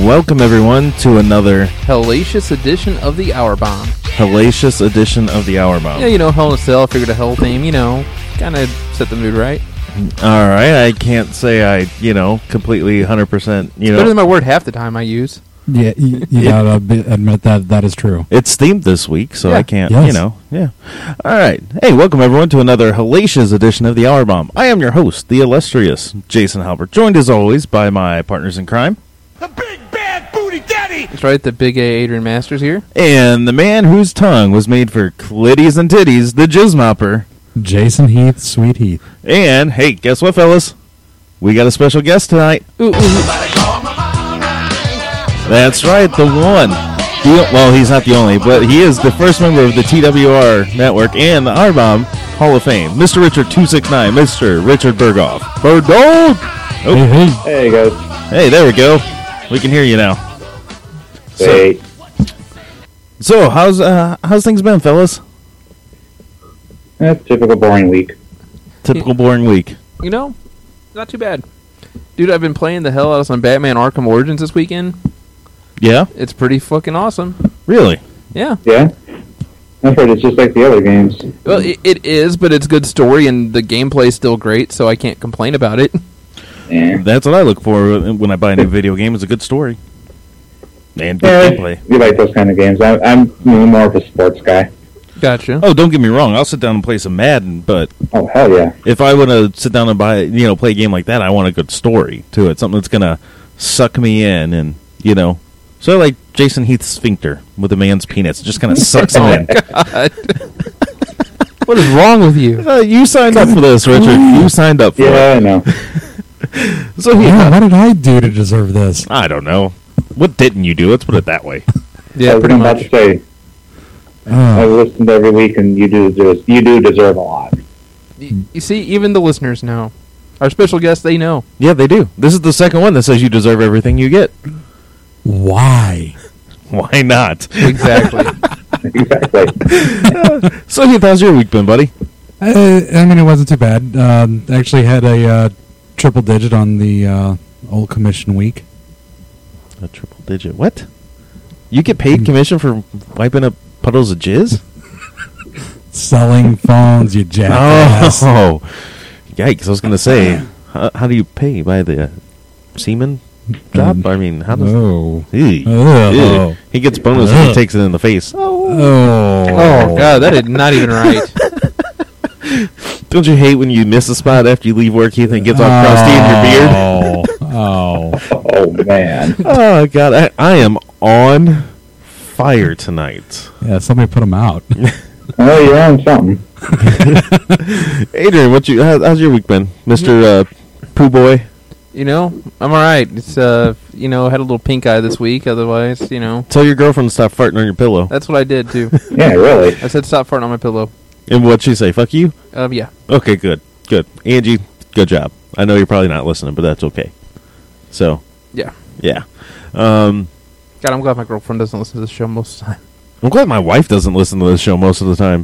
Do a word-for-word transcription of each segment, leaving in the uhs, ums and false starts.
welcome everyone to another hellacious edition of the Hour Bomb. Hellacious edition of the Hour Bomb. Yeah, you know, Hell in a Cell, figured a Hell theme, you know, kind of set the mood right. All right, I can't say I, you know, completely one hundred percent, you It's know. better than my word half the time I use. Yeah, you, you gotta be, admit that that is true. It's themed this week, so Yeah. I can't, Yes. you know, yeah. All right. Hey, welcome everyone to another hellacious edition of the Hour Bomb. I am your host, the illustrious Jason Halbert, joined as always by my partners in crime. The big bad booty daddy! That's right, the big A Adrian Masters here. And the man whose tongue was made for clitties and titties, the Jizzmopper. Jason Heath, Sweet Heath. And, hey, guess what, fellas? We got a special guest tonight. Ooh, ooh. That's right, the one. The, well, he's not the only, but he is the first member of the T W R network and the R-Bomb Hall of Fame. Mister Richard two six nine, Mister Richard Berghoff. Berghoff! Oh. Hey, hey. Hey guys. Hey, there we go. We can hear you now. So, Hey. so how's uh, how's things been, fellas? That's typical boring week. Typical boring week. You know, not too bad. Dude, I've been playing the hell out of some Batman Arkham Origins this weekend. Yeah? It's pretty fucking awesome. Really? Yeah. Yeah? I've heard it's just like the other games. Well, it, it is, but it's good story, and the gameplay's still great, so I can't complain about it. Yeah. That's what I look for when I buy a new video game, is a good story. And good Yeah, gameplay. you like those kind of games. I, I'm more of a sports guy. Gotcha. Oh, don't get me wrong. I'll sit down and play some Madden, but Oh, hell yeah. if I want to sit down and buy, you know, play a game like that, I want a good story to it. Something that's going to suck me in and, you know. So like Jason Heath's sphincter with a man's penis. It just kind of sucks him in. God. What is wrong with you? Uh, you signed up for this, Richard. You signed up for Yeah, I know. it. So he, Yeah, what did I do to deserve this? I don't know. What didn't you do? Let's put it that way. Yeah, I was pretty about much. to say, I Uh, listened every week, and you do des- you do deserve a lot. Y- You see, even the listeners know. Our special guests, they know. Yeah, they do. This is the second one that says you deserve everything you get. why? Why not? Exactly. Exactly. So Heath, how's your week been, buddy? Uh, I mean, it wasn't too bad. Um, actually had a uh, triple digit on the uh, old commission week. A triple digit. What? You get paid commission for wiping up puddles of jizz? Selling phones, you jackass. Oh, yikes! I was going to say, how, how do you pay by the uh, semen drop? Um, I mean, how does? Oh. Ew. Oh. Ew. He gets bonus when he Ugh. takes it in the face. Oh. Oh, God, that is not even right. Don't you hate when you miss a spot after you leave work, Heath, and it gets all crusty in your beard? Oh. Oh. Oh, man. Oh God, I, I am on fire tonight. Yeah, somebody put them out. Well, you're on something. Adrian, what you? How, how's your week been, Mister Uh, Pooh Boy? You know, I'm all right. It's, uh, you know, had a little pink eye this week. Otherwise, you know, Tell your girlfriend to stop farting on your pillow. that's what I did, too. Yeah, really. I said stop farting on my pillow. And what'd she say? Fuck you? Um, yeah. Okay, good, good. Angie, good job. I know you're probably not listening, but that's okay. So, Yeah. yeah. Um, God, I'm glad my girlfriend doesn't listen to this show most of the time. I'm glad my wife doesn't listen to this show most of the time.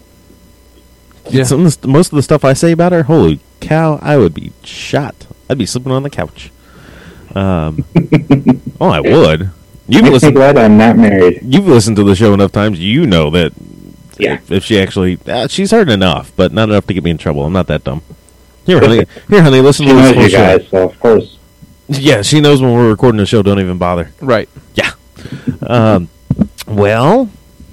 Yeah. Some of the, most of the stuff I say about her, holy cow, I would be shot. I'd be sleeping on the couch. Um, oh, I would. You've Makes me listened. glad I'm not married. You've listened to the show enough times. You know that. Yeah. If, if she actually, uh, she's heard enough, but not enough to get me in trouble. I'm not that dumb. Here, honey. Here, honey. Listen She to this knows whole you show. guys, so of course. Yeah, she knows when we're recording the show. Don't even bother. Right. Yeah. Um, well,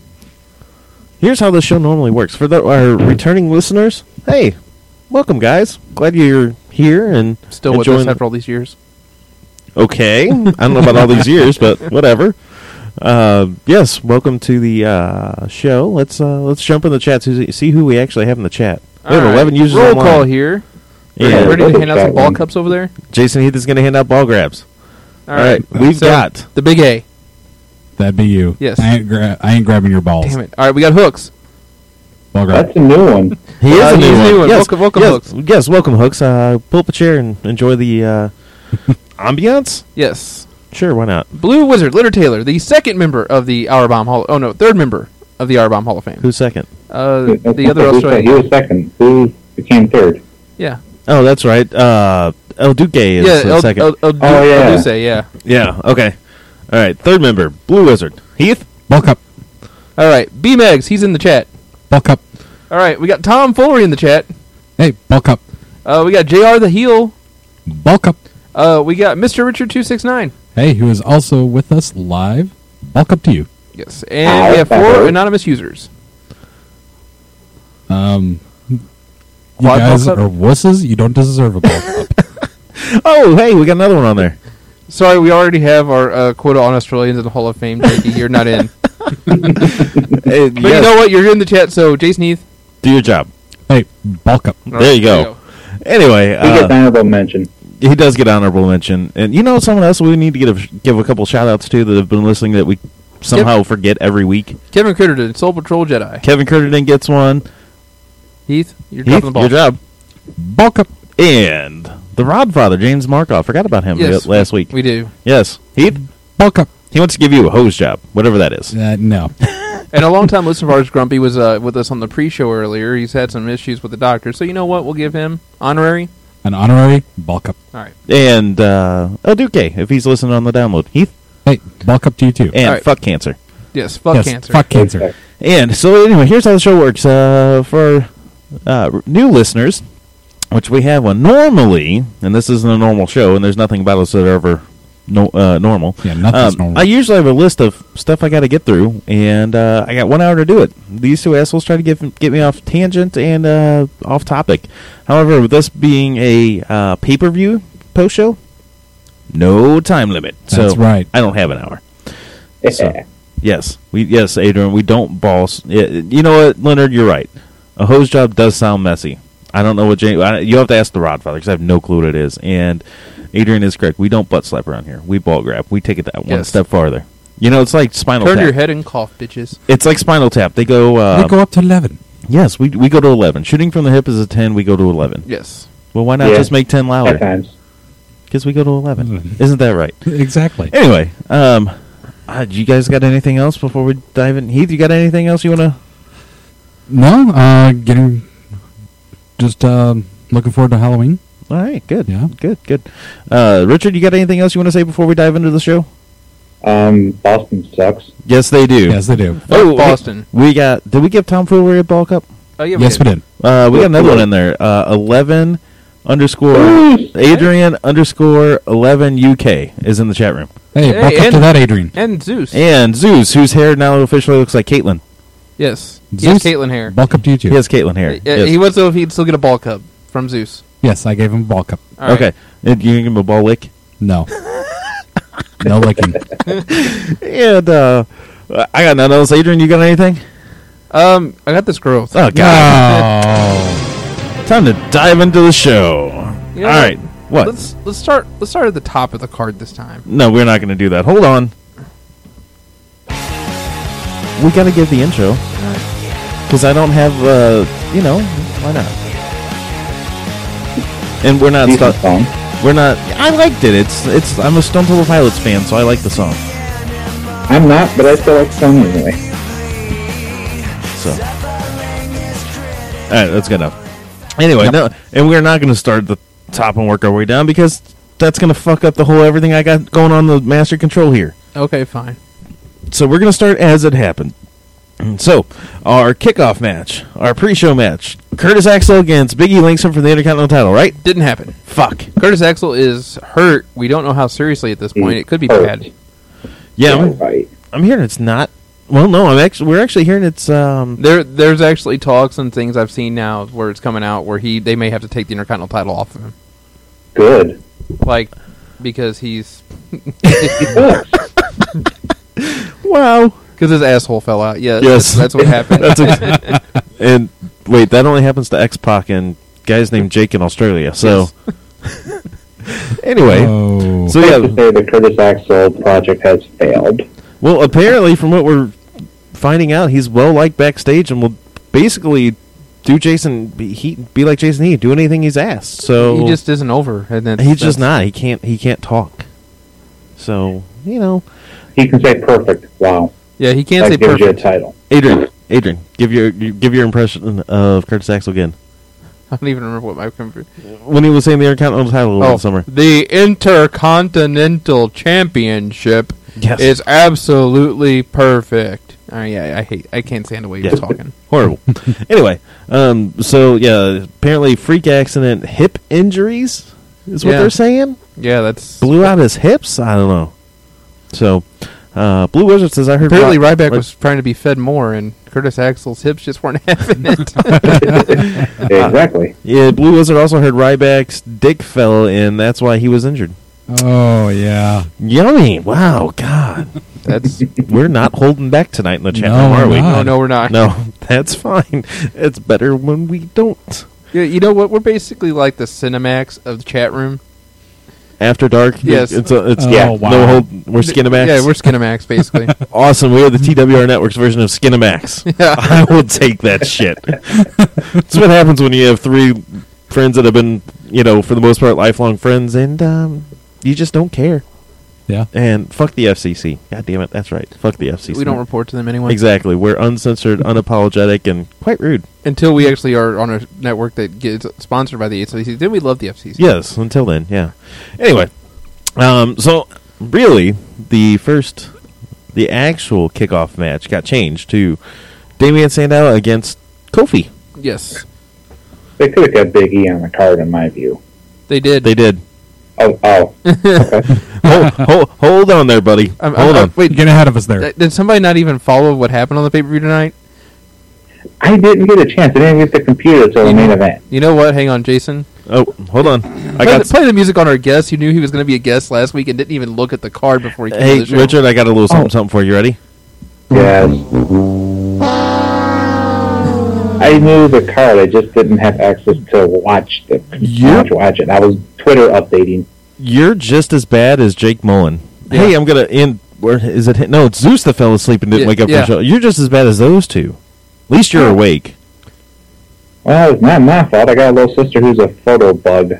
here's how the show normally works. For the, our returning listeners, hey, welcome, guys. Glad you're here and Still with enjoying. us after all these years. Okay, I don't know about all these years, but whatever. Uh, yes, welcome to the uh, show. Let's uh, let's jump in the chat to see who we actually have in the chat. We have All right. eleven users Roll online. call here. Yeah. Ready to Double hand out chat some ball one. cups over there? Jason Heath is going to hand out ball grabs. All All right, we've So, got. the big A. That'd be you. Yes. I ain't, gra- I ain't grabbing your balls. Damn it. All right, we got hooks. Ball grab. That's a new one. He is Uh, a he's new a one. new one. Yes, Welcome- welcome, yes, Hooks. Yes, welcome, Hooks. Uh, pull up a chair and enjoy the uh, ambiance. Yes. Sure, why not? Blue Wizard, Litter Taylor, the second member of the Hour Bomb Hall. Oh, no, third member of the Hour Bomb Hall of Fame. Who's second? Uh, the other Who said- Australian. He was second. Who became third? Yeah. Oh, that's right. Uh, El Duque is yeah, the El, second. El, El, Oh, yeah. El Duce, yeah. yeah, okay. All right, third member, Blue Wizard. Heath? Bulk up. All right, B-Megs, he's in the chat. Bulk up. All right, we got Tom Foley in the chat. Hey, bulk up. Uh, we got J R the Heel. Bulk up. Uh, we got Mister Richard two six nine. Hey, who is also with us live. Bulk up to you. Yes, and we have four anonymous users. Um, you Quad guys bulk are up? wusses. You don't deserve a bulk up. Oh, hey, we got another one on there. Sorry, we already have our uh, quota on Australians in the Hall of Fame. Jakey, you're not in. Hey, But yes, you know what? You're in the chat, so Jason Heath. do your job. Hey, bulk up. All There you go. Anyway, He gets uh, honorable mention. he does get honorable mention. And you know someone else we need to get a, give a couple shout-outs to that have been listening that we somehow forget every week? Kevin Critterton, Soul Patrol Jedi. Kevin Curtin gets one. Heath, you're Heath, dropping the ball. your job. Bulk up. And the Rodfather, James Markoff. Forgot about him Yes, last week. We do. Yes. Heath, Bulk up. he wants to give you a hose job, whatever that is. Uh, no. And a long-time listener of ours, Grumpy, was uh, with us on the pre-show earlier. He's had some issues with the doctor. So you know what? We'll give him honorary. An honorary bulk up. All right. And uh, El Duque, if he's listening on the download. Heath, Hey, bulk up to you too. and All right. fuck cancer. Yes, fuck yes, cancer. Fuck cancer. And so anyway, here's how the show works. Uh, for uh, new listeners, which we have one normally, and this isn't a normal show, and there's nothing about us that are ever no, uh, normal. Yeah, nothing's Um, normal. I usually have a list of stuff I got to get through, and uh, I got one hour to do it. These two assholes try to get get me off tangent and uh, off topic. However, with this being a uh, pay per view post show, no time limit. That's so right. I don't have an hour. So, Yeah. yes, we yes, Adrian, we don't boss. Yeah, you know what, Leonard, you're right. A hose job does sound messy. I don't know what James. I, you have to ask the Rodfather because I have no clue what it is. And Adrian is correct. We don't butt slap around here. We ball grab. We take it that one Yes. step farther. You know, it's like Spinal Turn Tap. your head and cough, bitches. It's like Spinal Tap. They go. Uh, we go up to eleven. yes, we we go to eleven. Shooting from the hip is a ten. We go to eleven. Yes. Well, why not Yeah. just make ten At louder? times. Because we go to eleven. Mm. Isn't that right? Exactly. Anyway, um, uh, you guys got anything else before we dive in? Heath, you got anything else you want to? No, uh, getting just uh, looking forward to Halloween. All right, good. Yeah. Good, good. Uh, Richard, you got anything else you want to say before we dive into the show? Um, Boston sucks. Yes, they do. Yes, they do. Oh, Boston. We got. Did we give Tom Foolery a ball cup? Oh, yeah, Yes, we did. Uh, we got another one in there. Uh, eleven underscore Adrian underscore eleven U K is in the chat room, Hey, Hey, bulk up to and- that, Adrian. And Zeus. and Zeus, whose hair now officially looks like Caitlyn. Yes. He Zeus? has Caitlyn hair. Bulk up to you too. He has Caitlyn hair. Uh, Yes. He wants to know if he'd still get a ball cup from Zeus. Yes, I gave him a bulk up. All right. Okay. And you give him a ball lick. No. No licking. And uh, I got nothing else. Adrian, you got anything? Um, I got this growth. Oh God! Oh. Time to dive into the show. You know All what? right. What? Let's let's start let's start at the top of the card this time. No, we're not going to do that. Hold on. We got to give the intro because I don't have. Uh, you know, why not? And we're not. Decent Stu- song. we're not. I liked it. It's. It's. I'm a Stone Temple Pilots fan, so I like the song. I'm not, but I still like the song anyway. So. All right, that's good enough. Anyway, no, and we're not going to start at the top and work our way down because that's going to fuck up the whole everything I got going on the master control here. Okay, fine. So we're going to start as it happened. So, our kickoff match, our pre-show match, Curtis Axel against Biggie Langston for the Intercontinental title, right? Didn't happen. Fuck. Curtis Axel is hurt. We don't know how seriously at this point. It could be Hurt. bad. Yeah, Yeah, I'm, right. I'm hearing it's not. Well, no, I'm actually. We're actually hearing it's. Um, There, there's actually talks and things I've seen now where it's coming out where he they may have to take the Intercontinental title off of him, Good. like because he's Good. wow. because his asshole fell out. Yeah, Yes. that's, that's what happened. That's ex- and wait, that only happens to X-Pac and guys named Jake in Australia. So, anyway, Oh. so Safe yeah. to say the Curtis Axel project has failed. Well, apparently, from what we're finding out, he's well liked backstage and will basically do Jason. Be, he be like Jason Heath, do anything he's asked. So he just isn't over, and that's, he's just that's- not. He can't. He can't talk. So you know, He can say perfect. Wow. Yeah, he can't That say gives you a perfect. title. Adrian, Adrian, give your give your impression of Curtis Axel again I don't even remember what my computer. when he was saying the Intercontinental title over Oh, the summer. the Intercontinental Championship Yes. is absolutely perfect. Uh, yeah, I hate. I can't stand the way he was Yeah. talking. Horrible. Anyway, um, so yeah, apparently freak accident, hip injuries is what Yeah. they're saying. Yeah, that's Blew out his hips. I don't know. So, uh, Blue Wizard says I heard apparently Ry- Ryback Ry- was trying to be fed more, and Curtis Axel's hips just weren't having it. Exactly. Yeah, Blue Wizard also heard Ryback's dick fell in. That's why he was injured. Oh yeah. Yummy! Wow, God, That's we're not holding back tonight in the chat No, room, are we're we? not. no, no, we're not. No, that's fine. It's better when we don't. Yeah, you know what? We're basically like the Cinemax of the chat room. After dark, Yes. it's a, it's Oh, yeah. wow. No hold. We're Skinamax. Yeah, we're Skinemax basically. awesome. We are the T W R Network's version of Skinamax. Yeah. I will take that shit. That's what happens when you have three friends that have been, you know, for the most part, lifelong friends, and um, you just don't care. Yeah. And fuck the F C C. God damn it, that's right. Fuck the F C C. We don't report to them anyway. Exactly. We're uncensored, unapologetic, and quite rude. Until we actually are on a network that gets sponsored by the F C C. Then we love the F C C. Yes, until then, yeah. Anyway, um, so really, the first, the actual kickoff match got changed to Damian Sandow against Kofi. Yes, They could have kept Big E on the card, in my view. they did. They did. Oh, oh. Okay. hold, hold, hold on there, buddy. I'm- hold I'm- on. Wait, You're getting ahead of us there. th- did somebody not even follow what happened on the pay-per-view tonight? I didn't get a chance. I didn't get the computer till the main event. You know what? Hang on, Jason. Oh, hold on. I Play, got. the, play the music on our guest. Who knew he was going to be a guest last week and didn't even look at the card before he came Hey, to the show. Richard, I got a little something, Oh. something for you. You ready? Yes. I knew the card. I just didn't have access to watch the You- watch, watch it. I was Twitter updating. You're just as bad as Jake Mullen. Yeah. Hey, I'm gonna end. Where is it? No, it's Zeus that fell asleep and didn't Yeah, wake up yeah. for the show. You're just as bad as those two. At least you're Oh. awake. Well, it's not my fault. I got a little sister who's a photo bug.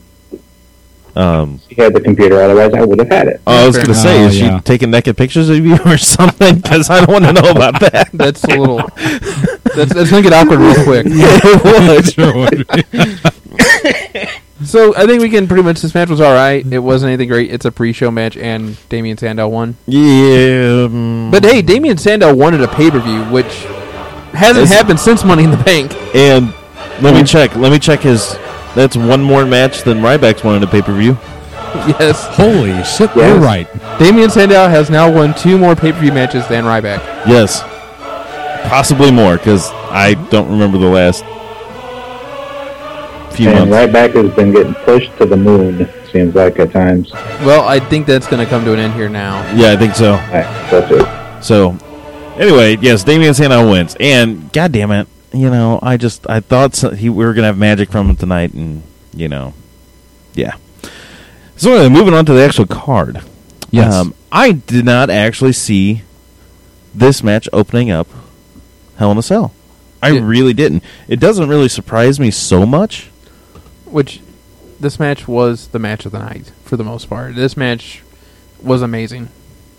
Um, She had the computer. Otherwise, I would have had it. oh, I was Fair gonna enough. say, Oh, is yeah. she taking naked pictures of you or something? Because I don't want to know about that. That's a little. that's that's going to get awkward real quick. Sure would. So I think we can pretty much. This match was all right. It wasn't anything great. It's a pre-show match, and Damian Sandow won. Yeah, mm, But hey, Damian Sandow won at a pay-per-view, which hasn't Is- happened since Money in the Bank. and let me check. Let me check his. That's one more match than Ryback's won in a pay per view. Yes, Holy shit! Yes. You're right. Damian Sandow has now won two more pay-per-view matches than Ryback. Yes, possibly more because I don't remember the last few And months. right back has been getting pushed to the moon. Seems like at times. Well, I think that's going to come to an end here now. Yeah, I think so. Right, that's it. So, anyway, yes, Damian Sandow wins, and God damn it, you know, I just I thought so, he we were gonna have magic from him tonight, and you know, yeah. So anyway, moving on to the actual card. Yes. Um, I did not actually see this match opening up Hell in a Cell. I Yeah. really didn't. It doesn't really surprise me so much. Which, this match was the match of the night for the most part. This match was amazing.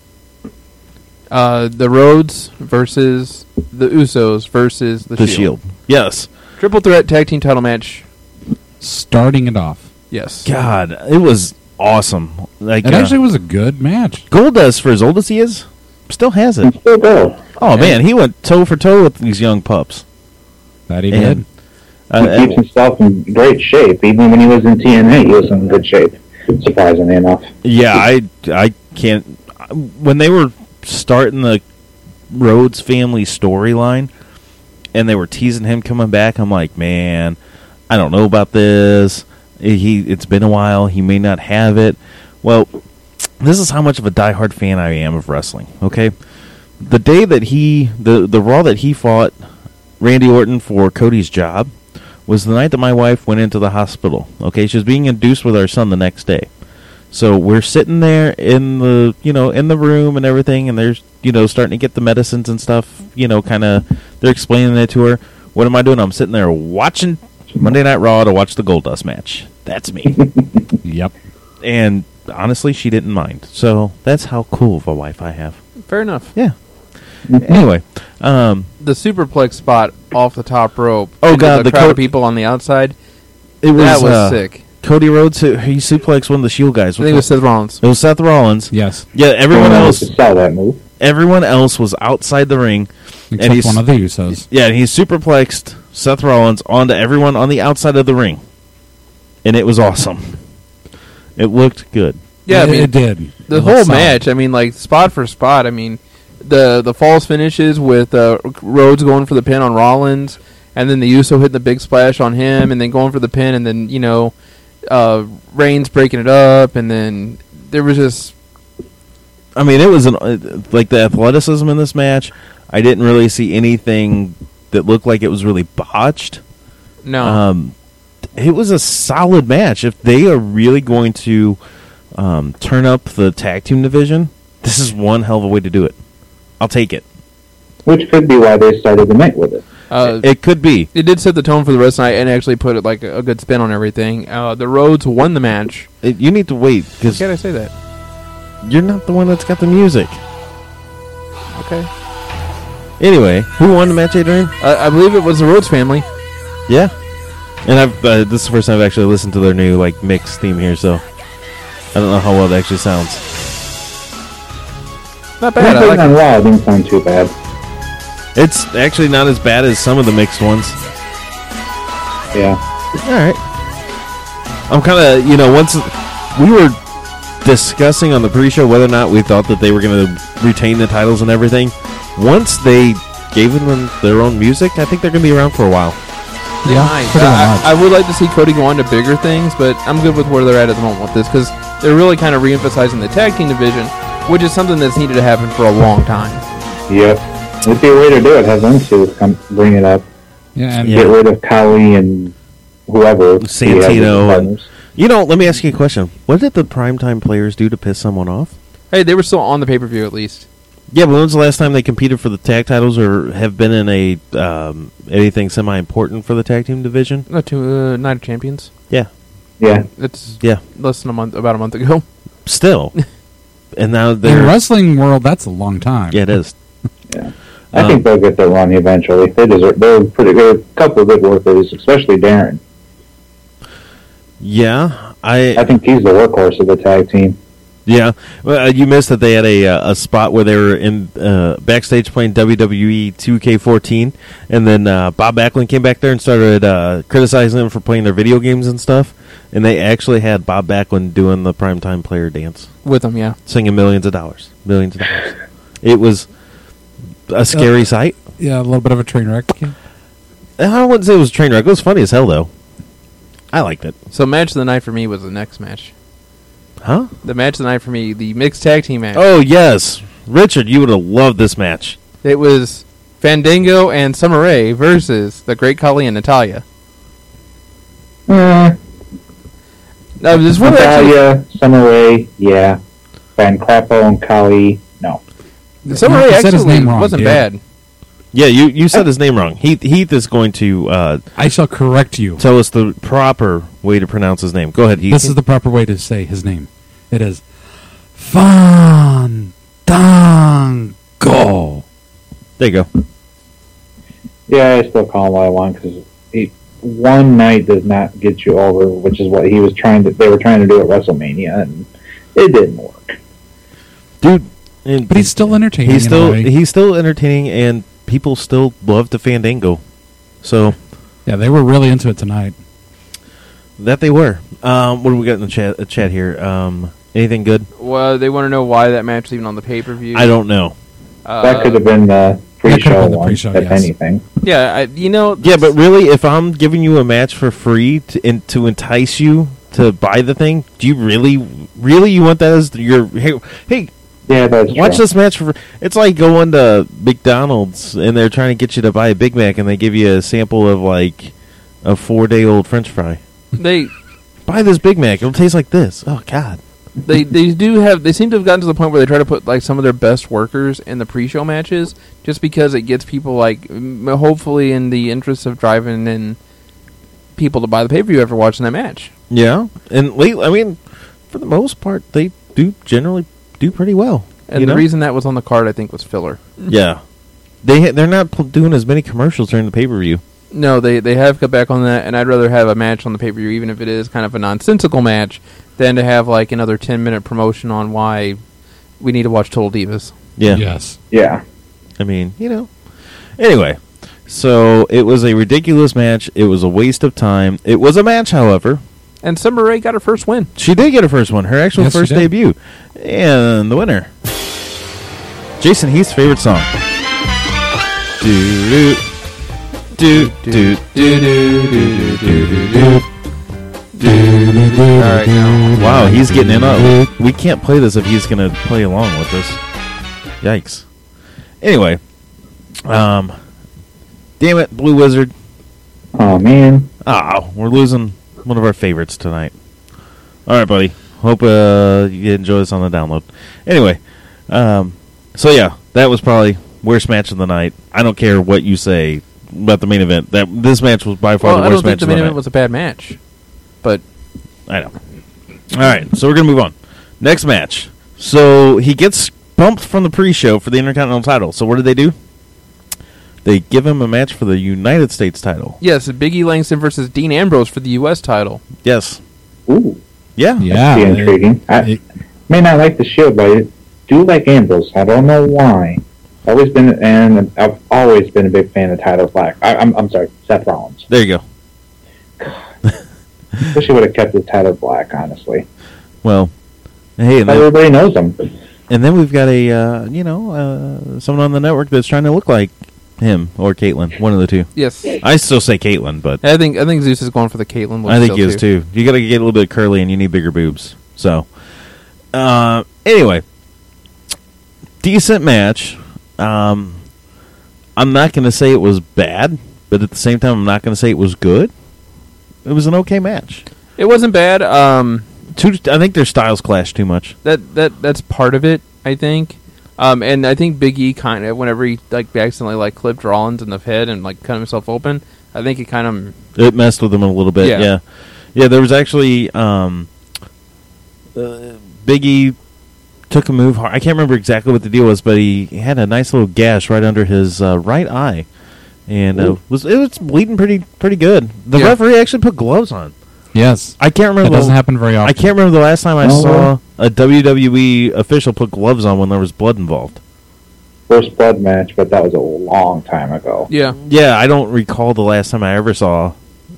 Uh, the Rhodes versus the Usos versus the, The Shield. Shield. Yes. Triple threat tag team title match. Starting it off. Yes. God, it was awesome. Like It uh, actually was a good match. Goldust, for as old as he is, still has it. Still go. Oh man, he went toe for toe with these young pups. That he And, did. uh, He keeps himself in great shape. Even when he was in T N A, he was in good shape. Surprisingly enough. yeah, I I can't. When they were starting the Rhodes family storyline, and they were teasing him coming back, I'm like, man, I don't know about this. He it's been a while. He may not have it. Well, this is how much of a diehard fan I am of wrestling. Okay, the day that he the the Raw that he fought Randy Orton for Cody's job was the night that my wife went into the hospital. Okay, she was being induced with our son the next day. So we're sitting there in the, you know, in the room and everything, and they're, you know, starting to get the medicines and stuff, you know, kind of, they're explaining it to her. What am I doing? I'm sitting there watching Monday Night Raw to watch the Goldust match. That's me. Yep. And honestly, she didn't mind. So that's how cool of a wife I have. Fair enough. Yeah. Anyway, um, The superplex spot off the top rope. Oh, into God, the, the crowd co- of people on the outside. it was, that was uh, sick. Cody Rhodes, he he suplexed one of the Shield guys. I think it was Seth Rollins. It was Seth Rollins. Yes. Yeah, everyone Everyone else, saw that move. everyone else was outside the ring. Except and he's, one of the Usos. Yeah, and he superplexed Seth Rollins onto everyone on the outside of the ring, and it was awesome. It looked good. Yeah, I it, mean, it did. The It whole looked solid. match, I mean, like, spot for spot, I mean, the the false finishes with uh, Rhodes going for the pin on Rollins, and then the Uso hitting the big splash on him, and then going for the pin, and then, you know, uh, Reigns breaking it up, and then there was just... I mean, it was an uh, like the athleticism in this match. I didn't really see anything that looked like it was really botched. No. Um, it was a solid match. If they are really going to um, turn up the tag team division, this is one hell of a way to do it. I'll take it. Which could be why they started the night with it. uh, It could be. it did set the tone for the rest of the night and actually put it like a, a good spin on everything. Uh, the Rhodes won the match. It, you need to wait Why because can't I say that? you're not the one that's got the music. Okay. Anyway, who won the match, Adrian? Uh, I believe it was the Rhodes family. Yeah, and I've uh, this is the first time I've actually listened to their new like mix theme here, so I don't know how well it actually sounds. Not When bad. I I like on it. Raw, it didn't sound too bad. It's actually not as bad as some of the mixed ones. Yeah. All right. I'm kind of, you know, once we were discussing on the pre-show whether or not we thought that they were going to retain the titles and everything. Once they gave them their own music, I think they're going to be around for a while. Yeah, Nice. pretty I, much. I would like to see Cody go on to bigger things, but I'm good with where they're at at the moment with this because they're really kind of re-emphasizing the tag team division, which is something that's needed to happen for a long time. Yep. It'd be a way to do it. Have them two come bring it up. yeah, and Yeah. Get rid of Kali and whoever. he has as his Santino and- partners. You know, let me ask you a question. What did the primetime players do to piss someone off? Hey, they were still on the pay-per-view at least. Yeah, but when was the last time they competed for the tag titles or have been in a um, anything semi-important for the tag team division? Not to uh, Night of Champions. Yeah. Yeah. It's Yeah. less than a month, about a month ago. Still. And now in they're... wrestling world, that's a long time. Yeah, it is. Yeah. I Um, think they'll get their run eventually. They deserve. They're pretty good. A couple of good workers, especially Darren. Yeah, I... I think he's the workhorse of the tag team. Yeah, well, uh, you missed that they had a uh, a spot where they were in uh, backstage playing W W E two K fourteen, and then uh, Bob Backlund came back there and started uh, criticizing them for playing their video games and stuff. And they actually had Bob Backlund doing the primetime player dance, With them, yeah. singing millions of dollars, millions of dollars. It was a scary Uh, sight. Yeah, a little bit of a train wreck. I wouldn't say it was a train wreck. It was funny as hell, though. I liked it. So match of the night for me was the next match. Huh? The match of the night for me, the mixed tag team match. Oh yes, Richard, you would have loved this match. It was Fandango and Summer Rae versus the Great Khali and Natalya. Uh, Now, this one actually, Natalia, Summer Rae, yeah. Van Crapo and Kali, no. Summer You Rae said his actually name wrong, wasn't dude. bad. Yeah, you, you said his name wrong. Heath Heath is going to uh, I shall correct you. tell us the proper way to pronounce his name. Go ahead, Heath. This is the proper way to say his name. It is Fandango. There you go. Yeah, I still call him what I want because one night does not get you over, which is what he was trying to. They were trying to do at WrestleMania, and it didn't work. Dude. And But he's still entertaining. he's in a still way. he's still entertaining, and people still love the Fandango. So Yeah, they were really into it tonight. that they were. Um, what do we got in the chat? Uh, chat here. Um, anything good? Well, they want to know why that match was even on the pay per view. I don't know. Uh, that could have been the That could have pre-show been the one, pre-show, if yes. anything. Yeah, I, you know. Yeah, but really, if I'm giving you a match for free to, in, to entice you to buy the thing, do you really, really, you want that as your hey, hey Yeah, that's watch true. this match for? It's like going to McDonald's and they're trying to get you to buy a Big Mac and they give you a sample of like a four day old French fry. they Buy this Big Mac; it'll taste like this. Oh God! they they do have they seem to have gotten to the point where they try to put like some of their best workers in the pre-show matches just because it gets people like m- hopefully in the interest of driving in people to buy the pay-per-view after watching that match. Yeah, and late. I mean, for the most part, they do generally do pretty well. And you the know? reason that was on the card I think was filler. Yeah, they ha- they're not pl- doing as many commercials during the pay per view. No, they they have cut back on that, and I'd rather have a match on the pay per view, even if it is kind of a nonsensical match, than to have like another ten minute promotion on why we need to watch Total Divas. Yeah. Yes. Yeah. I mean, you know. Anyway, so it was a ridiculous match. It was a waste of time. It was a match, however. And Summer Rae got her first win. She did get her first one, her actual Yes, she first did. debut. And the winner, Jason Heath's favorite song. Do do do do do do do do. All right, now. Wow, he's getting in up. We can't play this if he's going to play along with us. Yikes. Anyway, um, damn it, Blue Wizard. Oh man. Ah, we're losing one of our favorites tonight. All right, buddy. Hope uh, you enjoy this on the download. Anyway, um, so yeah, that was probably worst match of the night. I don't care what you say about the main event. That this match was by far Well, the I worst don't think match the of the main night. event was a bad match, but I know. All right, so we're gonna move on. Next match. So he gets bumped from the pre-show for the Intercontinental title. So what did they do? They give him a match for the United States title. yes, Big E Langston versus Dean Ambrose for the U S title. Yes. Ooh. Yeah. Yeah. Be it- intriguing. I it- may not like the Shield, but I do like Ambrose. I don't know why. Always been, and I've always been a big fan of Tyler Black. I, I'm, I'm sorry, Seth Rollins. There you go. Wish he would have kept his Tyler Black, honestly. Well, hey, and But then, everybody knows him. and then we've got a uh, you know uh, someone on the network that's trying to look like him or Caitlyn, one of the two. Yes, I still say Caitlyn, but I think I think Zeus is going for the Caitlyn look. I think still, he is too. You got to get a little bit curly, and you need bigger boobs. So, uh, anyway, decent match. Um, I'm not going to say it was bad, but at the same time, I'm not going to say it was good. It was an okay match. It wasn't bad. Um, Two, I think their styles clash too much. that that that's part of it, I think. Um, and I think Big E kind of, whenever he like accidentally like clipped Rollins in the head and like cut himself open, I think it kind of It messed with them a little bit. Yeah. Yeah, yeah. There was actually um, uh, Big E took a move hard. I can't remember exactly what the deal was, but he had a nice little gash right under his uh, right eye, and uh, Ooh. was it was bleeding pretty pretty good. The Yeah. referee actually put gloves on. Yes. I can't remember. That doesn't the, happen very often. I can't remember the last time I Oh. saw a W W E official put gloves on when there was blood involved. First blood match, but that was a long time ago. yeah. Yeah, I don't recall the last time I ever saw.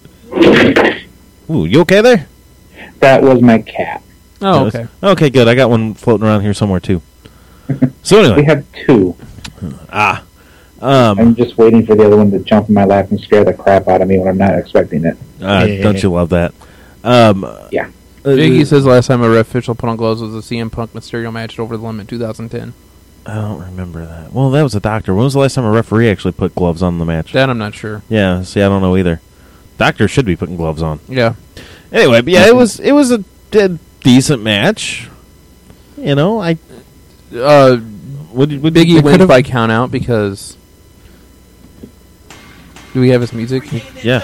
Ooh, you okay there? That was my cat. Oh, Yes. okay. Okay, good. I got one floating around here somewhere too. So We anyway, have two. ah, um, I'm just waiting for the other one to jump in my lap and scare the crap out of me when I'm not expecting it. uh, don't you love that? Um, Yeah. uh, Big E says last time a ref official put on gloves was the C M Punk Mysterio match at Over the Limit twenty ten. I don't remember that. Well, that was a doctor. When was the last time a referee actually put gloves on the match? That I'm not sure. Yeah, see, I don't know either. Doctor should be putting gloves on. Yeah. Anyway, but yeah, it was it was a, a decent match. You know, I Uh, would, would Big E They wins could've- by count out because. Do we have his music? yeah.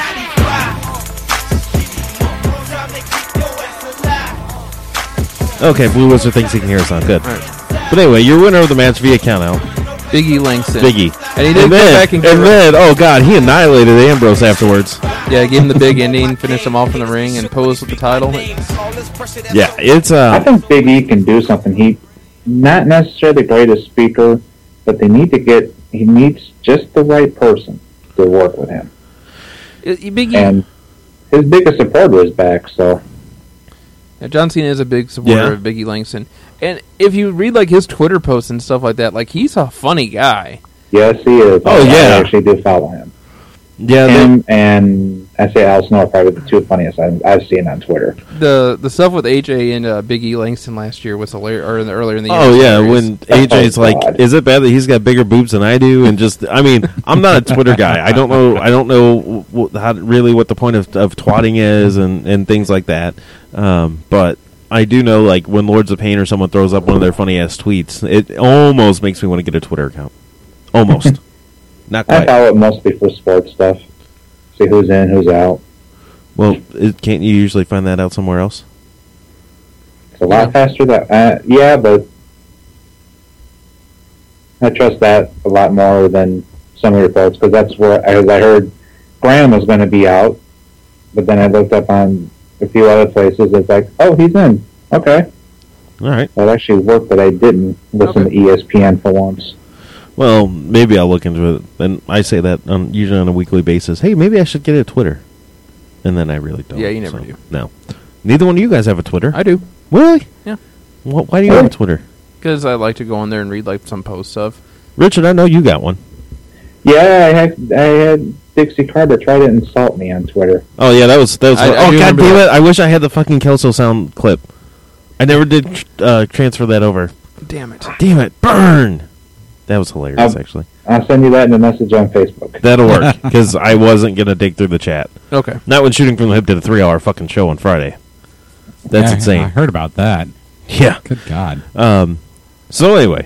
Okay, Blue Wizard thinks he can hear us on. Good. But anyway, your winner of the match via countout, Big E Langston. Biggie. And he did and come then, back and get and rid- then, oh god, he annihilated Ambrose afterwards. Yeah, gave him the big ending, finished him off in the ring, and posed with the title. Yeah, it's I uh, think Big E can do something. He, not necessarily the greatest speaker, but they need to get. He needs just the right person to work with him. It- Big E. And his biggest supporter is back, so Yeah, John Cena is a big supporter Yeah. of Big E Langston. And if you read like his Twitter posts and stuff like that, like he's a funny guy. yes, he is. Oh, I yeah. actually do follow him. yeah, they- Him and I say Al Snow are probably the two funniest I've, I've seen on Twitter. The the stuff with A J and uh, Big E Langston last year was hilarious. Or in the, earlier in the year. Oh was yeah, hilarious. when A J's Oh, like, God. "Is it bad that he's got bigger boobs than I do?" And just, I mean, I'm not a Twitter guy. I don't know. I don't know w- how really what the point of, of twatting is and, and things like that. Um, but I do know, like, when Lords of Pain or someone throws up one of their funny ass tweets, it almost makes me want to get a Twitter account. Almost, not I quite. follow it mostly for sports stuff. See who's in, who's out. Well, it, can't you usually find that out somewhere else? It's a lot Yeah. faster that uh, yeah, but I trust that a lot more than some reports because that's where as I heard Graham was going to be out, but then I looked up on a few other places. It's like, oh, he's in. Okay. All right. That actually worked that I didn't listen Okay. to E S P N for once. Well, maybe I'll look into it. And I say that on, usually on a weekly basis. Hey, maybe I should get a Twitter. And then I really don't. Yeah, you never so, do. No. Neither one of you guys have a Twitter. I do. Really? Yeah. Wh- why do you have a Twitter? Because I like to go on there and read like some post stuff. Richard, I know you got one. Yeah, I had I had Dixie Carter try to insult me on Twitter. Oh, yeah, that was... That was I- one- I oh, do God remember damn that. it. I wish I had the fucking Kelso sound clip. I never did uh, transfer that over. Damn it. Damn it. Burn! That was hilarious, Um, actually. I'll send you that in a message on Facebook. That'll work, because I wasn't going to dig through the chat. Okay. Not when Shooting from the Hip did a three-hour fucking show on Friday. That's Yeah, insane. I heard about that. Yeah. Good God. Um. So anyway,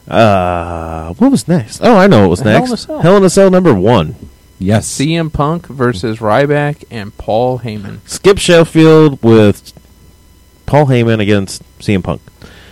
uh, what was next? Oh, I know what was Hell in next. a Cell. Hell in a Cell number one. Yes. C M Punk versus Ryback and Paul Heyman. Skip Sheffield with Paul Heyman against C M Punk.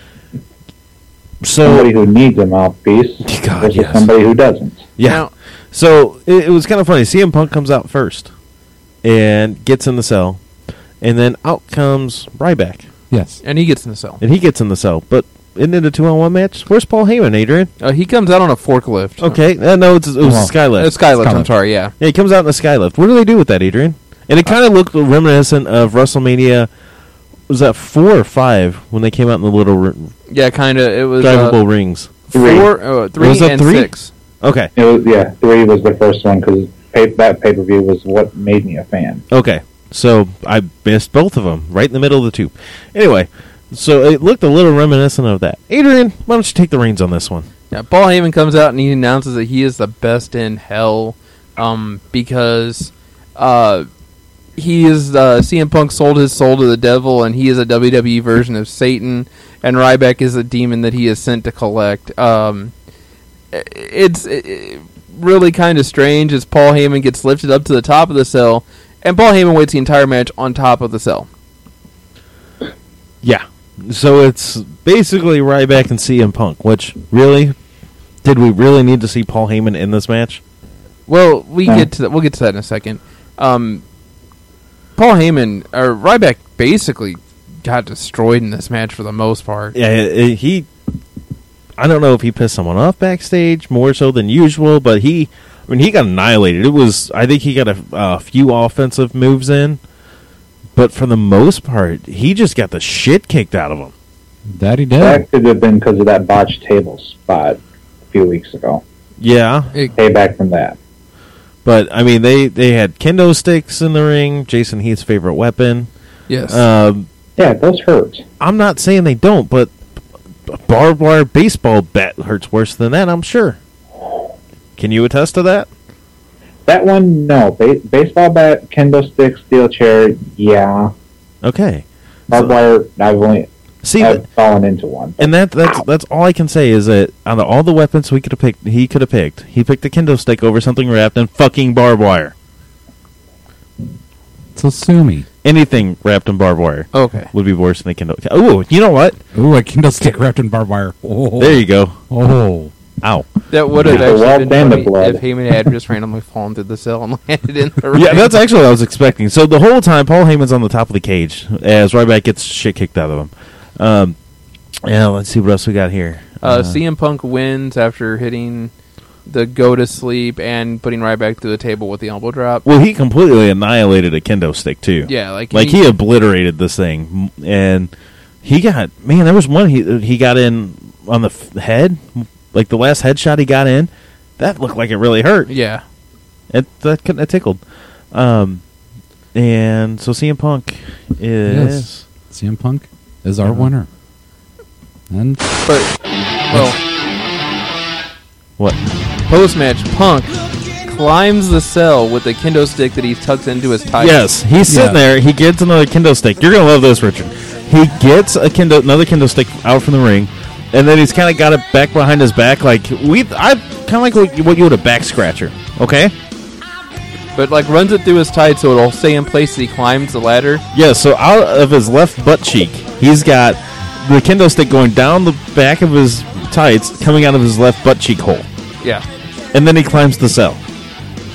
Somebody So who needs a mouthpiece God, versus yes. somebody who doesn't. yeah. Now- So it, it was kind of funny. C M Punk comes out first and gets in the cell, and then out comes Ryback, Yes. And he gets in the cell. and he gets in the cell. But isn't it a two-on-one match? Where's Paul Heyman, Adrian? Uh, he comes out on a forklift. Okay, uh, no, it's, it was Oh. a skylift. Uh, Skylift, I'm Skylift. sorry, yeah. Yeah, he comes out in a skylift. What do they do with that, Adrian? And it kind of looked reminiscent of WrestleMania. Was that four or five when they came out in the little r- Yeah, kind of. It was drivable uh, rings? Three. four, uh, three Was that and three? six. Okay, It was yeah, three was the first one because pay, that pay per view was what made me a fan. okay. So I missed both of them right in the middle of the tube. Anyway, so it looked a little reminiscent of that. Adrian, why don't you take the reins on this one? Yeah, Paul Heyman comes out and he announces that he is the best in hell, um, because uh, he is uh, C M Punk sold his soul to the devil, and he is a W W E version of Satan, and Ryback is a demon that he is sent to collect. Um, it's it, really kind of strange as Paul Heyman gets lifted up to the top of the cell, and Paul Heyman waits the entire match on top of the cell. Yeah. So it's basically Ryback and C M Punk, which really, did we really need to see Paul Heyman in this match? Well, we Yeah. get to that. We'll get to that in a second. Um, Paul Heyman or Ryback basically got destroyed in this match for the most part. Yeah, it- it- he. I don't know if he pissed someone off backstage more so than usual, but he, I mean, he got annihilated. It was, I think he got a, a few offensive moves in, but for the most part, he just got the shit kicked out of him. That he did. That could have been because of that botched table spot a few weeks ago. Yeah, Payback from that. but I mean, they they had kendo sticks in the ring, Jason Heath's favorite weapon. Yes. Um, Yeah, those hurt. I'm not saying they don't, but a barbed wire baseball bat hurts worse than that, I'm sure. Can you attest to that? That one, no. Ba- baseball bat, kendo stick, steel chair, yeah. Okay. Barbed wire, I've only See, I've fallen into one. and that that's that's all I can say is that out of all the weapons we could have picked, he could have picked. He picked a kendo stick over something wrapped in fucking barbed wire. So sue me. Anything wrapped in barbed wire okay. would be worse than a kendo. Oh, you know what? Ooh, a Kindle stick wrapped in barbed wire. Oh. There you go. Oh. Ow. That would have The actually wealth been and the funny blood. if Heyman had just randomly fallen through the cell and landed in the ring. Yeah, that's actually what I was expecting. So the whole time, Paul Heyman's on the top of the cage as Ryback gets shit kicked out of him. Um, yeah, let's see what else we got here. Uh, C M Punk wins after hitting the go to sleep and putting Ryback through the table with the elbow drop. Well, he completely annihilated a kendo stick too. Yeah, like like he, obliterated this thing, and he got man. There was one he he got in on the f- head, like the last headshot he got in. That looked like it really hurt. Yeah. It that couldn't have tickled. Um, and so C M Punk is Yes. C M Punk is our winner. And But, well, what? post match, Punk climbs the cell with the kendo stick that he tucks into his tie. Yes, he's sitting Yeah. there. He gets another kendo stick. You're gonna love this, Richard. He gets a kendo, another kendo stick out from the ring, and then he's kind of got it back behind his back, like we. I kind of like what, what you would a back scratcher. Okay. But, like, runs it through his tight so it'll stay in place as he climbs the ladder. Yeah. So out of his left butt cheek, he's got the kendo stick going down the back of his tights, coming out of his left butt cheek hole, Yeah. and then he climbs the cell.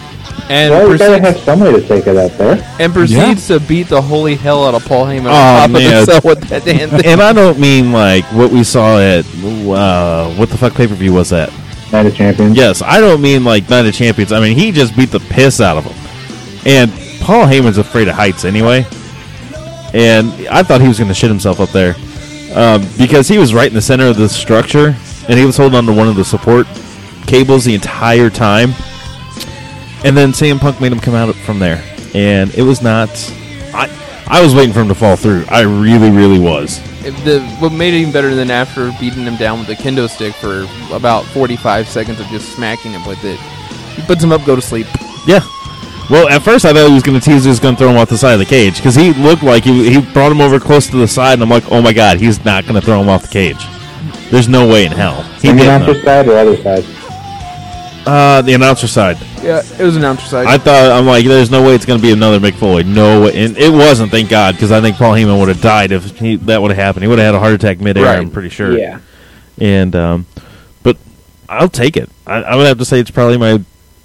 And Well, you gotta proceeds, have somebody to take it up there. and proceeds to beat the holy hell out of Paul Heyman Oh, on top man. of the cell with that damn thing. And I don't mean like what we saw at uh, what the fuck pay per view was that? Night of Champions. Yes, I don't mean like Night of Champions. I mean he just beat the piss out of him. And Paul Heyman's afraid of heights anyway. And I thought he was going to shit himself up there um, because he was right in the center of the structure, and he was holding on to one of the support cables the entire time. And then C M Punk made him come out from there, and it was not. I I was waiting for him to fall through. I really, really was. If the what made it even better than after beating him down with the kendo stick for about forty-five seconds of just smacking him with it. He puts him up, go to sleep. Yeah. Well, at first I thought he was going to tease, he was going to throw him off the side of the cage because he looked like he he brought him over close to the side, and I'm like, oh my god, he's not going to throw him off the cage. There's no way in hell. He On the didn't, announcer though. side or other side? Uh, the announcer side. Yeah, it was announcer side. I thought, I'm like, there's no way it's going to be another Mick Foley. No way. And it wasn't, thank God, because I think Paul Heyman would have died if he, that would have happened. He would have had a heart attack midair, Right. I'm pretty sure. Yeah. And, um, but I'll take it. I, I would have to say it's probably my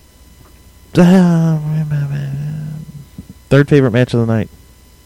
third favorite match of the night.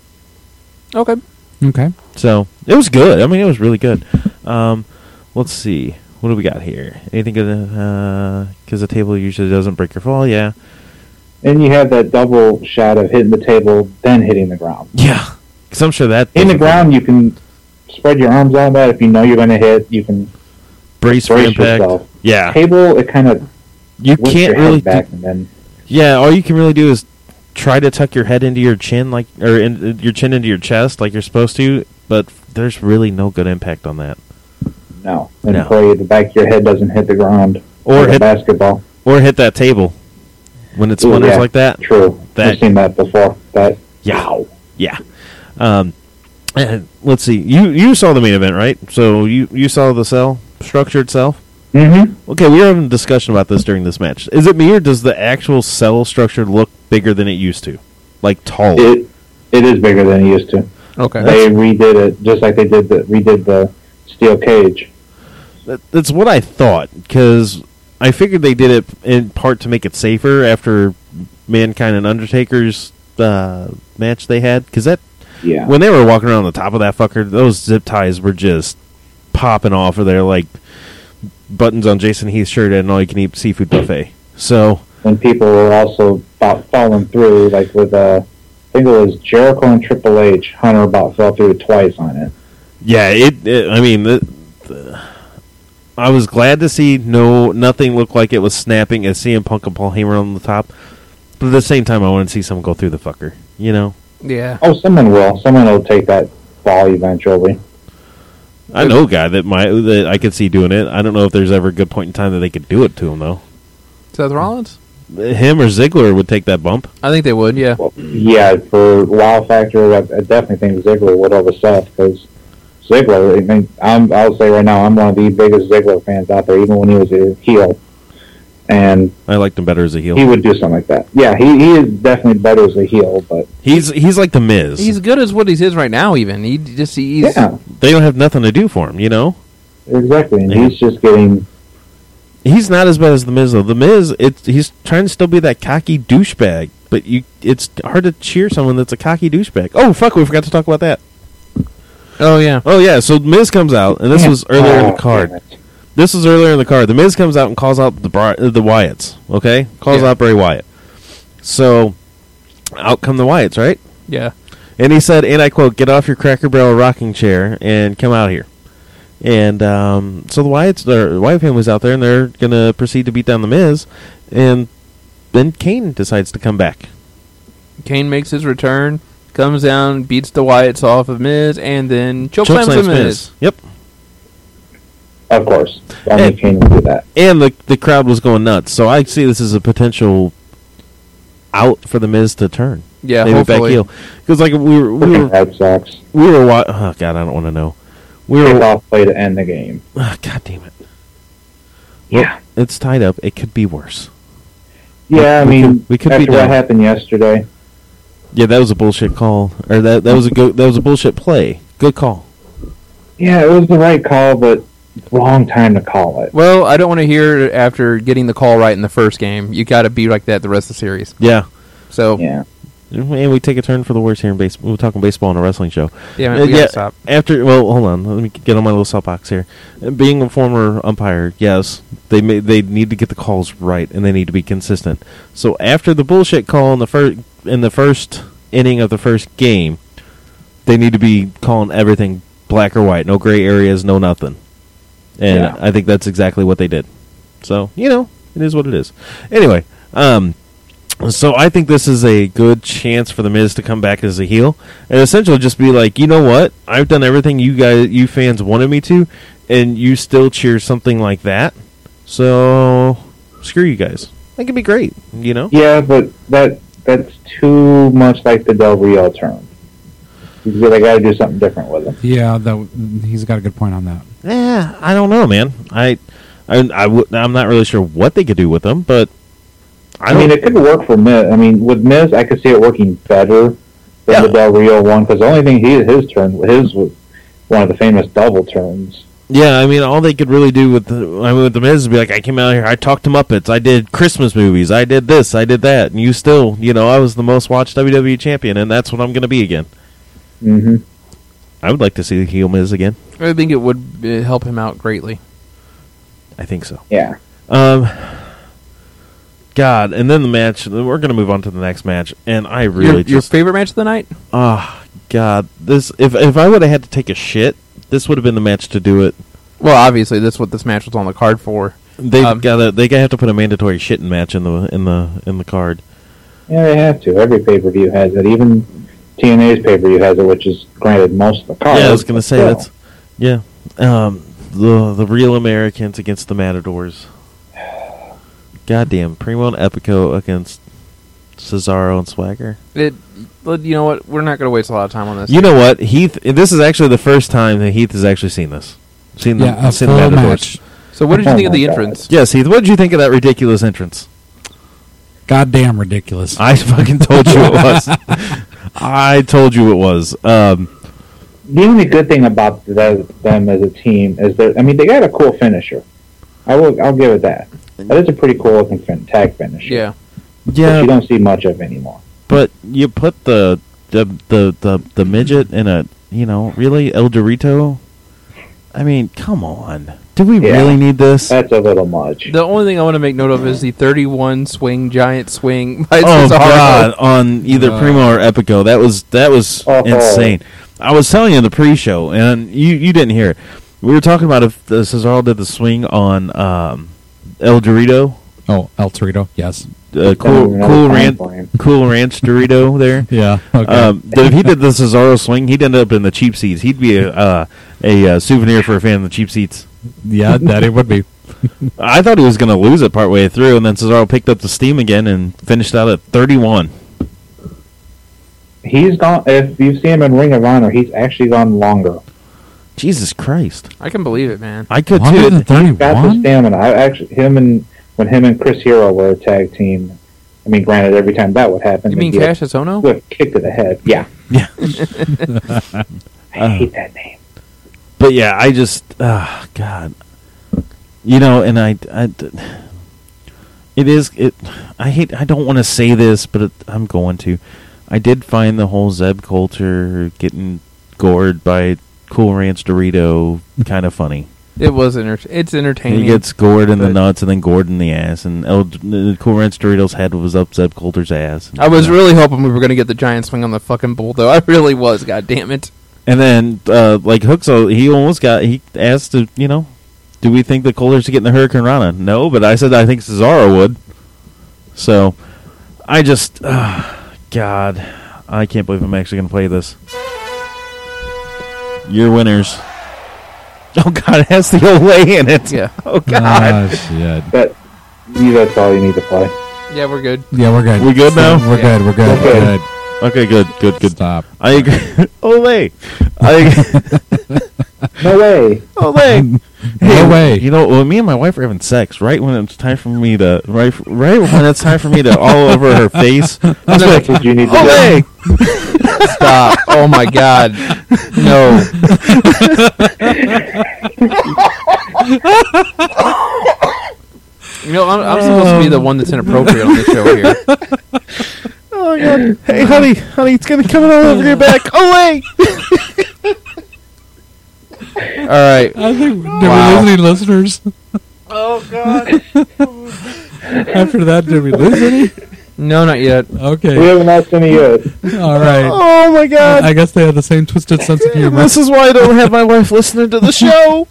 okay. Okay. So, it was good. I mean, it was really good. Um, let's see. What do we got here? Anything good? Because the table usually doesn't break your fall, yeah. And you have that double shot of hitting the table, then hitting the ground. Yeah. Because I'm sure that... In the ground, you can spread your arms on that. If you know you're going to hit, you can Brace for brace impact. yourself. Yeah. Table, it kind of You whips can't your head really... back do- and then yeah, all you can really do is try to tuck your head into your chin, like, or in, your chin into your chest, like you're supposed to, but there's really no good impact on that. no. And No. pray the back of your head doesn't hit the ground. Or like a hit- basketball. Or hit that table when it Ooh, splinters yeah, like that. True. That- I've seen that before. That Yeah. Yeah. Um, and let's see. You you saw the main event, right? So you, you saw the cell structure itself? Mm-hmm. Okay, we were having a discussion about this during this match. Is it me, or does the actual cell structure look bigger than it used to? Like, taller? It it is bigger than it used to. Okay. They redid it just like they did the redid the steel cage. That, that's what I thought, because I figured they did it in part to make it safer after Mankind and Undertaker's uh, match they had. Because that, Yeah. when they were walking around the top of that fucker, those zip ties were just popping off of there like buttons on Jason Heath's shirt at an all-you-can-eat seafood buffet. So, when people were also about falling through, like with uh, I think it was Jericho and Triple H. Hunter about fell through twice on it. yeah, it. it I mean, the, the, I was glad to see no nothing looked like it was snapping as C M Punk and Paul Heyman on the top. But at the same time, I wanted to see someone go through the fucker. You know, Yeah. Oh, someone will. Someone will take that fall eventually. I know a guy that might that I could see doing it. I don't know if there's ever a good point in time that they could do it to him though. Seth Rollins? Him or Ziggler would take that bump. I think they would, yeah. Well, yeah, for wow factor, I, I definitely think Ziggler would over Seth because Ziggler. I mean, I'm, I'll say right now, I'm one of the biggest Ziggler fans out there, even when he was a heel, and I liked him better as a heel. he would do something like that. Yeah, he he is definitely better as a heel, but he's he's like the Miz. He's good as what he is right now, even. He just he's yeah, They don't have nothing to do for him. You know. exactly. And Yeah. he's just getting. He's not as bad as the Miz though. The Miz, it's he's trying to still be that cocky douchebag, but you, it's hard to cheer someone that's a cocky douchebag. Oh fuck, we forgot to talk about that. Oh yeah. Oh yeah, so Miz comes out, and this was earlier in Oh, the card. damn it. This was earlier in the card. The Miz comes out and calls out the Bri- uh, the Wyatts. Okay, calls Yeah. out Bray Wyatt. So out come the Wyatts, right? Yeah. And he said, and I quote, "Get off your Cracker Barrel rocking chair and come out here." And um, so the Wyatts, the Wyatt family's out there, and they're gonna proceed to beat down the Miz, and then Kane decides to come back. Kane makes his return, comes down, beats the Wyatts off of Miz, and then choke Chokeslams slams the Miz. Miz. Yep. Of course, only Hey. Kane would do that. And the the crowd was going nuts. So I see this as a potential out for the Miz to turn. Yeah, Maybe back hopefully. heel. Because like we were we Freaking were Red Sox. we were wa- oh god, I don't want to know. We were Kickoff play to end the game. oh, god damn it. Well, Yeah. it's tied up. It could be worse. Yeah, I we mean, could- we could be after what down. happened yesterday, Yeah, that was a bullshit call, or that that was a go- that was a bullshit play. Good call. yeah, it was the right call, but wrong time to call it. Well, I don't want to hear it after getting the call right in the first game. You got to be like that the rest of the series. Yeah. So Yeah. And we take a turn for the worse here in baseball. We're talking baseball on a wrestling show. yeah, Uh, we gotta stop. After, well, hold on. Let me get on my little soapbox here. Uh, Being a former umpire, yes, they may, they need to get the calls right and they need to be consistent. So after the bullshit call in the first in the first inning of the first game, they need to be calling everything black or white, no gray areas, no nothing. And Yeah. I think that's exactly what they did. So you know, it is what it is. Anyway, um. So I think this is a good chance for the Miz to come back as a heel, and essentially just be like, you know what? I've done everything you guys, you fans wanted me to, and you still cheer something like that. So screw you guys. That could be great, you know? Yeah, but that that's too much like the Del Rio term. You really got to do something different with him. Yeah, that, he's got a good point on that. Yeah, I don't know, man. I, I, I w- I'm not really sure what they could do with them, but I, I, don't mean, it could work for Miz. I mean, with Miz, I could see it working better than Yeah. the Del Rio one, because the only thing he his turn his was one of the famous double turns. Yeah, I mean, all they could really do with the, I mean, with the Miz is be like, I came out here, I talked to Muppets, I did Christmas movies, I did this, I did that, and you still, you know, I was the most watched W W E champion, and that's what I'm going to be again. Mm-hmm. I would like to see the heel Miz again. I think it would uh, help him out greatly. I think so. Yeah. Um, God, and then the match. We're going to move on to the next match, and I really Your, your just, favorite match of the night? oh God, this. If if I would have had to take a shit, this would have been the match to do it. Well, obviously, that's what this match was on the card for. They Um, got to. They have to put a mandatory shitting match in the in the in the card. Yeah, they have to. Every pay-per-view has it. Even T N A's pay-per-view has it, which is, granted, most of the cards. Yeah, I was going to but say still. that's. Yeah, um, the the real Americans against the Matadors. Goddamn, Primo and Epico against Cesaro and Swagger. It, but you know what? We're not going to waste a lot of time on this. You know what, Heath? This is actually the first time that Heath has actually seen this. Seen the, Yeah, a seen full the Matadors. match. So, what did you Oh think of my the God. entrance? Yes, Heath. What did you think of that ridiculous entrance? Goddamn ridiculous. I fucking told you it was. I told you it was. Um, The only good thing about the, them as a team is that, I mean, they got a cool finisher. I will, I'll give it that. That is a pretty cool looking fin- tag finisher. Yeah. But yeah, you don't see much of anymore. but you put the the, the the the midget in a, you know, really El Dorito. I mean, come on. Do we Yeah. really need this? That's a little much. The only thing I want to make note of is the thirty-one swing, giant swing by Oh Cesaro. God! On either Uh. Primo or Epico, that was that was Oh. insane. I was telling you in the pre-show, and you you didn't hear it. We were talking about if the Cesaro did the swing on um, El Dorito, Oh, El Torito, yes. uh, Just cool another cool time ranch frame. cool ranch Dorito there. Yeah, okay. Um, but if he did the Cesaro swing, he'd end up in the cheap seats. He'd be a uh, a uh, souvenir for a fan of the cheap seats. yeah, that it would be. I thought he was going to lose it partway through, and then Cesaro picked up the steam again and finished out at thirty-one. He's gone, if you see him in Ring of Honor, he's actually gone longer. Jesus Christ! I can believe it, man. I could Longer too. than Got the thirty-one? stamina. I actually, him and, when him and Chris Hero were a tag team, I mean, granted, every time that would happen, You mean they'd get Cassius Ohno? a swift kick to the head. Yeah. Yeah. I hate that name. But yeah, I just, ah, God, you know, and I, I, it is it. I hate. I don't want to say this, but it, I'm going to. I did find the whole Zeb Coulter getting gored by Cool Ranch Dorito kind of funny. It was enter- It's entertaining. He gets gored in the but- nuts and then gored in the ass, and El, the Cool Ranch Dorito's head was up Zeb Coulter's ass. I was really hoping we were going to get the giant swing on the fucking bull, though. I really was. God damn it. And then, uh, like Hookso, he almost got. He asked to, you know, do we think the Coulters should get in the Hurricane Rana? No, but I said I think Cesaro would. So, I just, uh, God, I can't believe I'm actually going to play this. Your winners. Oh God, it has the Olay in it. Yeah. Oh God. Ah, shit. That, you, that's all you need to play. Yeah, we're good. Yeah, we're good. We good now? We're Yeah. good. We're good. Okay. We're good. Okay, good, good, good. Stop. I agree. Olay. I agree. No way. Olay. No way. You know, when me and my wife are having sex, right when it's time for me to, right, right when it's time for me to all over her face, I was That's like, what you need to Olay. Stop. Oh, my God. No. You know, I'm, I'm supposed to be the one that's inappropriate on the show here. Oh my god! Hey, honey, honey, it's gonna come all over your back. Oh wait! All right. I think did Wow. we lose any listeners? Oh god! After that, did we lose any? No, not yet. We Okay. haven't lost any yet. All right. Oh my god! I guess they have the same twisted sense of humor. This is why I don't have my wife listening to the show.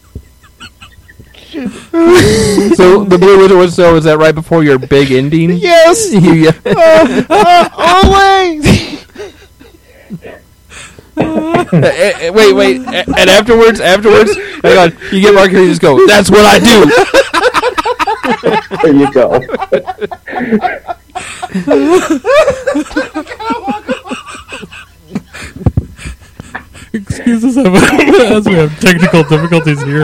So the Blue Wizard was so was that right before your big ending? Yes. You- yeah. Uh, uh, oh wait! Uh, uh, wait, wait, uh, and afterwards, afterwards, hang on, you get Mark here, you just go, that's what I do. There you go. Excuse us as we have technical difficulties here.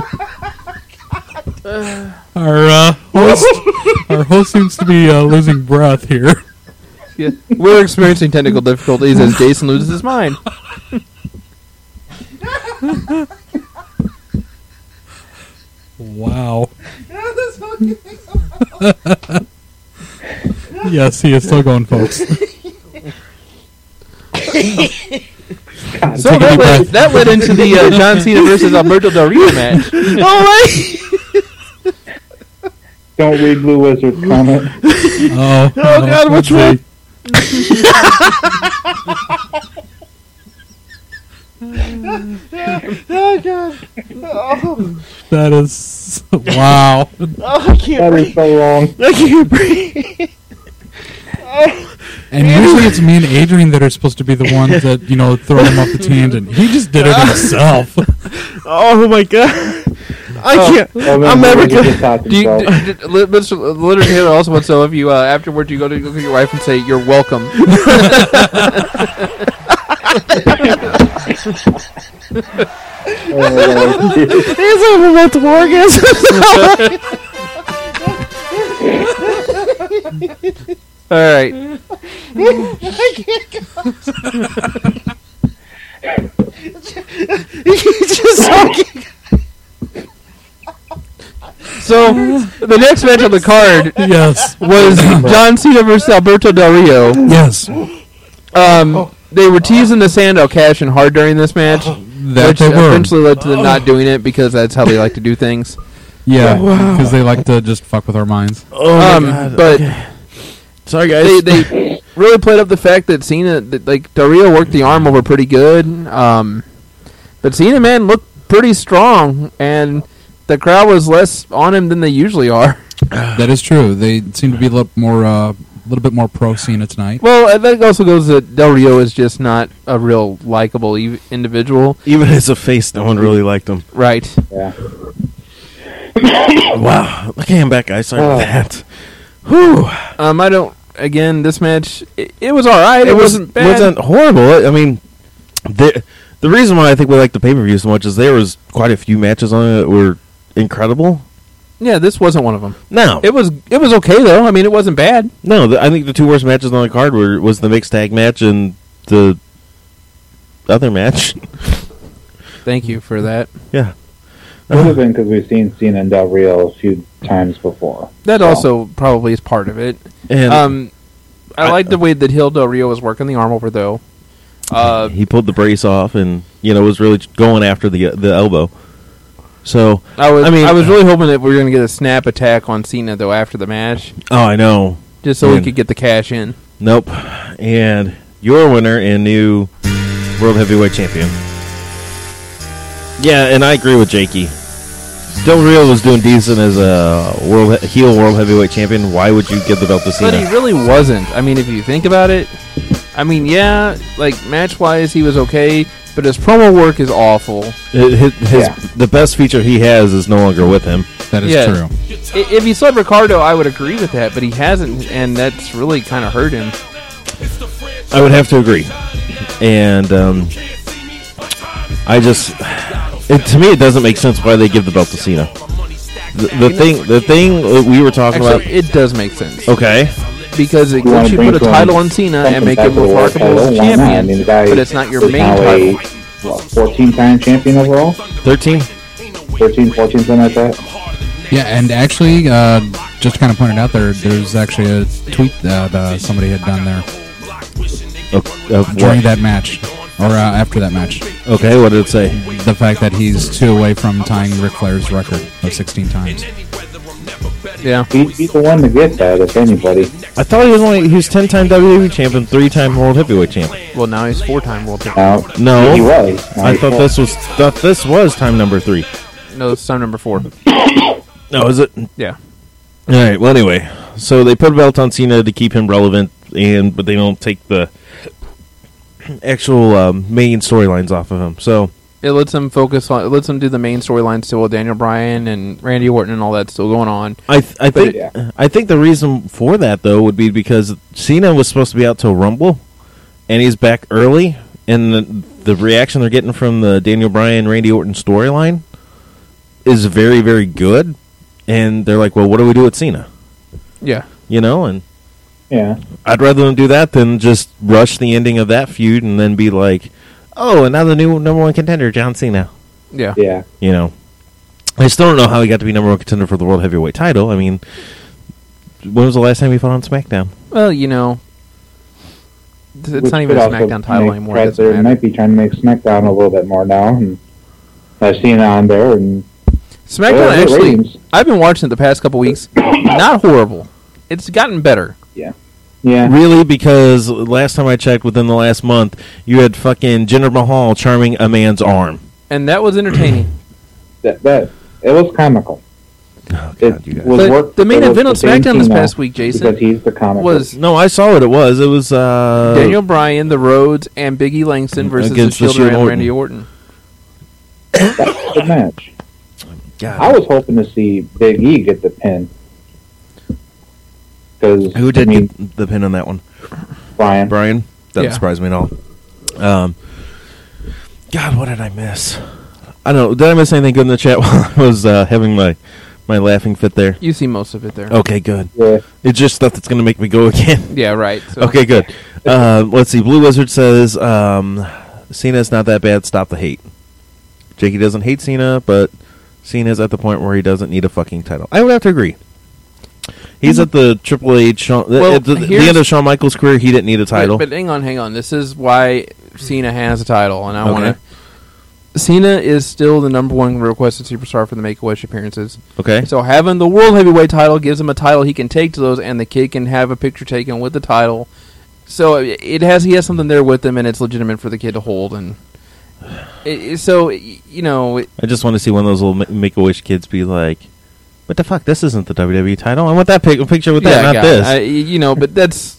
Our uh, host, our host seems to be uh, losing breath here. Yeah. We're experiencing technical difficulties as Jason loses his mind. Wow. Yes, he is still going, folks. So Take a that deep led, breath. that led into the uh, John Cena versus Alberto Del Rio match. Oh wait! Don't read Blue Wizard's comment. Oh, Oh, God, which one? Oh god! Oh, That is wow. oh I can't That breathe. is so wrong. I can't breathe. And usually it's me and Adrian that are supposed to be the ones that, you know, throw him off the tangent. He just did it himself. Oh my god! I Oh. can't. Well, then I'm Blue never Wizard gonna. just topped Do you, himself. d- d- li- Mister Litter Taylor also wants so if you uh, afterwards you go to look at your wife and say you're welcome. Oh, shit. He's over multiple orgasms. All right. He's just talking. So the next match on the card Yes. was John Cena versus Alberto Del Rio. Yes. Um, they were teasing the Sandow cash in hard during this match, That which they were. eventually led to them not doing it because that's how they like to do things. Yeah, because they like to just fuck with our minds. Oh Um, but sorry guys. they they really played up the fact that Cena, that, like Del Rio, worked the arm over pretty good. Um, but Cena, man, looked pretty strong, and the crowd was less on him than they usually are. That is true. They seem to be a little more, uh, a little bit more pro Cena tonight. Well, I think also goes that Del Rio is just not a real likable e- individual. Even as a face, no one really liked him. Right. Yeah. Wow. Look at him back, guys. Sorry Oh. about that. Whew. Um, I don't. Again, this match, it, it was all right. It, It wasn't was, bad. wasn't horrible. I mean, the the reason why I think we like the pay per view so much is there was quite a few matches on it that were incredible. Yeah, this wasn't one of them. No, It was. It was okay though. I mean, it wasn't bad. no. The, I think the two worst matches on the card were was the mixed tag match and the other match. Thank you for that. Yeah. Would have been because we've seen Cena and Del Rio a few times before. That So, also probably is part of it. And Um, I, I- like the way that Hill Del Rio was working the arm over though. Uh, he pulled the brace off and you know was really going after the the elbow. So I was. I I mean- mean, I was really hoping that we were going to get a snap attack on Cena though after the match, oh, I know. just so we Man. could get the cash in. Nope. And your winner and new world heavyweight champion. Yeah, and I agree with Jakey. Del Rio was doing decent as a world he- heel world heavyweight champion. Why would you give the belt to But he Cena? really wasn't. I mean, if you think about it, I mean, yeah, like match wise, he was okay, but his promo work is awful. His, his, Yeah. the best feature he has is no longer with him. That is Yeah. true. I- If he said Ricardo, I would agree with that, but he hasn't, and that's really kind of hurt him. I would have to agree. And um, I just, it, to me, it doesn't make sense why they give the belt to Cena. The, the thing, the thing that we were talking Actually, about. it does make sense Okay. because it, You once wanna you bring put a some- title on Cena and something make back him to the world marketable as a title, why not? I champion, mean, the guy but it's not your is main now title. a, what, fourteen-time champion overall? thirteen. thirteen, fourteen, something like that. Yeah, and actually, uh, just kind of pointed out there, there's actually a tweet that uh, somebody had done there Uh, uh, during what? that match, or uh, after that match. Okay, what did it say? The fact that he's two away from tying Ric Flair's record of sixteen times. Yeah. He, he's the one to get that, if anybody. I thought he was only he was ten-time W W E champion, three-time World Heavyweight champion. Well, now he's four-time world champion. Now, No, he was. Now I he's thought four. this was thought this was time number three. No, it's time number four. No, is it? Yeah. All right. Well, anyway, so they put a belt on Cena to keep him relevant, and but they don't take the actual um, main storylines off of him. So It lets him focus on. It lets him do the main storyline still with Daniel Bryan and Randy Orton and all that still going on. I th- I think yeah. I think the reason for that though would be because Cena was supposed to be out till Rumble, and he's back early, and the, the reaction they're getting from the Daniel Bryan Randy Orton storyline is very very good, and they're like, well, what do we do with Cena? Yeah. You know, and Yeah. I'd rather them do that than just rush the ending of that feud and then be like, oh, and now the new number one contender, John Cena. Yeah. Yeah. You know, I still don't know how he got to be number one contender for the World Heavyweight title. I mean, when was the last time he fought on SmackDown? Well, you know, it's Which not even could a also SmackDown title make- anymore. Right, It doesn't they matter. might be trying to make SmackDown a little bit more now, and I've seen it on there, and SmackDown Well, good actually, ratings. I've been watching it the past couple weeks. Not horrible. It's gotten better. yeah, yeah. Really? Because last time I checked, within the last month, you had fucking Jinder Mahal charming a man's arm. And that was entertaining. That, that it was comical. Oh, It God, you guys. was But work the main for event on for Dane SmackDown this Cena past week, Jason, because he's the comic. was No, I saw what it was. It was uh, Daniel Bryan, The Rhodes, and Big E Langston versus Against the the Shield Shield and Orton. Randy Orton. That was a good match. God. I was hoping to see Big E get the pin. Because Who did I mean, get the pin on that one? Brian. Brian? Doesn't Yeah. surprise me at all. Um, God, what did I miss? I don't know. Did I miss anything good in the chat while I was uh, having my, my laughing fit there? You see most of it there. Okay, good. Yeah. It's just stuff that's going to make me go again. Yeah, right. So. Okay, good. Uh, let's see. Blue Wizard says um, Cena's not that bad. Stop the hate. Jakey doesn't hate Cena, but Cena's at the point where he doesn't need a fucking title. I would have to agree. He's at the Triple H. Shawn, Well, at the, the here's- end of Shawn Michaels' career, he didn't need a title. But, but hang on, hang on. This is why Cena has a title, and I Okay. want to. Cena is still the number one requested superstar for the Make-A-Wish appearances. okay. So having the World Heavyweight title gives him a title he can take to those, and the kid can have a picture taken with the title. So it it has he has something there with him, and it's legitimate for the kid to hold. And it, it- so you know, it, I just want to see one of those little Ma- Make-A-Wish kids be like, what the fuck? This isn't the W W E title. I want that pic- picture with that, not God, this. I, you know, but that's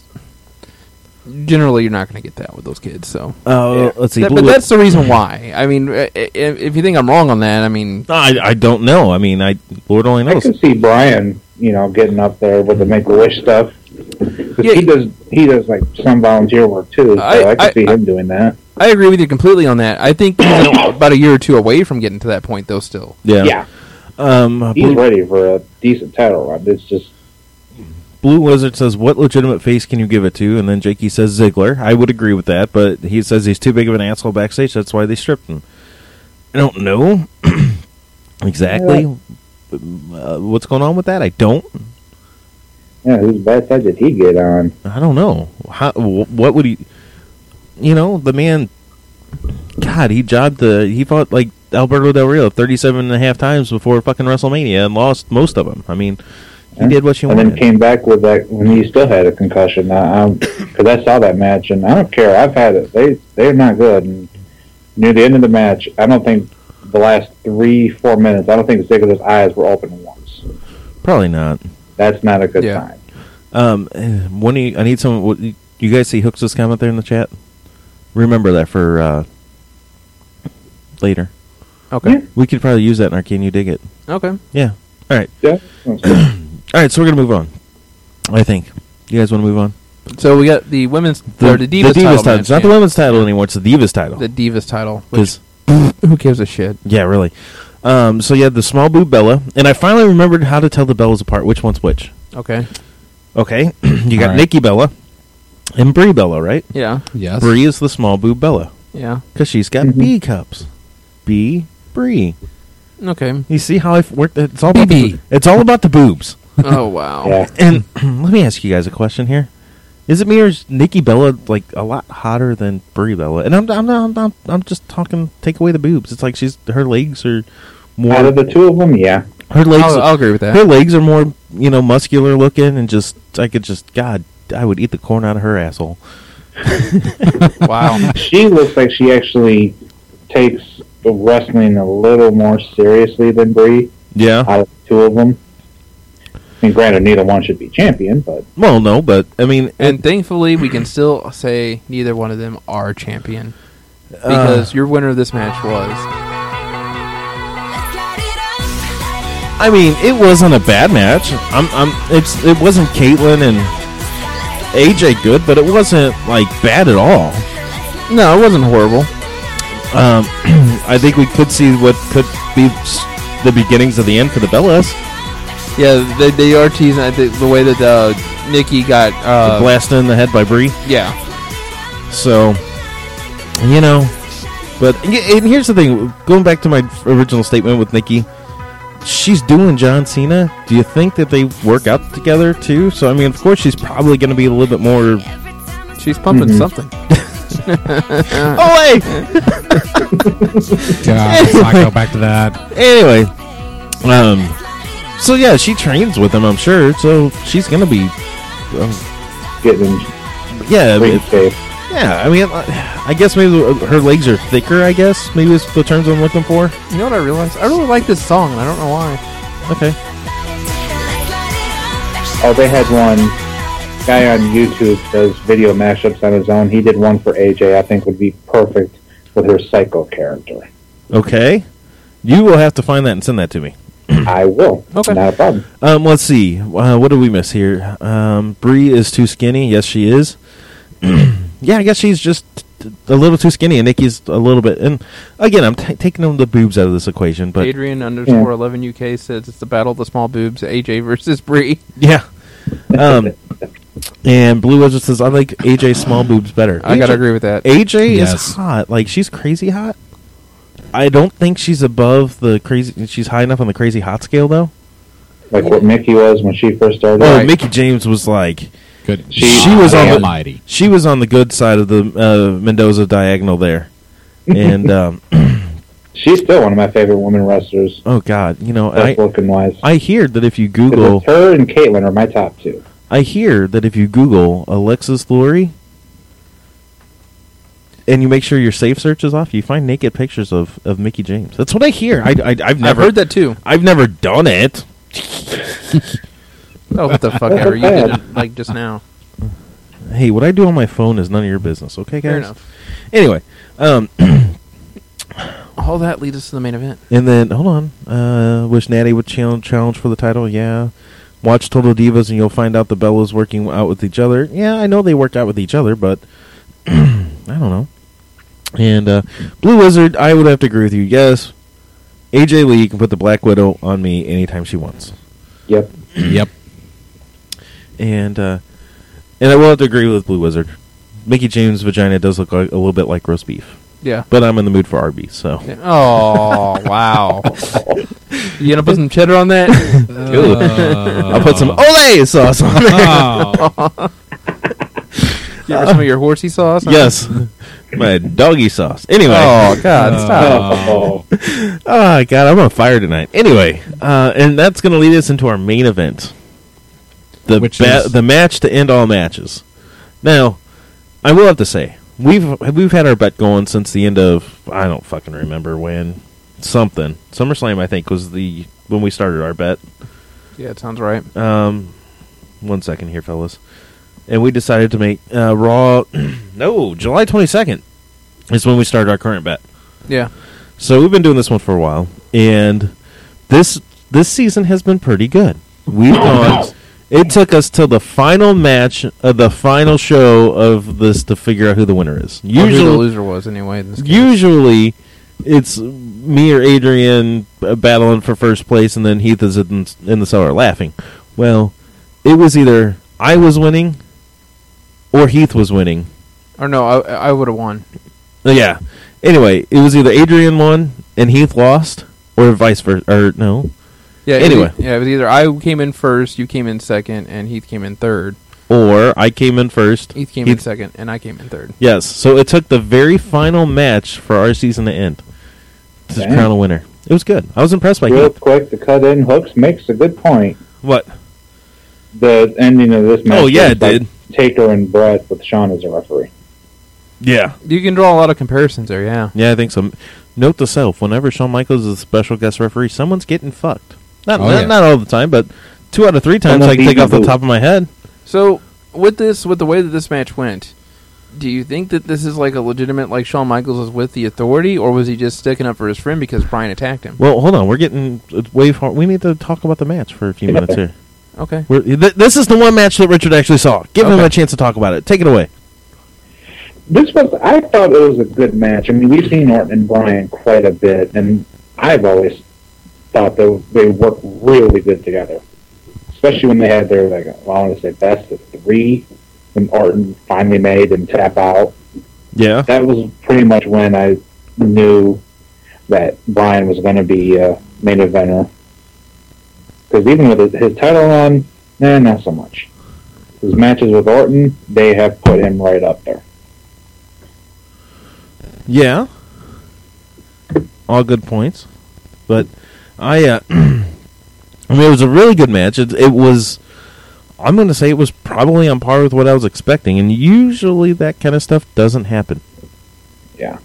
generally you're not going to get that with those kids. So, Oh, Yeah. let's see. That- Blue but that's the reason why. I mean, i- i- if you think I'm wrong on that, I mean, No, I, I don't know. I mean, I Lord only I knows. could see Brian, you know, getting up there with the Make a Wish stuff. 'Cause Yeah, he does, he does like some volunteer work too. So I- I, could I- see I- him doing that. I agree with you completely on that. I think he's a- about a year or two away from getting to that point, though. Still, Yeah. Yeah, Um, he's Blue, ready for a decent title run. It's just Blue Wizard says, what legitimate face can you give it to? And then Jakey says Ziggler. I would agree with that, but he says he's too big of an asshole backstage. That's why they stripped him. I don't know exactly uh, what's going on with that. I don't. yeah. Whose bad side did he get on? I don't know. How, wh- what would he... You know, the man... God, he jobbed the... He fought, like, Alberto Del Rio thirty-seven and a half times before fucking WrestleMania and lost most of them. I mean, he Yeah. did what you and wanted. then came back with that when he still had a concussion. Because I saw that match, and I don't care. I've had it. They they're not good. And near the end of the match, I don't think the last three four minutes. I don't think Ziggler's eyes were open once. Probably not. That's not a good Yeah. sign. Um, eh, when do you, I need some... what- You guys see Hooks' comment there in the chat? Remember that for uh, later. okay, Yeah. We could probably use that in our Can You Dig It? okay. Yeah. All right. Yeah. All right, so we're going to move on. I think. You guys want to move on? So we got the women's or the Divas, title. title. match, It's not the yeah. women's title anymore. It's the Divas title. The Divas title. Which, 'Cause- who gives a shit? yeah, really. Um, so you had the small boob Bella, and I finally remembered how to tell the Bellas apart. Which one's which? Okay. Okay. you got All right. Nikki Bella and Brie Bella, right? Yeah. Yes. Brie is the small boob Bella Yeah. because she's got Mhm. B cups. B Brie. Okay. You see how I've worked? It's all about B B. the, it's all about the boobs. Oh wow. Yeah. And let me ask you guys a question here: is it me or is Nikki Bella like a lot hotter than Brie Bella? And I'm I'm not, I'm, not, I'm just talking. Take away the boobs. It's like she's her legs are more. Out of the two of them, yeah. Her legs. I'll, I'll agree with that. Her legs are more, you know, muscular looking, and just I could just God, I would eat the corn out of her asshole. Wow. She looks like she actually takes wrestling a little more seriously than Brie. Yeah. Out of the two of them. I mean, granted, neither one should be champion, but Well, no, but I mean, And thankfully, we can still say neither one of them are champion because your winner of this match was. I mean, it wasn't a bad match. I'm, I'm, it's, it wasn't Caitlyn and A J good, but it wasn't like bad at all. No, it wasn't horrible. Um, I think we could see what could be s- the beginnings of the end for the Bellas. Yeah, they, they are teasing I think, the way that uh, Nikki got. Uh, Blasted in the head by Brie. yeah. So, you know, but and here's the thing. Going back to my original statement with Nikki, she's doing John Cena. Do you think that they work out together too? So, I mean, of course, she's probably going to be a little bit more. She's pumping Mhm. something. Oh wait. God, let's not go back to that. Anyway, um, so yeah, she trains with him, I'm sure. So she's going to be, um, getting yeah, great it- shape. yeah. I mean, I guess maybe her legs are thicker. I guess maybe is the terms I'm looking for. You know what I realized? I really like this song, and I don't know why. Okay. Oh, they had one guy on YouTube does video mashups on his own. He did one for A J. I think would be perfect with her Psycho character. Okay. You will have to find that and send that to me. I will. Okay. Not a problem. Um, let's see. Uh, what did we miss here? Um, Brie is too skinny. Yes, she is. Yeah, I guess she's just t- a little too skinny, and Nikki's a little bit. And again, I'm t- taking them the boobs out of this equation, but Adrian underscore eleven U K says it's the battle of the small boobs. A J versus Brie. yeah. Um, and Blue Wizard says I like A J's small boobs better. I gotta A J agree with that. A J Yes. is hot. Like she's crazy hot. I don't think she's above the crazy. She's high enough on the crazy hot scale, though. Like what Mickey was when she first started. Oh, Right. Mickey James was like Good. She- she was on the Almighty. she was on the good side of the uh, Mendoza diagonal there, and um, She's still one of my favorite women wrestlers, oh god, you know best I looking wise. I hear that if you 'Cause Google it's her and Caitlyn are my top two. I hear that if you Google Alexis Lurie and you make sure your safe search is off, you find naked pictures of, of Mickey James. That's what I hear. I, I I've never I've heard that too. I've never done it. Oh, what the fuck ever. You did it like just now. Hey, what I do on my phone is none of your business, okay, guys? Fair enough. Anyway, um, All that leads us to the main event. and then hold on. Uh, wish Natty would challenge challenge for the title. Yeah. Watch Total Divas and you'll find out the Bellas working out with each other. Yeah, I know they worked out with each other, but I don't know. And uh, Blue Wizard, I would have to agree with you. Yes, A J Lee can put the Black Widow on me anytime she wants. Yep. Yep. And uh, and I will have to agree with Blue Wizard. Mickey James' vagina does look like, a little bit like roast beef. Yeah. But I'm in the mood for Arby's, so. Yeah. Oh, wow. You gonna put some cheddar on that? Uh, I'll put some Olay sauce on there. Oh. You have some of your horsey sauce? Yes. My doggy sauce. Anyway. Oh, God, stop. Oh, Oh, God, I'm on fire tonight. Anyway, uh, and that's going to lead us into our main event. The Which ba- is- the match to end all matches. Now, I will have to say, we've we've had our bet going since the end of, I don't fucking remember when, something. SummerSlam, I think, was the when we started our bet. Yeah, it sounds right. Um, one second here, fellas. And we decided to make uh, Raw, no, July twenty-second is when we started our current bet. Yeah. So we've been doing this one for a while, and this this season has been pretty good. We've gone. It took us till the final match of the final show of this to figure out who the winner is. Or who the Usually, loser was, anyway. In this case. usually it's me or Adrian uh, battling for first place, and then Heath is in, in the cellar laughing. Well, it was either I was winning or Heath was winning. Or no, I, I would have won. Uh, Yeah. Anyway, it was either Adrian won and Heath lost, or vice versa, or no. Yeah. Anyway. It, yeah, it was either I came in first, you came in second, and Heath came in third. Or I came in first. Heath came in second, and I came in third. Yes, so it took the very final match for our season to end to Dang. crown a winner. It was good. I was impressed by Real Heath. quick to cut in, Hooks makes a good point. What? The ending of this match. Oh, yeah, was it like did. Taker and Brett with Shawn as a referee. Yeah. You can draw a lot of comparisons there, yeah. Yeah, I think so. Note to self, whenever Shawn Michaels is a special guest referee, someone's getting fucked. Not, Oh, not, yeah. not all the time, but two out of three times Someone I can think beat off the the top of my head. So, with this, with the way that this match went, do you think that this is like a legitimate, like Shawn Michaels is with the Authority, or was he just sticking up for his friend because Bryan attacked him? Well, hold on. We're getting uh, way far. We need to talk about the match for a few minutes here. Okay. We're, th- this is the one match that Richard actually saw. Give him Okay. a chance to talk about it. Take it away. This was, I thought it was a good match. I mean, we've seen Orton and Bryan quite a bit, and I've always thought they, they work really good together. Especially when they had their, like, well, I want to say best of three, when Orton finally made him tap out. Yeah. That was pretty much when I knew that Bryan was going to be a main eventer. Because even with his, his title on, nah, not so much. His matches with Orton, they have put him right up there. Yeah. All good points. But I, uh, I mean, it was a really good match. It, it was, I'm going to say it was probably on par with what I was expecting. And usually that kind of stuff doesn't happen. Yeah.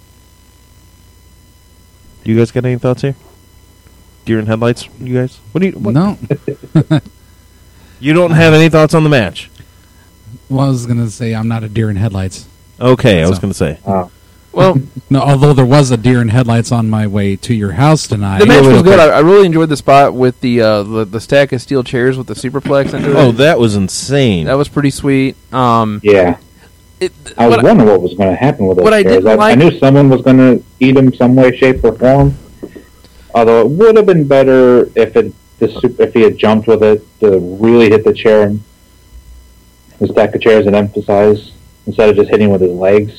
Do you guys got any thoughts here? Deer in headlights, you guys? What do you, what? No. You don't have any thoughts on the match? Well, I was going to say I'm not a deer in headlights. Okay, I was So- going to say. Uh, Well, No, although there was a deer in headlights on my way to your house tonight. the match wait, was okay. good. I, I really enjoyed the spot with the, uh, the the stack of steel chairs with the superplex into it. Oh, that was insane. that was pretty sweet. Um, yeah. it, I was what, wondering what was going to happen with those what I chairs. didn't I, I like- knew someone was going to eat him some way, shape, or form. Although it would have been better if it the sup- if he had jumped with it to really hit the chair and the stack of chairs and emphasize instead of just hitting with his legs.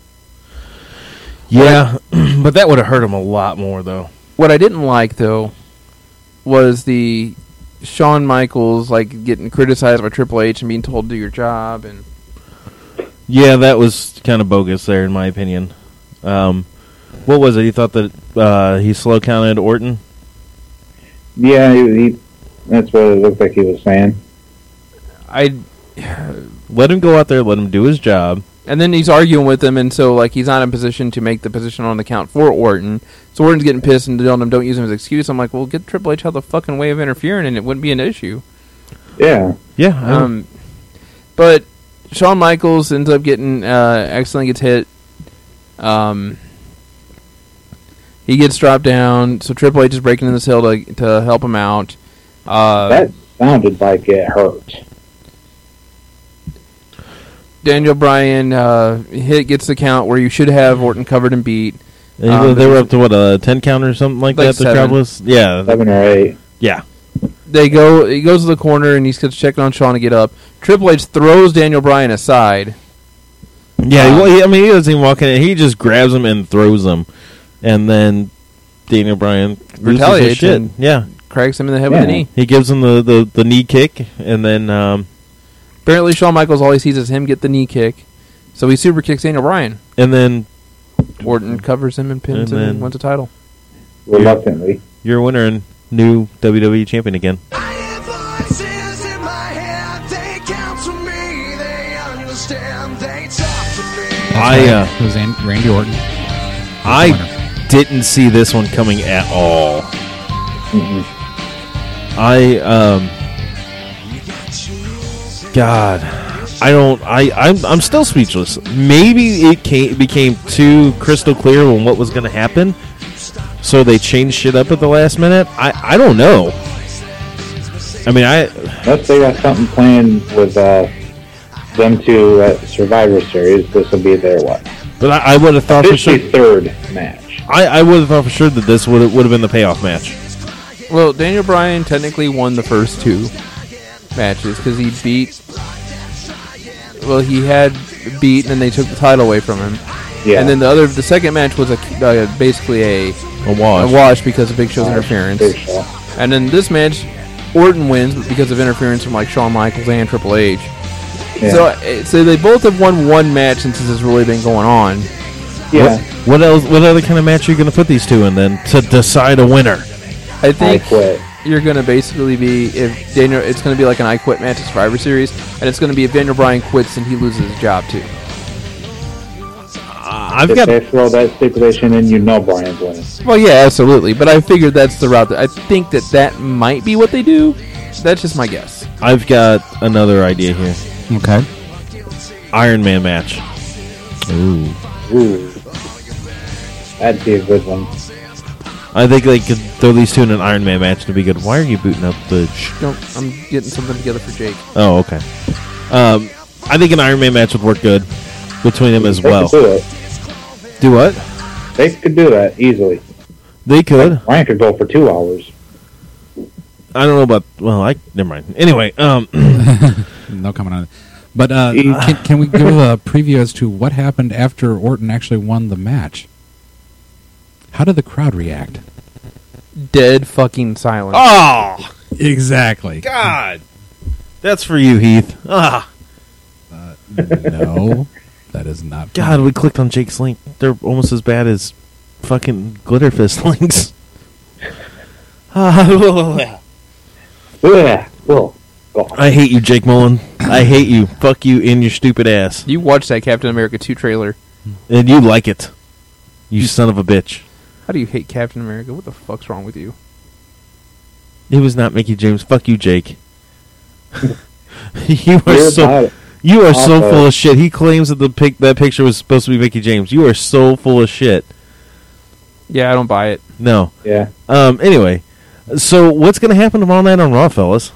Yeah, but that would have hurt him a lot more, though. what I didn't like though was the Shawn Michaels like getting criticized by Triple H and being told to do your job, and Yeah, that was kind of bogus there, in my opinion. Um, what was it? You thought that uh, he slow counted Orton? Yeah, he, he, that's what it looked like he was saying. I. Let him go out there, let him do his job. And then he's arguing with him, and so like he's not in position to make the position on the count for Orton. So Orton's getting pissed and telling him don't use him as an excuse. I'm like, well, get Triple H out of the fucking way of interfering, and it wouldn't be an issue. Yeah. Yeah, I don't- Um, but Shawn Michaels ends up getting uh, accidentally gets hit. Um, he gets dropped down, so Triple H is breaking in the cell to to help him out. Uh, That sounded like it hurt. Daniel Bryan uh, hit gets the count where you should have Orton covered and beat. And Um, they were up to, what, a ten count or something like, Like that? The seven. crowd was? Yeah. Seven or eight. Yeah. They go. He goes to the corner and he's checking on Shawn to get up. Triple H throws Daniel Bryan aside. Yeah, Um, well, he, I mean, he doesn't even walk in. He just grabs him and throws him. And then Daniel Bryan loses his Retaliates shit. and- Yeah. Cracks him in the head with Yeah. a knee. He gives him the, the, the knee kick, and then... Um, Apparently, Shawn Michaels all he sees is him get the knee kick, so he super kicks Daniel Bryan. and then Orton covers him and pins And him then- and wins the title. Reluctantly. you're a winner and new W W E champion again. I have voices in my head, they counsel me, they understand, they talk to me. I uh, It was An- Randy Orton. I didn't see this one coming at all. Mm-mm. I um, God, I don't. I I'm I'm still speechless. Maybe it came, became too crystal clear on what was going to happen, so they changed shit up at the last minute. I I don't know. I mean, I Unless they got something planned with uh, them two at Survivor Series, this will be their what? but I, I would have thought for sure. Officially third match. I, I would have thought for sure that this would would have been the payoff match. Well, Daniel Bryan technically won the first two matches because he beat. Well, he had beat, and then they took the title away from him. Yeah. And then the other, the second match was a uh, basically a A wash. A wash because of Big Show's interference. Big Show. And then this match, Orton wins because of interference from like Shawn Michaels and Triple H. Yeah. So, uh, so they both have won one match since this has really been going on. yeah. What, what else? What other kind of match are you going to put these two in then to decide a winner? I I think quit. you're going to basically be if Daniel. It's going to be like an I Quit match at Survivor Series, and it's going to be if Daniel Bryan quits and he loses his job too. I've If got. they throw that stipulation in, you know Brian's winning. Well, yeah, absolutely. But I figured that's the route. That I think that that might be what they do. That's just my guess. I've got another idea here. Okay. Iron Man match. Ooh. Ooh. That'd be a good one. I think they could throw these two in an Iron Man match to be good. Why are you booting up the? Don't. I'm getting something together for Jake. Oh, okay. Um, I think an Iron Man match would work good between them as They well. could do it. Do what? They could do that easily. They could. Brian could go for two hours. I don't know about. Well, I never mind. Anyway, um, No comment on it. But uh, He- can, can we give a preview as to what happened after Orton actually won the match? How did the crowd react? Dead fucking silence. oh Exactly. God, that's for you, Heath. Ah, No, that is not. God, we clicked on Jake's link. They're almost as bad as fucking Glitter Fist links. Ah, Yeah. Well, go. I hate you, Jake Mullen. I hate you. Fuck you in your stupid ass. You watched that Captain America two trailer. And you like it. You son of a bitch. How do you hate Captain America? What the fuck's wrong with you? It was not Mickey James. Fuck you, Jake. you are You're so about it. you are so Awful. full of shit. He claims that the pic that picture was supposed to be Mickey James. You are so full of shit. Yeah, I don't buy it. No. Yeah. Um. Anyway, so what's going to happen tomorrow night on Raw, fellas?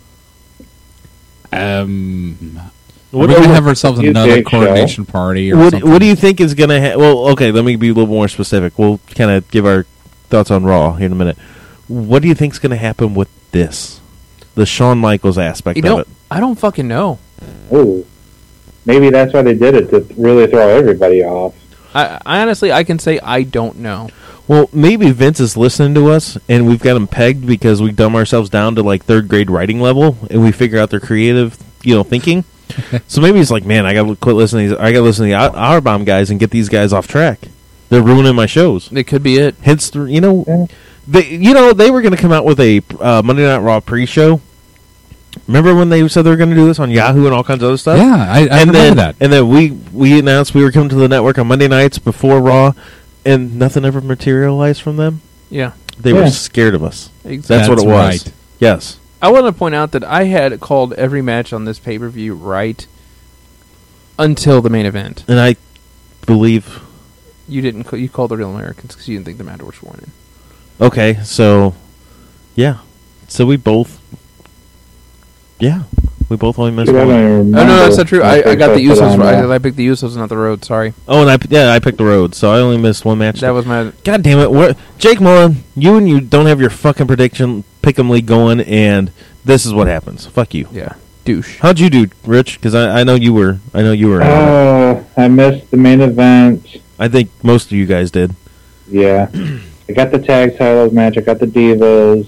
Um, What, we're going to what- have ourselves You another think so? coronation party or what, something. what do you think is going to happen? Well, okay, let me be a little more specific. We'll kind of give our thoughts on Raw here in a minute. What do you think is going to happen with this? The Shawn Michaels aspect You of know, it. I don't fucking know. Ooh. Maybe that's why they did it, to really throw everybody off. I, I honestly, I can say I don't know. Well, maybe Vince is listening to us, and we've got him pegged because we dumb ourselves down to like third grade writing level, and we figure out their creative, you know, thinking. So maybe he's like, "Man, I got to quit listening. To these, I got to listen to the Our- Our Bomb guys and get these guys off track. They're ruining my shows." It could be it. Hence, the, you know, Yeah. they, you know, they were going to come out with a uh, Monday Night Raw pre-show. Remember when they said they were going to do this on Yahoo and all kinds of other stuff? Yeah, I, I and remember then, that. And then we we announced we were coming to the network on Monday nights before Raw, and nothing ever materialized from them. Yeah, They Yeah. were scared of us. exactly. That's, what it was. right. Yes. I want to point out that I had called every match on this pay per view right until the main event. And I believe. You didn't. Call, you called the Real Americans because you didn't think the Matadors were winning. Okay, so yeah, so we both. Yeah, we both only missed Dude, I don't one. even Oh remember no, that's not true. what I, I they got the put Usos on right. that. I picked the Usos, not the Road. Sorry, Oh, and I yeah I picked the road, so I only missed one match. that was my. God damn it! What, Jake Mullen, you and you don't have your fucking prediction pick'em league going, and this is what happens. Fuck you. Yeah, douche. How'd you do, Rich? Because I, I know you were. I know you were. Uh, I missed the main event. I think most of you guys did. Yeah. I got the tag titles match. I got the Divas.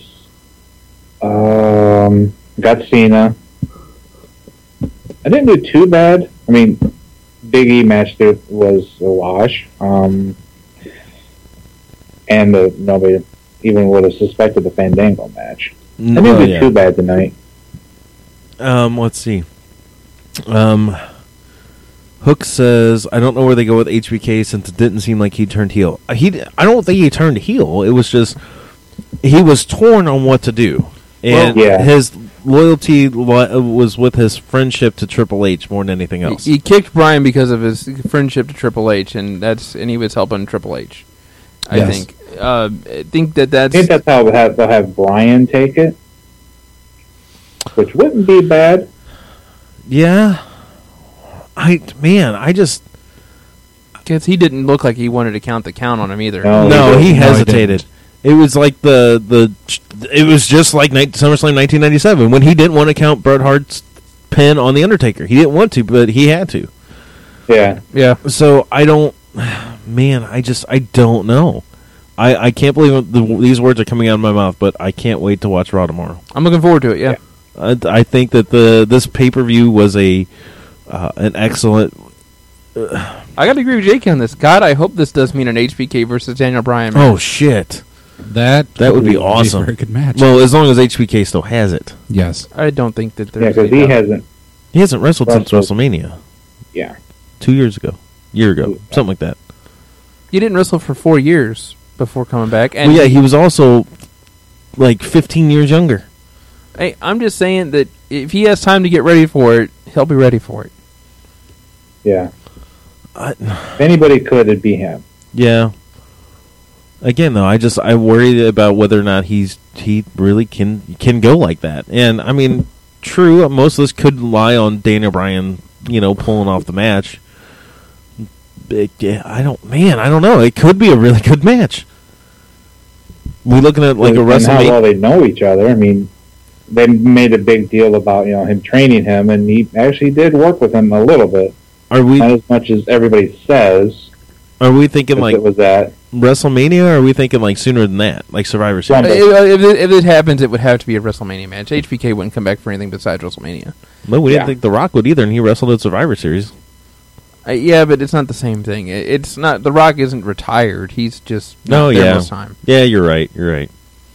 Um, got Cena. I didn't do too bad. I mean, Big E match there was a wash. Um, and the, nobody even would have suspected the Fandango match. I didn't Oh, do yeah. too bad tonight. Um, let's see. Um, Hook says, "I don't know where they go with H B K since it didn't seem like he turned heel. Uh, He, I don't think he turned heel. It was just he was torn on what to do, and Well, yeah. his loyalty li- was with his friendship to Triple H more than anything He, else. he kicked Bryan because of his friendship to Triple H, and that's and he was helping Triple H. I Yes. think. Uh, I think that I that's. think that's how they'll have, they'll have Brian take it, which wouldn't be bad. yeah, I man, I just Because he didn't look like he wanted to count the count on him either. No. no, he he didn't. No, he hesitated. It was like the the it was just like night, SummerSlam nineteen ninety-seven when he didn't want to count Bret Hart's pin on the Undertaker. He didn't want to, but he had to. Yeah. Yeah. So I don't, man. I just I don't know. I, I can't believe the, these words are coming out of my mouth, but I can't wait to watch Raw tomorrow. I'm looking forward to it. Yeah. I, I think that the this pay per view was a uh, an excellent. Uh, I got to agree with Jake on this. God, I hope this does mean an H B K versus Daniel Bryan match. oh shit! That That would be a awesome. very good match. Well, as long as H B K still has it, yes. I don't think that Yeah, there's. because a he doubt. hasn't. he hasn't wrestled since Wrestled. WrestleMania Yeah. two years ago, year ago, something like that. He didn't wrestle for four years before coming back. And Well, yeah, he was also like fifteen years younger. Hey, I'm just saying that if he has time to get ready for it, he'll be ready for it. Yeah. I, If anybody could, it'd be him. yeah. Again, though, I just I worry about whether or not he's he really can can go like that. And I mean, true, most of this could lie on Daniel Bryan, you know, pulling off the match. But, yeah, I don't, man, I don't know. It could be a really good match. We're looking at like a And how WrestleMania. well they know each other. I mean, they made a big deal about, you know, him training him, and he actually did work with him a little bit. Are we Not as much as everybody says. are we thinking If like it was that. WrestleMania, or are we thinking like sooner than that, like Survivor Series? Rumble. If, if, it, if it happens, it would have to be a WrestleMania match. H B K wouldn't come back for anything besides WrestleMania. No, we didn't Yeah. think The Rock would either, and he wrestled at Survivor Series. Uh, yeah, but it's not the same thing. It, it's not. The Rock isn't retired. He's just No, not there yeah. most time. Yeah, you're right. You're right.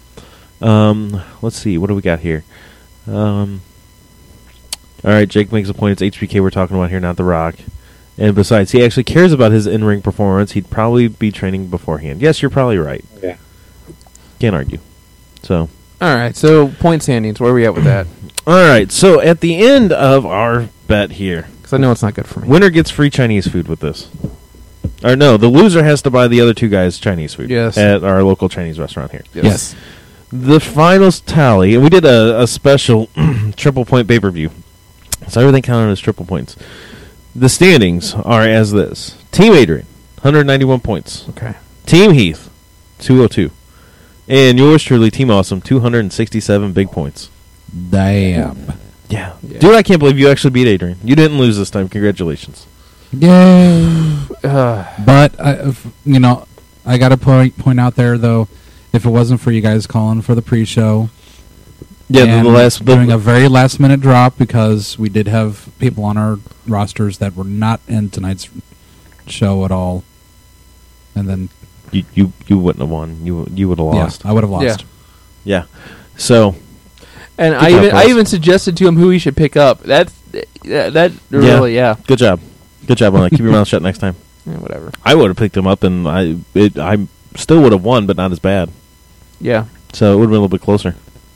Um, let's see. What do we got here? Um, all right, Jake makes a point. It's H B K we're talking about here, not The Rock. And besides, he actually cares about his in-ring performance. He'd probably be training beforehand. Yes, you're probably right. Yeah. Can't argue. So, All right. So point standings. Where are we at with that? all right. So at the end of our bet here, Because I know it's not good for me. winner gets free Chinese food with this. Or no, the loser has to buy the other two guys Chinese food. Yes. At our local Chinese restaurant here. Yes. The finals tally, and we did a, a special triple point pay per view, so everything counted as triple points. The standings are as this: Team Adrian, one hundred ninety-one points; Okay. Team Heath, two hundred two; and yours truly, Team Awesome, two hundred sixty-seven big points. Damn. Yeah. Yeah. dude, I can't believe you actually beat Adrian. You didn't lose this time. Congratulations. Yay. Uh, But, I, if- you know, I got to point, point out there, though, if it wasn't for you guys calling for the pre-show, Yeah, the, and the last the, doing a very last-minute drop, because we did have people on our rosters that were not in tonight's show at all. And then, you, you you wouldn't have won. You you would have lost. yeah, I would have lost. Yeah. So and Good I job, even I boys. even suggested to him who he should pick up. That's that, that really yeah. good job, good job on that. Keep your mouth shut next time. Yeah, whatever. I would have picked him up, and I it, I still would have won, but not as bad. Yeah. So it would have been a little bit closer.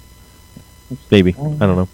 Maybe. I don't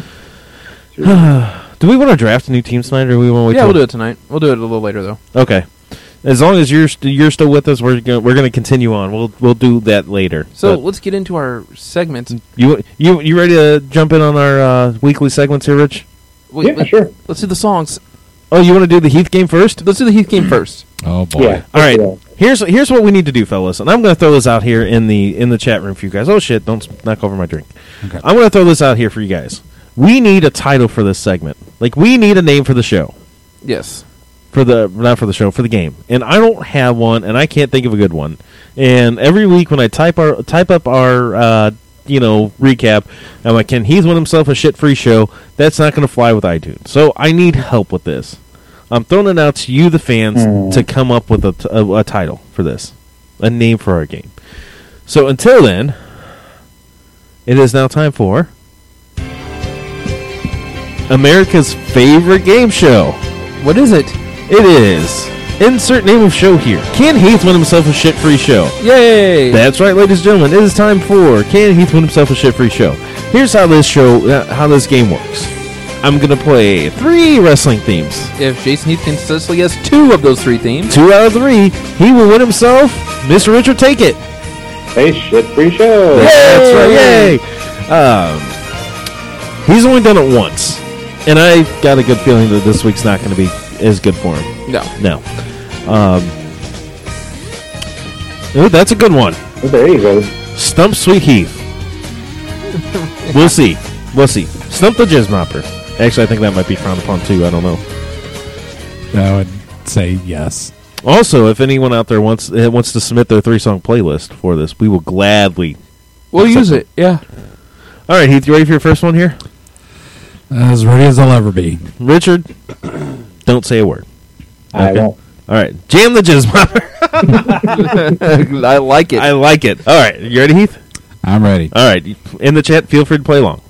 know. Do we want to draft a new team tonight, or do we want to wait Yeah, till- we'll do it tonight. We'll do it a little later though. Okay. As long as you're st- you're still with us, we're gonna, we're going to continue on. We'll we'll do that later. So But let's get into our segments. you you you ready to jump in on our uh, weekly segments here, Rich? Wait, Yeah, let- sure. Let's do the songs. Oh, you want to do the Heath game first? Let's do the Heath game first. Oh, boy. Yeah. All right. Yeah. Here's here's what we need to do, fellas, and I'm going to throw this out here in the in the chat room for you guys. Oh shit! Don't s- knock over my drink. Okay. I'm going to throw this out here for you guys. We need a title for this segment. Like, we need a name for the show, Yes. for the not for the show, for the game. And I don't have one, and I can't think of a good one. And every week when I type our type up our uh, you know recap, I'm like, can Heath win himself a shit free show? That's not going to fly with iTunes. So I need help with this. I'm throwing it out to you, the fans, Hmm. to come up with a, t- a, a title for this, a name for our game. So until then, it is now time for America's favorite game show. What is it? It is insert name of show here. Can Heath win himself a shit free show? Yay! That's right, ladies and gentlemen. It is time for Can Heath win himself a shit free show? Here's how this show, uh, how this game works. I'm gonna play three wrestling themes. If Jason Heath consistently has two of those three themes, Two out of three, he will win himself Mister Richard Take It. Hey, shit free show. That's right, yay! Um, he's only done it once, and I got a good feeling that this week's not going to be as good for him. no. No. Um, ooh, that's a good one. Oh, there you go. Stump Sweet Heath. We'll see. We'll see. Stump the Jizzmopper. Actually, I think that might be frowned upon too. I don't know. I would say yes. Also, if anyone out there wants uh, wants to submit their three song playlist for this, we will gladly. We'll accept use it. Yeah. All right, Heath, you ready for your first one here? As ready as I'll ever be. Richard, don't say a word. I Okay. won't. All right, jam the jizz mopper. I like it. I like it. All right, you ready, Heath? I'm ready. All right, in the chat, feel free to play along.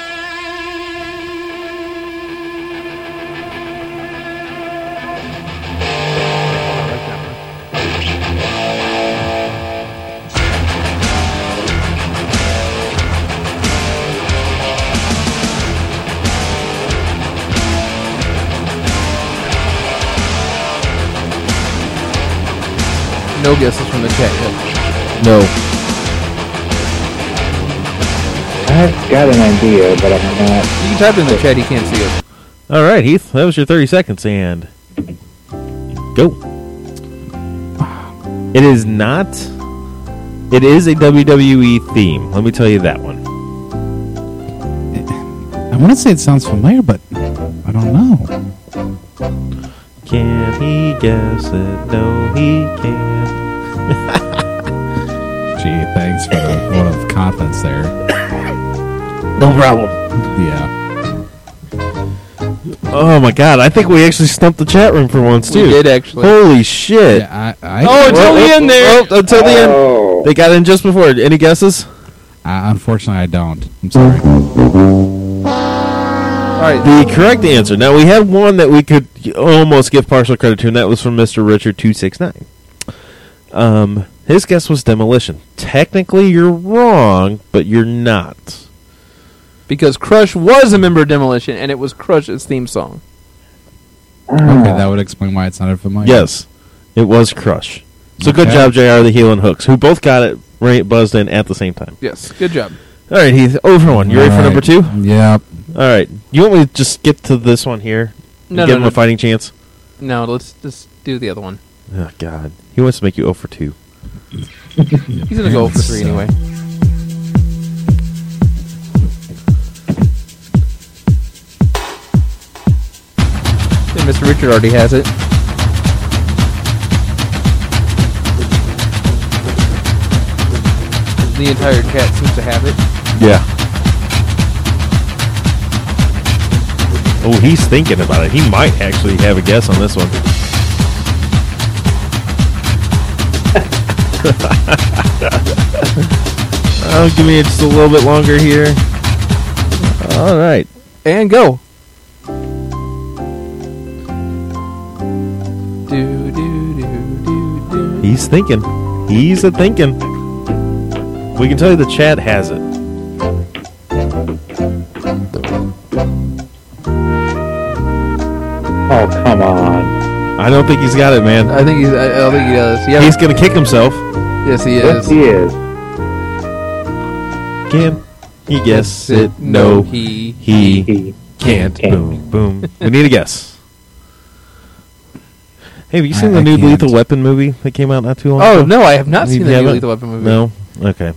No guesses from the chat yet. No. I've got an idea, but I'm not. You can type in the chat. He can't see it. All right, Heath, that was your thirty seconds, and go. It is not. It is a W W E theme. Let me tell you that one. I want to say it sounds familiar, but I don't know. Can he guess it? No, he can't. Gee, thanks for the vote of confidence there. No problem. Yeah. Oh my god, I think we actually stumped the chat room for once too. We did actually. Holy shit! yeah I, I, Oh, until the end there. Oh, until the end. Oh. They got in just before. Any guesses? I, unfortunately, I don't. I'm sorry. All right. The correct answer. Now we had one that we could almost give partial credit to, and that was from Mister Richard two six nine. Um, his guess was Demolition. Technically, you're wrong, but you're not. Because Crush was a member of Demolition, and it was Crush's theme song. Okay, that would explain why it sounded familiar. Yes, it was Crush. So good Okay. job, J R, the heel and Hooks, who both got it right buzzed in at the same time. Yes. Good job. All right, Heath, over one. You ready for All number right. two? Yep. All right. You want me to just skip to this one here? No, and no, give him no. a fighting chance? No, let's just do the other one. Oh, God. He wants to make you zero for two. He's gonna go for three So- anyway. And Mister Richard already has it. The entire chat seems to have it. Yeah. Oh, he's thinking about it. He might actually have a guess on this one. Oh, give me just a little bit longer here. All right. And go. Do, do, do, do, do. He's thinking. He's a thinking. We can tell you the chat has it. Oh, come on. I don't think he's got it, man. I think he's. I, I don't think he does. Yeah. He's gonna kick himself. yes, he Yes, is. he is. Can he guess it? No, he. he He can't. can't. Boom, boom. We need a guess. Hey, have you I- seen the I new can't. Lethal Weapon movie that came out not too long Oh ago? no, I have not You seen the new haven't? Lethal Weapon movie. No? Okay.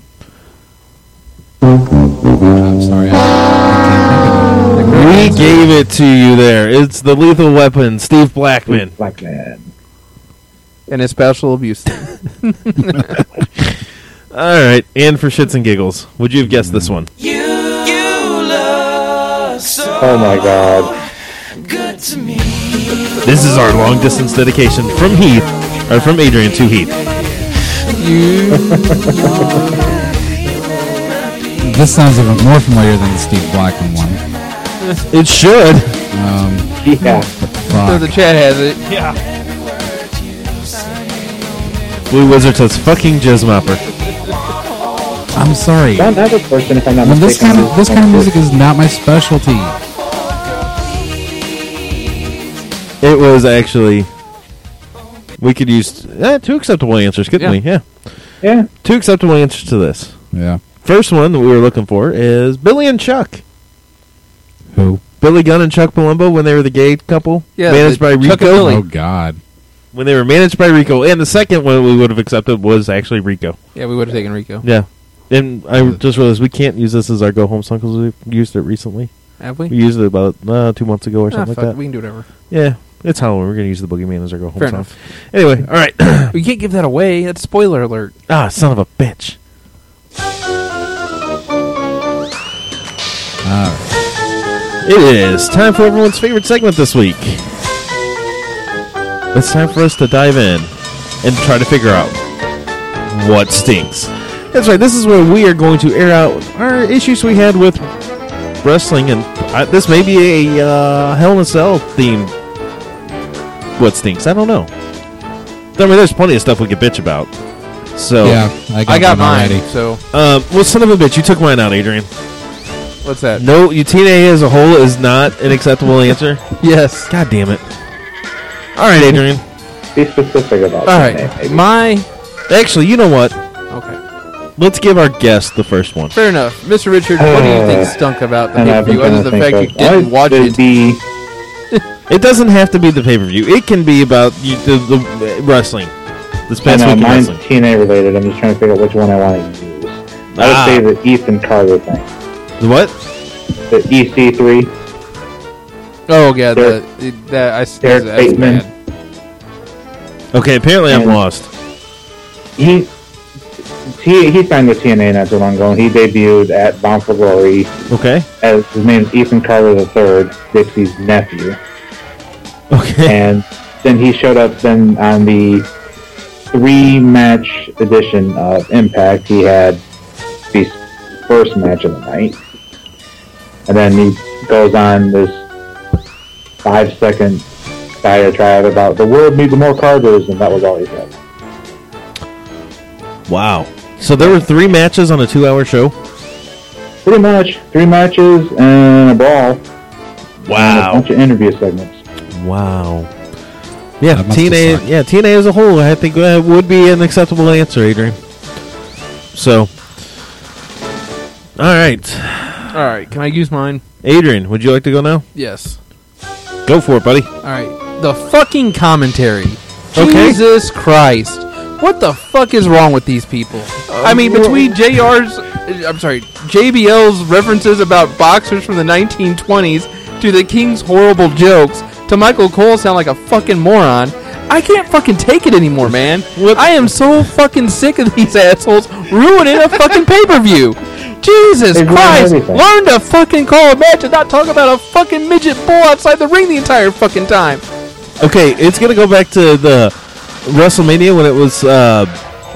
I'm sorry. I, I can't think of it. We gave it to you there. It's the Lethal Weapon, Steve Blackman. Black man. And his spousal abuse. All right, and for shits and giggles, would you have guessed this one? Oh my god. This is our long distance dedication from Heath, or from Adrian to Heath. This sounds even more familiar than the Steve Blackman one. It should. Um, Yeah. So fuck. the chat has it. Blue Wizard says fucking Jizzmopper. I'm sorry. Another person, if I'm not I mean, this mistaken. kind of this kind of music is not my specialty. It was actually. We could use eh, two acceptable answers, couldn't Yeah. we? Yeah. Yeah. Two acceptable answers to this. Yeah. First one that we were looking for is Billy and Chuck. Who? Billy Gunn and Chuck Palumbo when they were the gay couple. Yeah, Managed the by Chuck and Rico. Billy. Oh God. When they were managed by Rico. And the second one we would have accepted was actually Rico. Yeah, we would have taken Rico. Yeah. And I just realized we can't use this as our go home song because we've used it recently. Have we? We used it about uh, two months ago or Ah, something fuck, like that. we can do whatever. Yeah. It's Halloween. We're gonna use the boogeyman as our go home Fair song. enough. Anyway, all right. We can't give that away. That's spoiler alert. Ah, son of a bitch. All right. It is time for everyone's favorite segment this week. It's time for us to dive in and try to figure out what stinks. That's right. This is where we are going to air out our issues we had with wrestling, and uh, this may be a uh, Hell in a Cell theme. What stinks? I don't know. I mean, there's plenty of stuff we could bitch about. So, Yeah, I got, I got mine mine. already. So um, well, son of a bitch, you took mine out, Adrian. what's that? No, you T N A as a whole is not an acceptable answer. Yes. God damn it. All right, Adrian. Be specific about All that, right. maybe. My. Actually, you know what? Okay. Let's give our guest the first one. Fair enough. Mister Richard, what do you think stunk about the And I've been pay-per-view, other trying than to the think fact you of- didn't I'd watch say it? Be, It doesn't have to be the pay-per-view. It can be about you, the, the wrestling. This I past know, week in mine's wrestling. T N A related. I'm just trying to figure out which one I want to use. I would Ah. say the Ethan Carter thing. The what? The E C three. Oh yeah, the, Derek- the, that I that's, Derek that's Bateman. bad. Okay, apparently I'm And- lost. He he he signed with T N A not too long ago. And he debuted at Bound for Glory Okay. as his name is Ethan Carter the Third, Dixie's nephew. Okay. And then he showed up then on the three-match edition of Impact. He had the first match of the night. And then he goes on this five-second diatribe about the world needs more Carters, and that was all he said. Wow. So there were three matches on a two-hour show? Pretty much three matches and a brawl. And a Wow. bunch of interview segments. Wow. Yeah, That must T N A. have sucked. Yeah, T N A as a whole, I think uh, would be an acceptable answer, Adrian. So, all right, All right, can I use mine? Adrian, would you like to go now? Yes. Go for it, buddy. All right. The fucking commentary. Okay. Jesus Christ. What the fuck is wrong with these people? I mean, between J R's, uh, I'm sorry, J B L's references about boxers from the nineteen twenties to the King's horrible jokes to Michael Cole sound like a fucking moron. I can't fucking take it anymore, man. I am so fucking sick of these assholes ruining a fucking pay-per-view. Jesus They ruin Christ. everything. Learn to fucking call a match and not talk about a fucking midget bull outside the ring the entire fucking time. Okay, it's gonna go back to the WrestleMania when it was uh,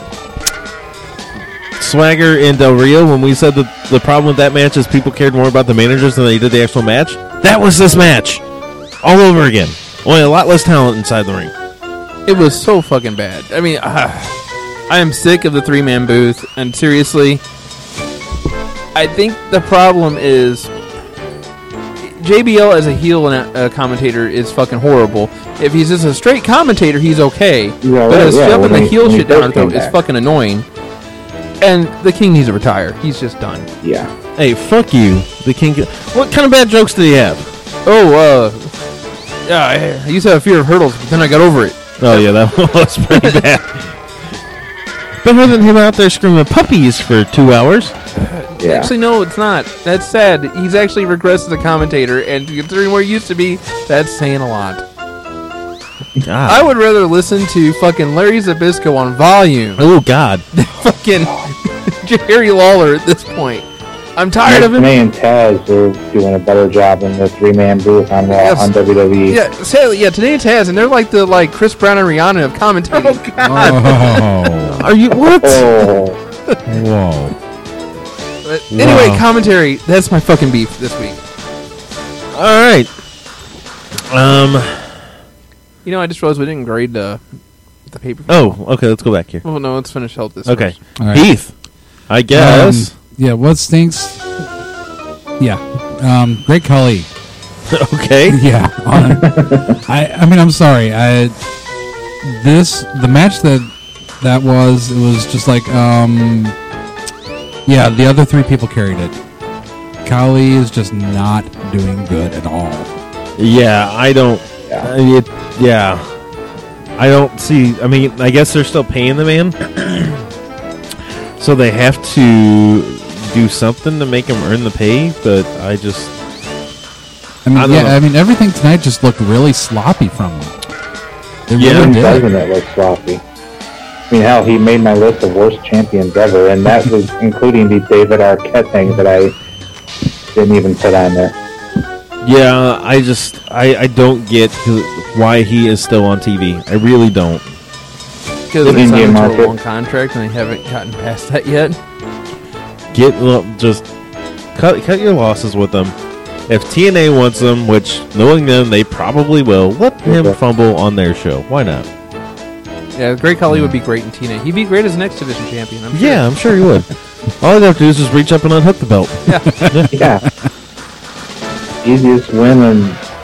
Swagger and Del Rio when we said that the problem with that match is people cared more about the managers than they did the actual match. That was this match, all over again. Only a lot less talent inside the ring. It was so fucking bad. I mean, uh, I am sick of the three-man booth, and seriously, I think the problem is J B L as a heel and a, a commentator is fucking horrible. If he's just a straight commentator, he's okay. Yeah, but right, as yeah, shoving when the he- heel when he shit down our first throat came is back. fucking annoying. And the King needs to retire. He's just done. Yeah. Hey, fuck you, the King. What kind of bad jokes did he have? Oh, uh, yeah, I, I used to have a fear of hurdles, but then I got over it. Oh yeah, that was pretty bad. Better than him out there screaming puppies for two hours. Yeah. Actually, no, it's not. That's sad. He's actually regressed as a commentator, and considering where he used to be, that's saying a lot. God. I would rather listen to fucking Larry Zbyszko on volume Oh God. than fucking Jerry Lawler at this point. I'm tired of him. May and Taz are doing a better job in the three-man booth on Raw, Yes. on W W E. Yeah, sadly, yeah, today it's Taz, and they're like the like Chris Brown and Rihanna of commentating. Oh, Oh, Are you what? Oh, whoa. But anyway, Wow. commentary. That's my fucking beef this week. All right. Um. You know, I just realized we didn't grade the the paper. Oh, okay. Let's go back here. Well, no, let's finish out this. Okay, first. All right. Heath. I guess. Um, yeah, what stinks? Yeah. Um, Great Khali. okay. Yeah. on- I I mean, I'm sorry. I this the match that that was it was just like um yeah, the other three people carried it. Khali is just not doing good at all. Yeah, I don't. Yeah. I mean, it, yeah. I don't see. I mean, I guess they're still paying the man, so they have to do something to make him earn the pay. But I just, I mean, I don't yeah, know. I mean, everything tonight just looked really sloppy from him. It Yeah. really Even did. doesn't it look sloppy? I mean, hell, he made my list of worst champions ever, and that was including the David Arquette thing that I didn't even put on there. Yeah, I just I, I don't get who- why he is still on T V. I really don't. Because The they signed Indian him to a market. long contract and they haven't gotten past that yet. Get well, just cut cut your losses with them. If T N A wants them, which knowing them they probably will, let him Okay. fumble on their show. Why not? Yeah, Great Khali would be great in T N A. He'd be great as an X Division champion. I'm sure. Yeah, I'm sure he would. All I'd have to do is just reach up and unhook the belt. Yeah. Easiest win and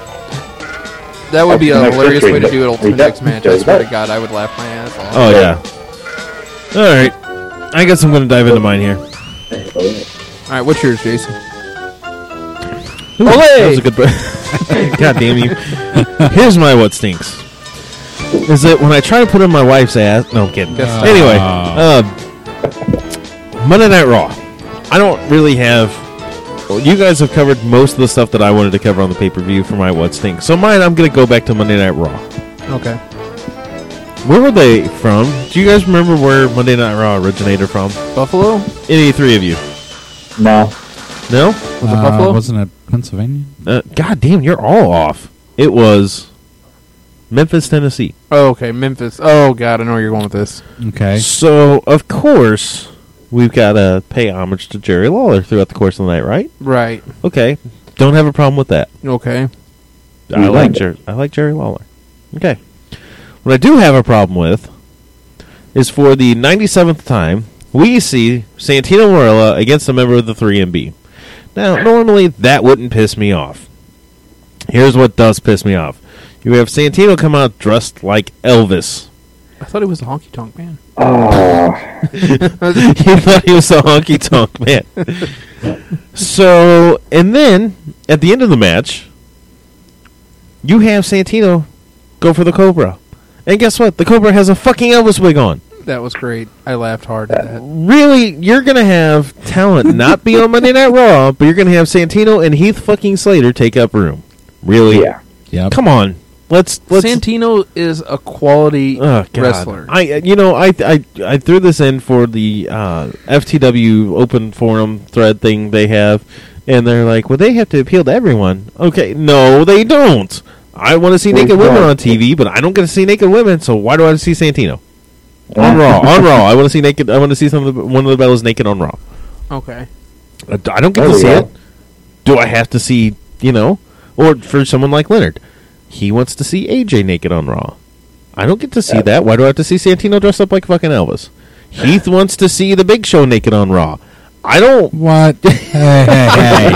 That would be a Next hilarious way to history, do an but Ultimate we X match. I definitely swear to does. God, I would laugh my ass off. Oh yeah. All right. I guess I'm going to dive into mine here. All right, what's yours, Jason? Ooh, that was a good. God damn you! Here's my what stinks. Is that when I try to put in my wife's ass? No, I'm kidding. Guess so. Anyway, Uh. uh, Monday Night Raw. I don't really have. Well, you guys have covered most of the stuff that I wanted to cover on the pay per view for my what stinks. So mine, I'm going to go back to Monday Night Raw. Okay. Where were they from? Do you guys remember where Monday Night Raw originated from? Buffalo? Any three of you? no. No? Was it Uh, Buffalo? Wasn't it Pennsylvania? Uh, God damn, you're all off. It was Memphis, Tennessee. Oh, okay, Memphis. Oh, God, I know where you're going with this. Okay. So, of course, we've got to pay homage to Jerry Lawler throughout the course of the night, right? Right. Okay. Don't have a problem with that. Okay. I You like like it. Jerry. I like Jerry Lawler. Okay. What I do have a problem with is for the ninety-seventh time we see Santino Marella against a member of the three M B. Now, normally that wouldn't piss me off. Here's what does piss me off. You have Santino come out dressed like Elvis. I thought it was the Honky Tonk Man. Oh, He thought he was a honky tonk man. So, and then at the end of the match, you have Santino go for the Cobra. And guess what? The Cobra has a fucking Elvis wig on. That was great. I laughed hard at that. Really, you're going to have talent not be on Monday Night Raw, but you're going to have Santino and Heath fucking Slater take up room. Really? yeah. Yep. Come on. Let's let's Santino is a quality Oh, God. wrestler. I uh, you know I I I threw this in for the uh, F T W open forum thread thing they have, and they're like, well, they have to appeal to everyone. Okay, no, they don't. I want to see Well, naked women right. on T V, but I don't get to see naked women. So why do I see Santino on Raw? On Raw, I want to see naked. I want to see some of the, one of the bellas naked on Raw. okay. I d- I don't get There to we see go. it. Do I have to see? You know, or for someone like Leonard, he wants to see A J naked on Raw. I don't get to see Yeah. that. Why do I have to see Santino dressed up like fucking Elvis? Heath wants to see the Big Show naked on Raw. I don't. What? Hey, hey,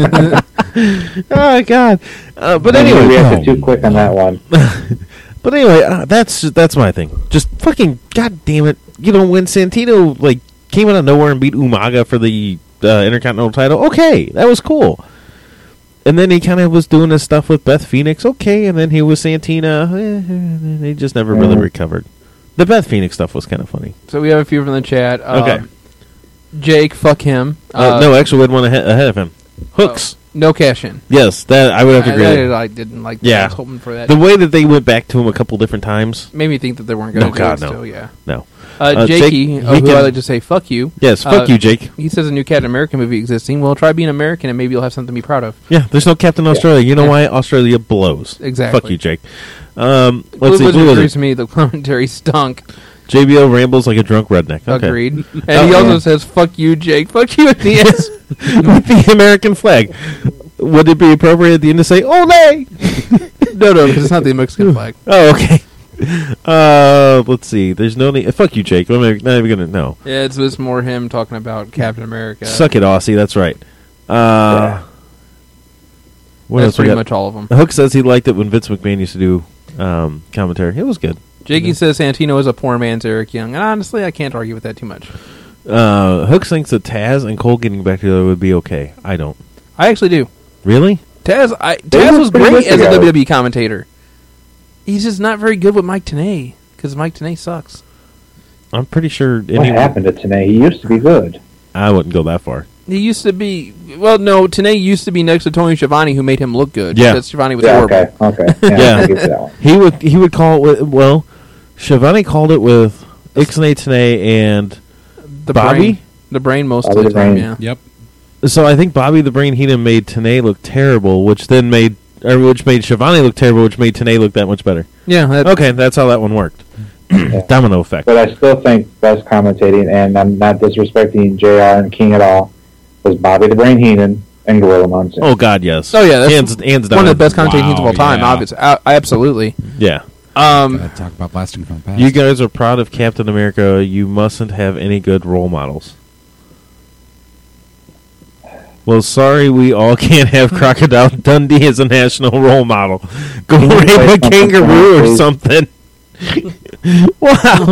hey. Oh God. Uh, but I think we anyway, reacted no. too quick on that one. but anyway, uh, that's that's my thing. Just fucking God damn it! You know when Santino like came out of nowhere and beat Umaga for the uh, Intercontinental title. Okay, that was cool. And then he kind of was doing his stuff with Beth Phoenix. Okay, and then he was Santina. Eh, they just never really Mhm. recovered. The Beth Phoenix stuff was kind of funny. So we have a few from the chat. Um, Okay. Jake, fuck him. Uh, Uh, no, actually, we had one ahead, ahead of him. Hooks. No cash in. Yes, that I would have to I, agree. with. I, I didn't like that. Yeah. I was hoping for that. The way that they went back to him a couple different times. Made me think that they weren't going No, to do God, it no. still, yeah. No. Uh, Uh, Jake, Jakey, he uh, who can- I like to say fuck you. Yes, fuck Uh, you, Jake. He says a new Captain America movie existing. Well, try being American and maybe you'll have something to be proud of. Yeah, there's no Captain Australia. You know Yeah. why? Australia blows. Exactly. Fuck you, Jake. Um, Blue let's see. Wizard Blue agrees Wizard. to me the commentary stunk. J B L rambles like a drunk redneck. Okay. Agreed. And Oh, he also yeah. says fuck you, Jake. Fuck you at the end. With the American flag. Would it be appropriate at the end to say, "Ole"? no, no, because it's not the Mexican flag. Oh, okay. Uh, let's see. There's no need. Fuck you, Jake. I'm not even gonna know. Yeah, it's just more him talking about Captain America. Suck it, Aussie. That's right. Uh, what That's else we pretty got? much all of them. Hook says he liked it when Vince McMahon used to do um, commentary. It was good. Jakey says Santino is a poor man's Eric Young. And honestly, I can't argue with that too much. Uh, Hook thinks that Taz and Cole getting back together would be okay. I don't. I actually do. Really? Taz, I, They Taz were was pretty great good as a together. W W E commentator. He's just not very good with Mike Tenay because Mike Tenay sucks. I'm pretty sure. What anyone- happened to Tanay? He used to be good. I wouldn't go that far. He used to be. Well, no, Tenay used to be next to Tony Schiavone, who made him look good. Yeah. Because Schiavone was Yeah, horrible. okay, okay. Yeah, Yeah. I get that one. He would he would call it with, well, Schiavone called it with Ixnay Tenay and The Bobby? brain, the brain most Bobby of the the time. Brain. Yeah. Yep. so I think Bobby the Brain Heenan made Tenay look terrible, which then made or which made Schiavone look terrible, which made Tenay look that much better. Yeah. That, Okay, that's how that one worked. Domino effect. But I still think best commentating, and I'm not disrespecting J R and King at all, was Bobby the Brain Heenan and Gorilla Monsoon. Oh God, yes. Oh yeah, that's hands hands down. one of the best commentating Wow, teams of all time. yeah. Obviously, I, I absolutely. Yeah. Um, Gotta talk about blasting from the past. You guys are proud of Captain America. You mustn't have any good role models. Well, sorry, we all can't have Crocodile Dundee as a national role model. Go Can you rape say a something kangaroo or please? something. Wow.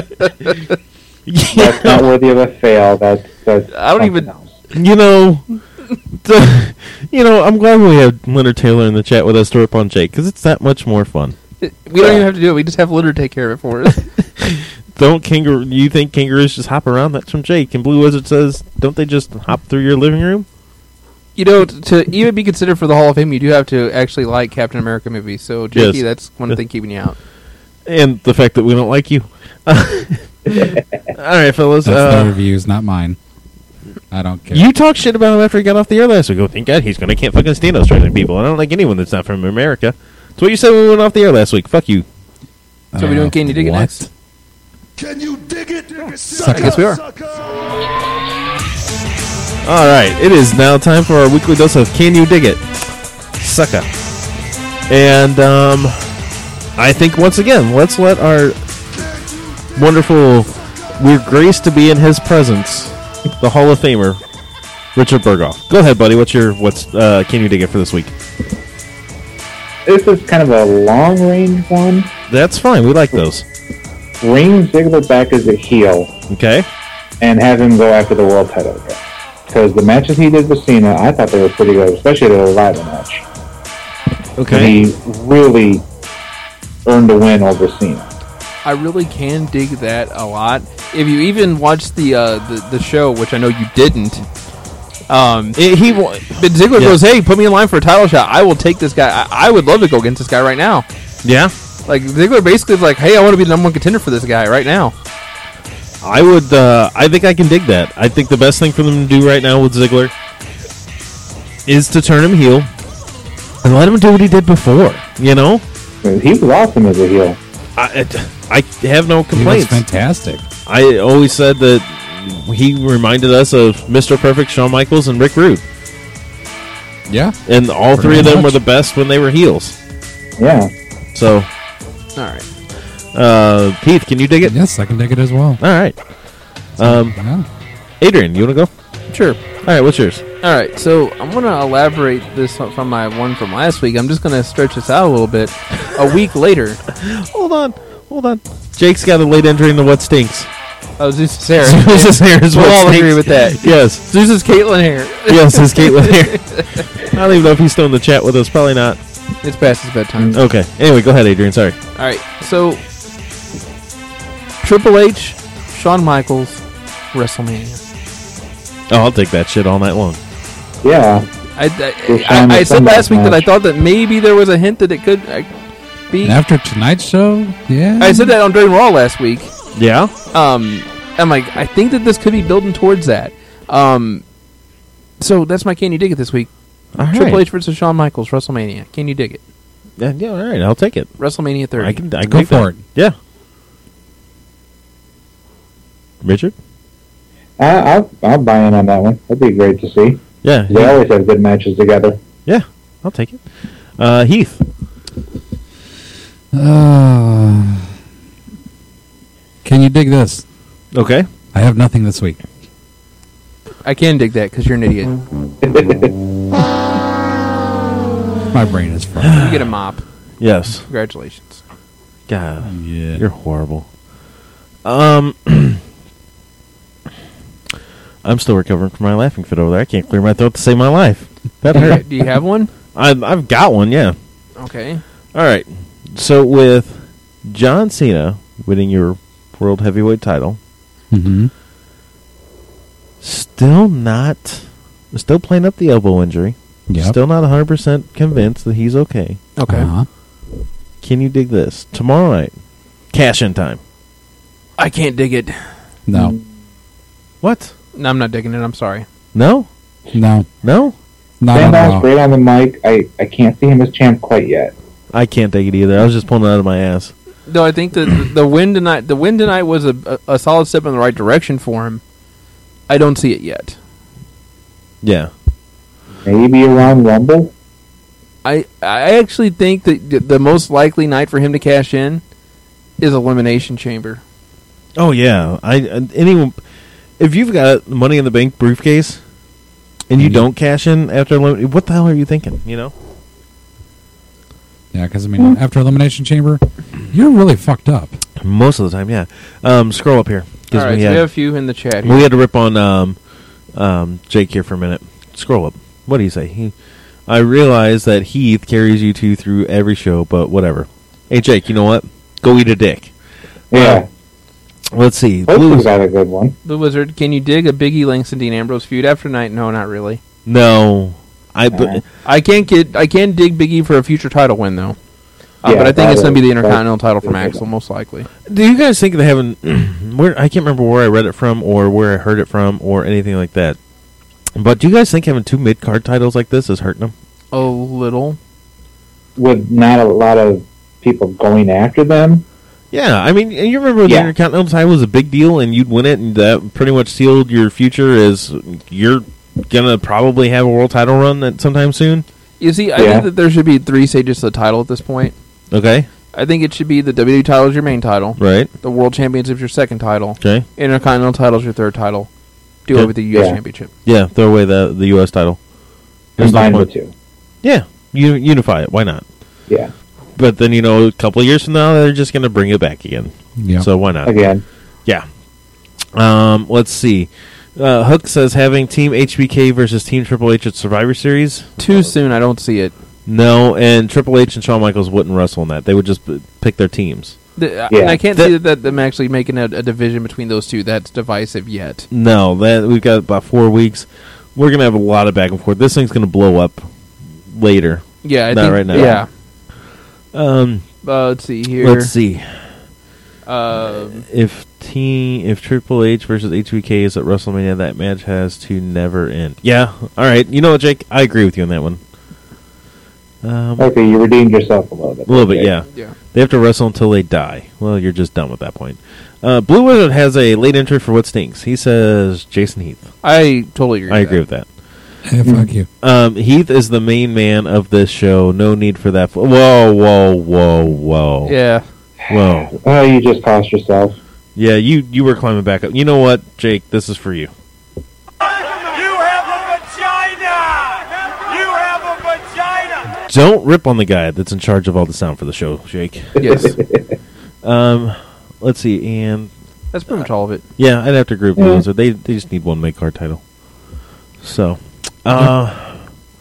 That's not worthy of a fail. That's, that's I don't even- something else. You know, the, you know, I'm glad we have Leonard Taylor in the chat with us to rip on Jake because it's that much more fun. we don't even have to do it. We just have Litter take care of it for us. Don't kangaroo? You think kangaroos just hop around? That's from Jake. And Blue Wizard says, don't they just hop through your living room? You know, t- to even be considered for the Hall of Fame, you do have to actually like Captain America movies. So, Jakey, Yes. that's one thing keeping you out. And the fact that we don't like you. All right, fellas. That's their Uh, reviews, not mine. I don't care. you talked shit about him after he got off the air last week. Oh, thank God he's going to can't fucking stand Australian people. I don't like anyone that's not from America. That's what you said when we went off the air last week. Fuck you. So we doing Can You Dig It what? next? Can you dig it? Suck I guess we are. All right, it is now time for our weekly dose of Can You Dig It? Sucka. And um, I think once again, let's let our wonderful, we're graced to be in his presence, the Hall of Famer, Richard Berghoff. Go ahead, buddy. What's your what's uh, Can You Dig It for this week? This is kind of a long range one. That's fine. We like those. Bring Ziggler back as a heel Okay. and have him go after the world title again. Because the matches he did with Cena, I thought they were pretty good, especially the Revival match. Okay. And he really earned a win over Cena. I really can dig that a lot. If you even watched the uh, the, the show, which I know you didn't, um, It- he wa- but Ziggler Yeah. goes, "Hey, put me in line for a title shot. I will take this guy. I, I would love to go against this guy right now." yeah. Like Ziggler basically is like, "Hey, I want to be the number one contender for this guy right now." I would. Uh, I think I can dig that. I think the best thing for them to do right now with Ziggler is to turn him heel and let him do what he did before. You know, He was awesome as a heel. I, I have no He was complaints. fantastic. I always said that he reminded us of Mister Perfect, Shawn Michaels, and Rick Rude, Yeah. and all Pretty three of them much. were the best when they were heels. Yeah. So, All right. uh, Keith, can you dig it? Yes, I can dig it as well. All right. Um, Yeah. Adrian, you want to go? Sure. All right. What's yours? All right, so I'm going to elaborate this from my one from last week. I'm just going to stretch this out a little bit. A week later, Hold on. Hold on. Jake's got a late entry into what stinks. oh, Zeus is Sarah. Zeus's hair is We'll what all stinks. agree with that. Yes. Zeus is Caitlyn hair. Yes, his Caitlyn hair. I don't even know if he's still in the chat with us. Probably not. It's past his bedtime. Okay. Anyway, go ahead, Adrian. Sorry. All right, so Triple H, Shawn Michaels, WrestleMania. Oh, I'll take that shit all night long. Yeah. I, Good I, time I, I to said send last that week that I match. thought that maybe there was a hint that it could uh, be. And after tonight's show, yeah. I said that on during Raw last week. Yeah. Um, I'm like, I think that this could be building towards that. Um, so that's my Can You Dig It this week. All right. Triple H versus Shawn Michaels, WrestleMania. Can you dig it? Yeah, yeah, all right. I'll take it. WrestleMania thirty. I can. I can Go dig for that. it. Yeah. Richard. I, I'll, I'll buy in on that one. That'd be great to see. Yeah. They always have good matches together. Yeah. I'll take it. Uh, Heath. Uh, can you dig this? Okay. I have nothing this week. I can dig that because you're an idiot. My brain is fried. You get a mop. Yes. Congratulations. God, Yeah. you're horrible. Um, I'm still recovering from my laughing fit over there. I can't clear my throat to save my life. That hurt. Do you have one? I've, I've got one. Yeah. Okay. All right. So with John Cena winning your world heavyweight title, Mm-hmm. Still not. Still playing up the elbow injury. Yep. Still not one hundred percent convinced that he's okay. Okay. Uh-huh. Can you dig this? Tomorrow night, cash in time. I can't dig it. No. What? No, I'm not digging it. I'm sorry. No? No. No? Not at Sandoz all. great on the mic. I, I can't see him as champ quite yet. I can't dig it either. I was just pulling it out of my ass. No, I think that the win tonight, the win tonight was a, a, a solid step in the right direction for him. I don't see it yet. Yeah. Maybe around Rumble. I I actually think that the most likely night for him to cash in is Elimination Chamber. Oh, yeah. I uh, anyone, if you've got Money in the Bank briefcase and you Mhm. don't cash in after elimination, what the hell are you thinking? You know? Yeah, because, I mean, after Elimination Chamber, you're really fucked up. Most of the time, yeah. Um, scroll up here. 'cause All right, we, so had, we have a few in the chat here. we had to rip on um, um, Jake here for a minute. Scroll up. What do you say? He, I realize that Heath carries you two through every show, but whatever. Hey, Jake, you know what? Go eat a dick. Yeah. Let's see. Both Blue of is- got a good one. The Wizard, can you dig a Biggie Langston Dean Ambrose feud after night? No, not really. No. I. Uh, I can't get. I can dig Biggie for a future title win though. Uh, Yeah, but I think it's that going to be the is- Intercontinental that's- title from that's- Axel, most likely. Do you guys think they haven't? Where I can't remember where I read it from or where I heard it from or anything like that. But do you guys think having two mid card titles like this is hurting them? A little. With not a lot of people going after them. Yeah, I mean, you remember the Yeah. Intercontinental title was a big deal, and you'd win it, and that pretty much sealed your future as you're gonna probably have a world title run at sometime soon. You see, I Yeah. think that there should be three stages to the title at this point. Okay, I think it should be the W W E title is your main title, right? the World Championship is your second title, Okay, Intercontinental title is your third title. Do Okay. it with the U S Yeah. Championship. yeah, throw away the the U S title. There's no Combined point. the two. Yeah, you unify it. Why not? Yeah. But then you know, a couple of years from now, they're just gonna bring it back again. Yeah. So why not? Again. Yeah. Um, let's see. Uh, Hook says having Team H B K versus Team Triple H at Survivor Series. Too soon, I don't see it. No, and Triple H and Shawn Michaels wouldn't wrestle in that. They would just p- pick their teams. The, Yeah. And I can't That- see that, that them actually making a, a division between those two. That's divisive yet. No, that we've got about four weeks. We're gonna have a lot of back and forth. This thing's gonna blow up later. Yeah, I Not think, right now. Yeah. Um, Uh, let's see here. let's see. Uh, If team, if Triple H versus H B K is at WrestleMania, that match has to never end. Yeah. All right. You know what, Jake? I agree with you on that one. Um, Okay, you redeemed yourself a little bit. a little bit, Okay. yeah. yeah. They have to wrestle until they die. Well, you're just done with that point. Uh, Blue Wizard has a late entry for what stinks. He says Jason Heath. I totally agree. I with agree that. with that. Hey, fuck you. Um, Heath is the main man of this show. No need for that. F- whoa, whoa, whoa, whoa. Yeah. Whoa. Oh, you just cost yourself. Yeah, you, you were climbing back up. You know what, Jake? This is for you. You have a vagina! You have a vagina! Don't rip on the guy that's in charge of all the sound for the show, Jake. Yes. Um, let's see, and That's pretty much all of it. yeah, I'd have to agree with Yeah. Blue Wizard. They they just need one mid card title. So, uh,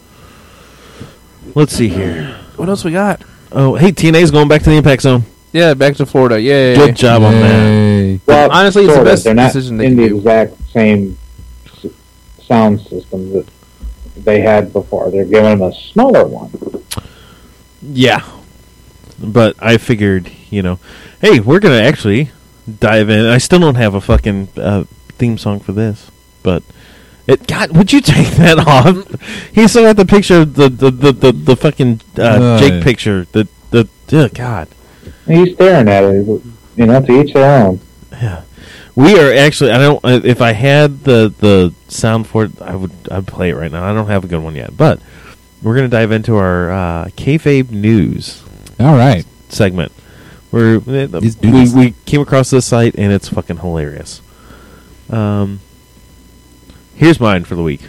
let's see here. What else we got? Oh, hey, T N A's going back to the Impact Zone. Yeah, back to Florida. Yay. Good job on that. Yay. Well, Honestly, it's the sorta. best They're not decision they in can the do. exact same s- sound system that they had before. They're giving them a smaller one. Yeah, but I figured, you know, hey, we're gonna actually dive in. I still don't have a fucking uh, theme song for this, but it. God, would you take that off? He still got the picture of the the the the, the fucking uh, Uh, Jake picture. The the oh, God. And he's staring at it. You know, to each their own. Yeah, we are actually. I don't. uh, If I had the the sound for it, I would. I'd play it right now. I don't have a good one yet, but we're gonna dive into our uh, kayfabe news All right. segment. We're uh, Let's do we this. we came across this site and it's fucking hilarious. Um, here's mine for the week.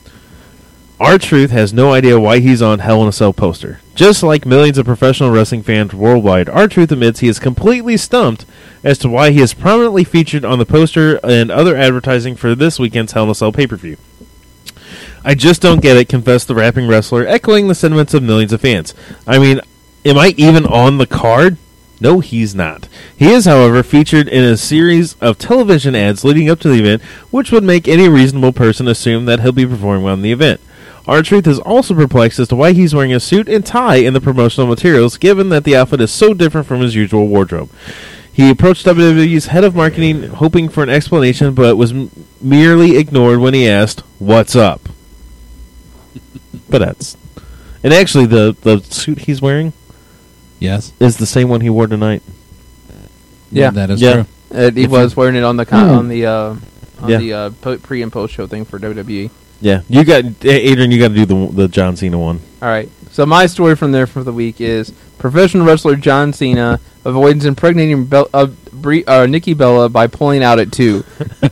R-Truth has no idea why he's on Hell in a Cell poster. Just like millions of professional wrestling fans worldwide, R-Truth admits he is completely stumped as to why he is prominently featured on the poster and other advertising for this weekend's Hell in a Cell pay-per-view. I just don't get it, confessed the rapping wrestler, echoing the sentiments of millions of fans. I mean, am I even on the card? No, he's not. He is, however, featured in a series of television ads leading up to the event, which would make any reasonable person assume that he'll be performing on the event. R-Truth is also perplexed as to why he's wearing a suit and tie in the promotional materials, given that the outfit is so different from his usual wardrobe. He approached W W E's head of marketing, hoping for an explanation, but was m- merely ignored when he asked, "What's up?" But that's... And actually, the, the suit he's wearing Yes. is the same one he wore tonight. Yeah. That is Yeah. true. Uh, he If was wearing it on the con- Hmm. on the uh, on Yeah. the uh, po- pre and post show thing for W W E. Yeah, you got Adrian. You got to do the the John Cena one. All right. So my story from there for the week is professional wrestler John Cena avoids impregnating Bel- uh, Brie- uh, Nikki Bella by pulling out at two.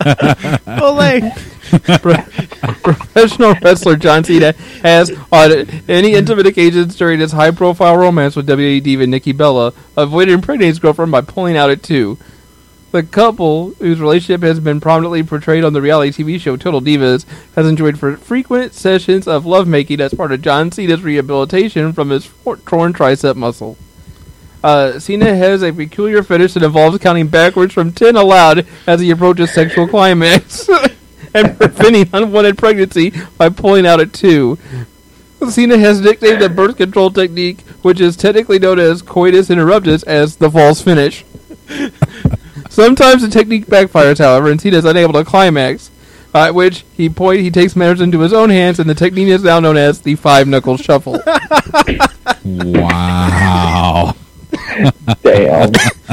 Pro- professional wrestler John Cena has, on any intimate occasions during his high-profile romance with W W E diva Nikki Bella, avoided impregnating his girlfriend by pulling out at two. The couple, whose relationship has been prominently portrayed on the reality T V show Total Divas, has enjoyed fr- frequent sessions of lovemaking as part of John Cena's rehabilitation from his for- torn tricep muscle. Uh, Cena has a peculiar fetish that involves counting backwards from ten aloud as he approaches sexual climax, and preventing unwanted pregnancy by pulling out at two. Cena has nicknamed the birth control technique, which is technically known as coitus interruptus, as the false finish. Sometimes the technique backfires, however, and Cena is unable to climax, at which he point he takes matters into his own hands, and the technique is now known as the five knuckle shuffle. Wow. Damn.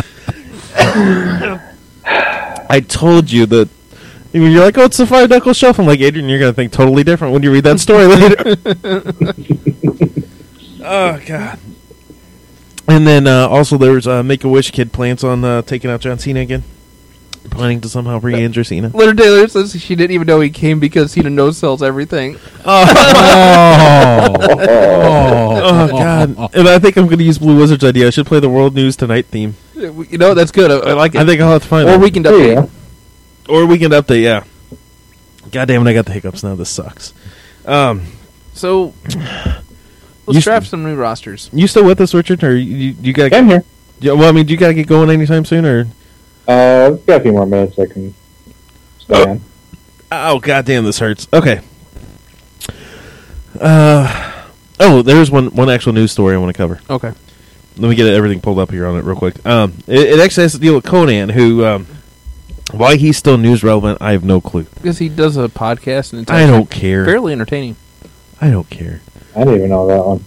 I told you that. I mean, you're like, oh, it's the five knuckle shuffle. I'm like, Adrian, you're gonna think totally different when you read that story later. Oh God. And then uh, also there's uh, Make a Wish kid plans on uh, taking out John Cena again, planning to somehow re-injure Cena. Leonard Taylor says she didn't even know he came because Cena no sells everything. Oh. Oh God! And I think I'm going to use Blue Wizard's idea. I should play the World News Tonight theme. You know, that's good. I, I like it. I think I'll have to find or it. Weekend Oh, Update. yeah. Or Weekend Update. Yeah. God damn it! I got the hiccups now. This sucks. Um, So, You let's draft st- some new rosters. you still with us, Richard? Or you you got? I'm here. Yeah, well, I mean, do you got to get going anytime soon, or? Uh, I've got a few more minutes I can stay on. Oh, goddamn, this hurts. Okay. Uh, oh, there's one one actual news story I want to cover. Okay. Let me get everything pulled up here on it real quick. Um, it, it actually has to deal with Conan, who, um, why he's still news relevant, I have no clue. Because he does a podcast and it's I don't care. fairly entertaining. I don't care. I didn't even know that one.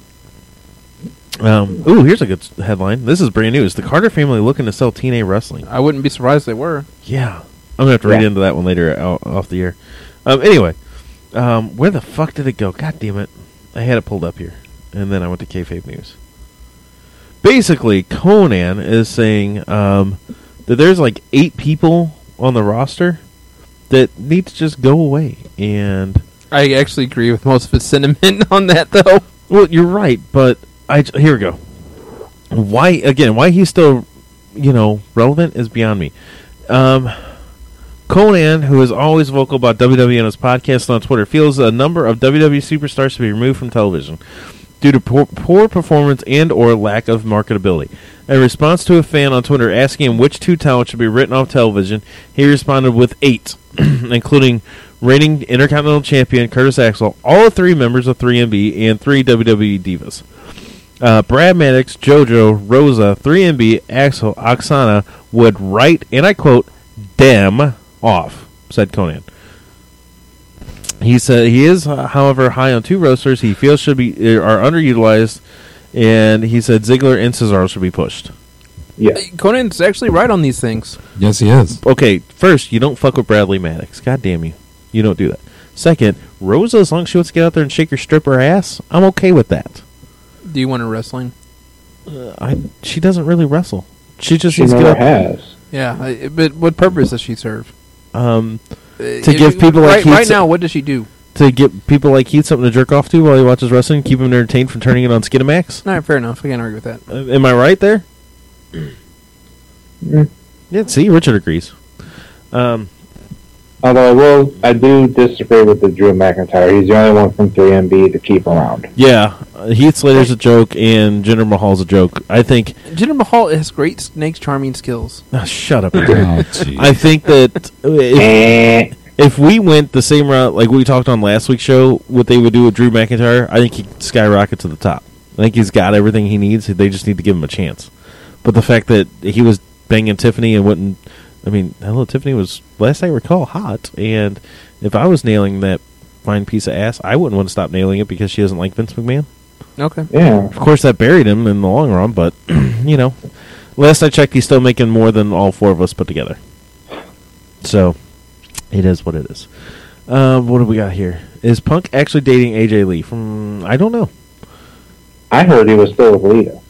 Um, ooh, here's a good s- headline. This is brand new. Is the Carter family looking to sell T N A Wrestling? I wouldn't be surprised if they were. Yeah. I'm going to have to read Yeah. into that one later out, off the air. Um, anyway, um, where the fuck did it go? God damn it. I had it pulled up here. And then I went to Kayfabe News. Basically, Conan is saying um, that there's like eight people on the roster that need to just go away. And, I actually agree with most of his sentiment on that, though. well, you're right, but I j- here we go. Why, again, why he's still, you know, relevant is beyond me. Um, Conan, who is always vocal about W W E on his podcast and on Twitter, feels a number of W W E superstars to be removed from television due to poor, poor performance and or lack of marketability. In response to a fan on Twitter asking him which two talents should be written off television, he responded with eight, including reigning Intercontinental Champion Curtis Axel, all three members of three M B, and three W W E divas. Uh, Brad Maddox, JoJo, Rosa, three M B, Axel, Oksana would write, and I quote, "them off," said Conan. He said he is, uh, however, high on two roasters he feels should be uh, are underutilized, and he said Ziggler and Cesaro should be pushed. Yeah. Conan's actually right on these things. Yes, he is. Okay, first, you don't fuck with Bradley Maddox. God damn you. You don't do that. Second, Rosa, as long as she wants to get out there and shake her stripper ass, I'm okay with that. Do you want her wrestling? Uh, I she doesn't really wrestle. She just She needs to never get out. has. Yeah, I, but what purpose does she serve? Um, To give people like right, Heath right some- now, what does she do? to get people like Heath something to jerk off to while he watches wrestling, keep him entertained from turning it on Skinamax. All right, fair enough. I can't argue with that. Uh, am I right there? Mm. Yeah, see, Richard agrees. Um, Although I will, I do disagree with the Drew McIntyre. He's the only one from three M B to keep around. Yeah, uh, Heath Slater's a joke, and Jinder Mahal's a joke. I think. Jinder Mahal has great snake charming skills. Oh, shut up. Oh, jeez. I think that if, Eh. if we went the same route like we talked on last week's show, what they would do with Drew McIntyre, I think he'd skyrocket to the top. I think he's got everything he needs. They just need to give him a chance. But the fact that he was banging Tiffany and wouldn't, I mean, hello, Tiffany was, last I recall, hot. And if I was nailing that fine piece of ass, I wouldn't want to stop nailing it because she doesn't like Vince McMahon. Okay. Yeah. Of course, that buried him in the long run, but, you know, last I checked, he's still making more than all four of us put together. So, it is what it is. Um, what do we got here? Is Punk actually dating A J Lee? From I don't know. I heard he was still with Lita.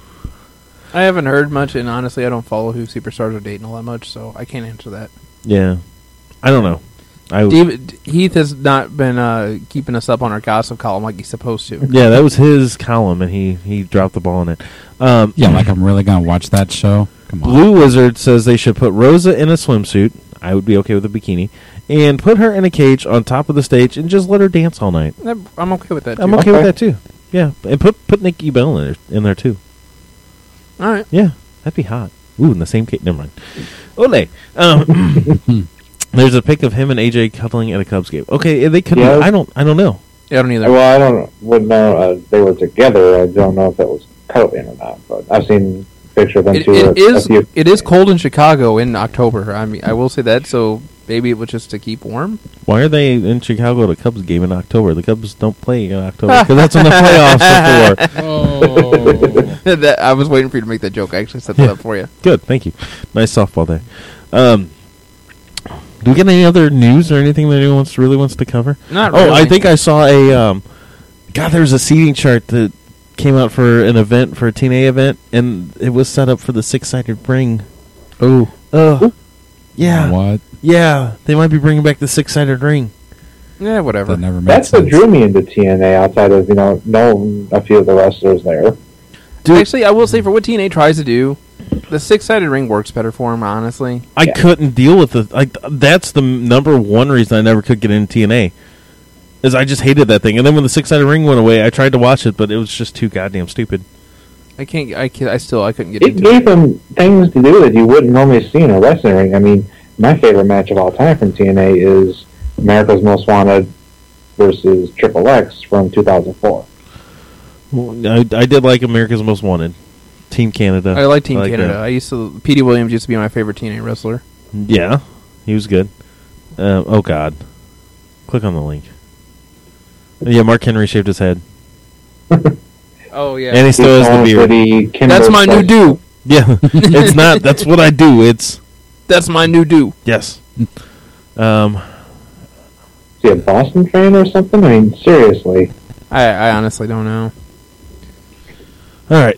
I haven't heard much, and honestly, I don't follow who superstars are dating all that much, so I can't answer that. Yeah, I don't know. I David, Heath has not been uh, keeping us up on our gossip column like he's supposed to. yeah, that was his column, and he, he dropped the ball on it. Um, Yeah, like I'm really gonna watch that show. Come on. Blue Wizard says they should put Rosa in a swimsuit. I would be okay with a bikini, and put her in a cage on top of the stage and just let her dance all night. I'm okay with that, too. I'm okay, with Okay. that too. Yeah, and put put Nikki Bell in there, in there too. All right. Yeah, that'd be hot. Ooh, in the same cage. Never mind. Ole. Um, there's a pic of him and A J cuddling at a Cubs game. Okay, they could. Yeah. I don't. I don't know. Yeah, I don't either. Well, I don't wouldn't know uh, they were together. I don't know if that was cuddling or not, but I've seen a picture of them It, two. it a- a is few- it is cold in Chicago in October. I mean, I will say that. So maybe it was just to keep warm. Why are they in Chicago at a Cubs game in October? The Cubs don't play in October because that's when the playoffs are for. Oh. that, I was waiting for you to make that joke. I actually set that up for you. Good, thank you. Nice softball there. Um, do we get any other news or anything that anyone wants, really wants to cover? Not Oh, really. I think I saw a. Um, God, there was a seating chart that came out for an event, for a T N A event, and it was set up for the six-sided ring. Oh, Oh, yeah, What? yeah. They might be bringing back the six-sided ring. yeah, whatever. That never made That's sense. what drew me into T N A. Outside of you know knowing a few of the wrestlers there. Dude, Actually, I will say for what T N A tries to do, the six-sided ring works better for him. Honestly, I Yeah. couldn't deal with it. Like that's the m- number one reason I never could get into T N A. Is I just hated that thing, and then when the six-sided ring went away, I tried to watch it, but it was just too goddamn stupid. I can't. I can I still. I couldn't get It into gave it. them things to do that you wouldn't normally see in a wrestling ring. I mean, my favorite match of all time from T N A is America's Most Wanted versus Triple X from two thousand four. Well, I, I did like America's Most Wanted, Team Canada. I like Team like Canada. that. I used to. Petey Williams used to be my favorite T N A wrestler. Yeah, he was good. Uh, oh God, click on the link. Yeah, Mark Henry shaved his head, Oh yeah. and he still has the He's beard. going for the Kimbo That's my new Slice. do. Yeah, it's not. That's what I do. It's That's my new do. yes. Um, Is he a Boston fan or something? I mean, seriously. I, I honestly don't know. all right.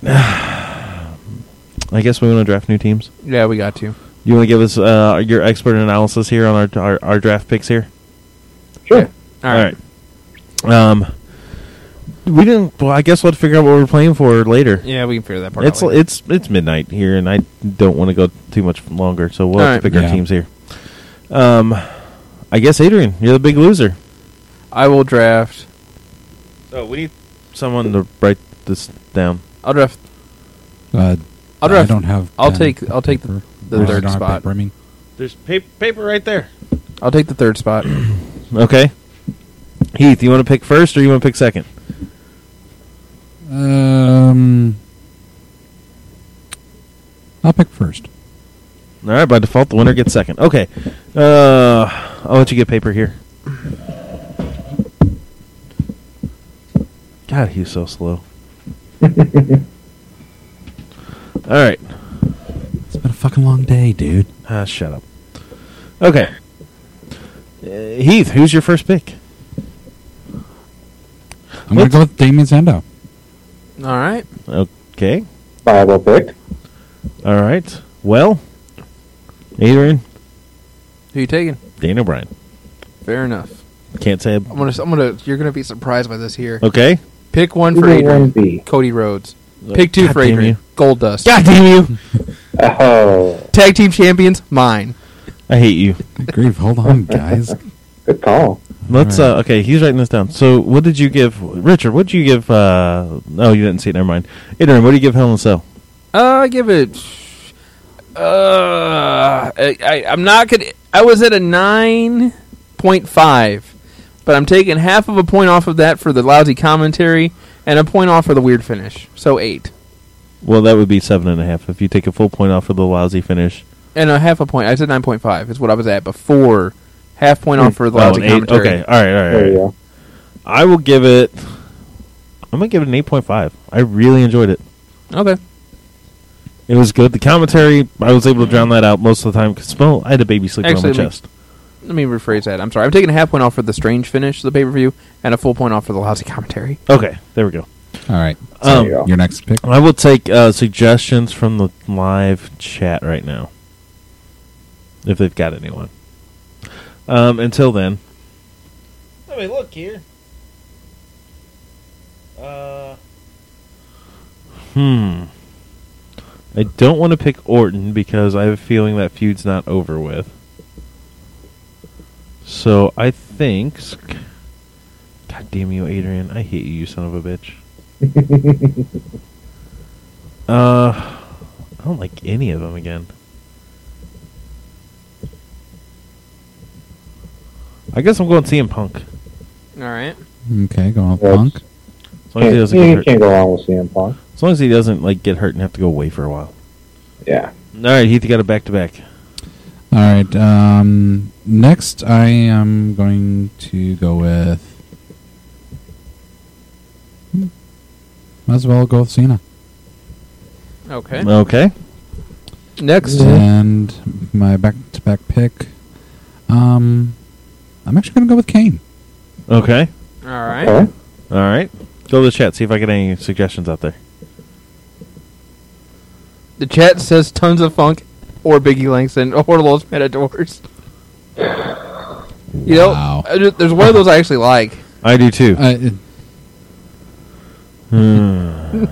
I guess we want to draft new teams. Yeah, we got to. You want to give us uh, your expert analysis here on our, our our draft picks here? Sure. All right. Um, we didn't. Well, I guess we'll have to figure out what we're playing for later. Yeah, we can figure that part It's out. later. it's it's midnight here, and I don't want to go too much longer, so we'll All have to right. pick our Yeah. teams here. Um, I guess Adrian, you're the big loser. I will draft. So we need someone to write this down. I'll draft. Uh, I'll draft. I don't have. I'll pen, take- I'll take the- paper. the Or I third don't have spot. paper, I mean. There's paper, paper right there. I'll take the third spot. Okay. Heath, you want to pick first or you want to pick second? Um, I'll pick first. All right. By default, the winner gets second. Okay. Uh, I'll let you get paper here. God, he's so slow. All right. It's been a fucking long day, dude. Ah, shut up. Okay. Uh, Heath, who's your first pick? I'm gonna go with Damien Sandow. All right. Okay. Viable pick. All right. Well, Adrian, Who you taking? Daniel Bryan. Fair enough. Can't say. I'm gonna. I'm gonna. You're gonna be surprised by this here. Okay. Pick one for Either one Adrian. B. Cody Rhodes. Pick two God for damn Adrian. you. Gold Dust. God damn you! Oh, Tag team champions. Mine. I hate you. Good grief. Hold on, guys. Good call. Let's. All Uh, okay, he's writing this down. So, what did you give Richard? What did you give? Uh, oh, you didn't see it. Never mind. Adrian, what do you give Hell in a Cell? Uh, I give it. Uh, I, I, I'm not gonna. I was at a nine point five, but I'm taking half of a point off of that for the lousy commentary and a point off for the weird finish. So eight, Well, that would be seven and a half if you take a full point off for the lousy finish. and a half a point. I said nine point five is what I was at before. Half point off for the Oh, lousy an eight. commentary. Okay, all right, all right. There you All right. go. I will give it. I'm gonna give it an eight point five. I really enjoyed it. Okay. It was good. The commentary, I was able to drown that out most of the time because well, I had a baby sleeping Actually, on my let me- chest. Let me rephrase that. I'm sorry. I'm taking a half point off for the strange finish of the pay per view and a full point off for the lousy commentary. Okay, there we go. All right. There Um, you go. Your next pick. I will take uh, suggestions from the live chat right now, if they've got anyone. Um, until then, let me look here. Uh, hmm. I don't want to pick Orton because I have a feeling that feud's not over with. So I think. God damn you, Adrian! I hate you, you son of a bitch. uh, I don't like any of them again. I guess I'm going C M Punk. All right. Okay, going with Yes. Punk. As long as he Can't, doesn't you get hurt. can't go wrong with C M Punk. As long as he doesn't like get hurt and have to go away for a while. Yeah. All right, Heath, you got a back to back. All right. Um, next, I am going to go with. Hmm, Might as well go with Cena. Okay. Okay. Next. And my back-to-back pick. Um, I'm actually going to go with Kane. Okay. All right. Okay. All right. Go to the chat. See if I get any suggestions out there. The chat says tons of funk or Biggie Langston or Los Matadors. You know, Wow. I ju- there's one of those I actually like. I do too. Uh, it- Hmm.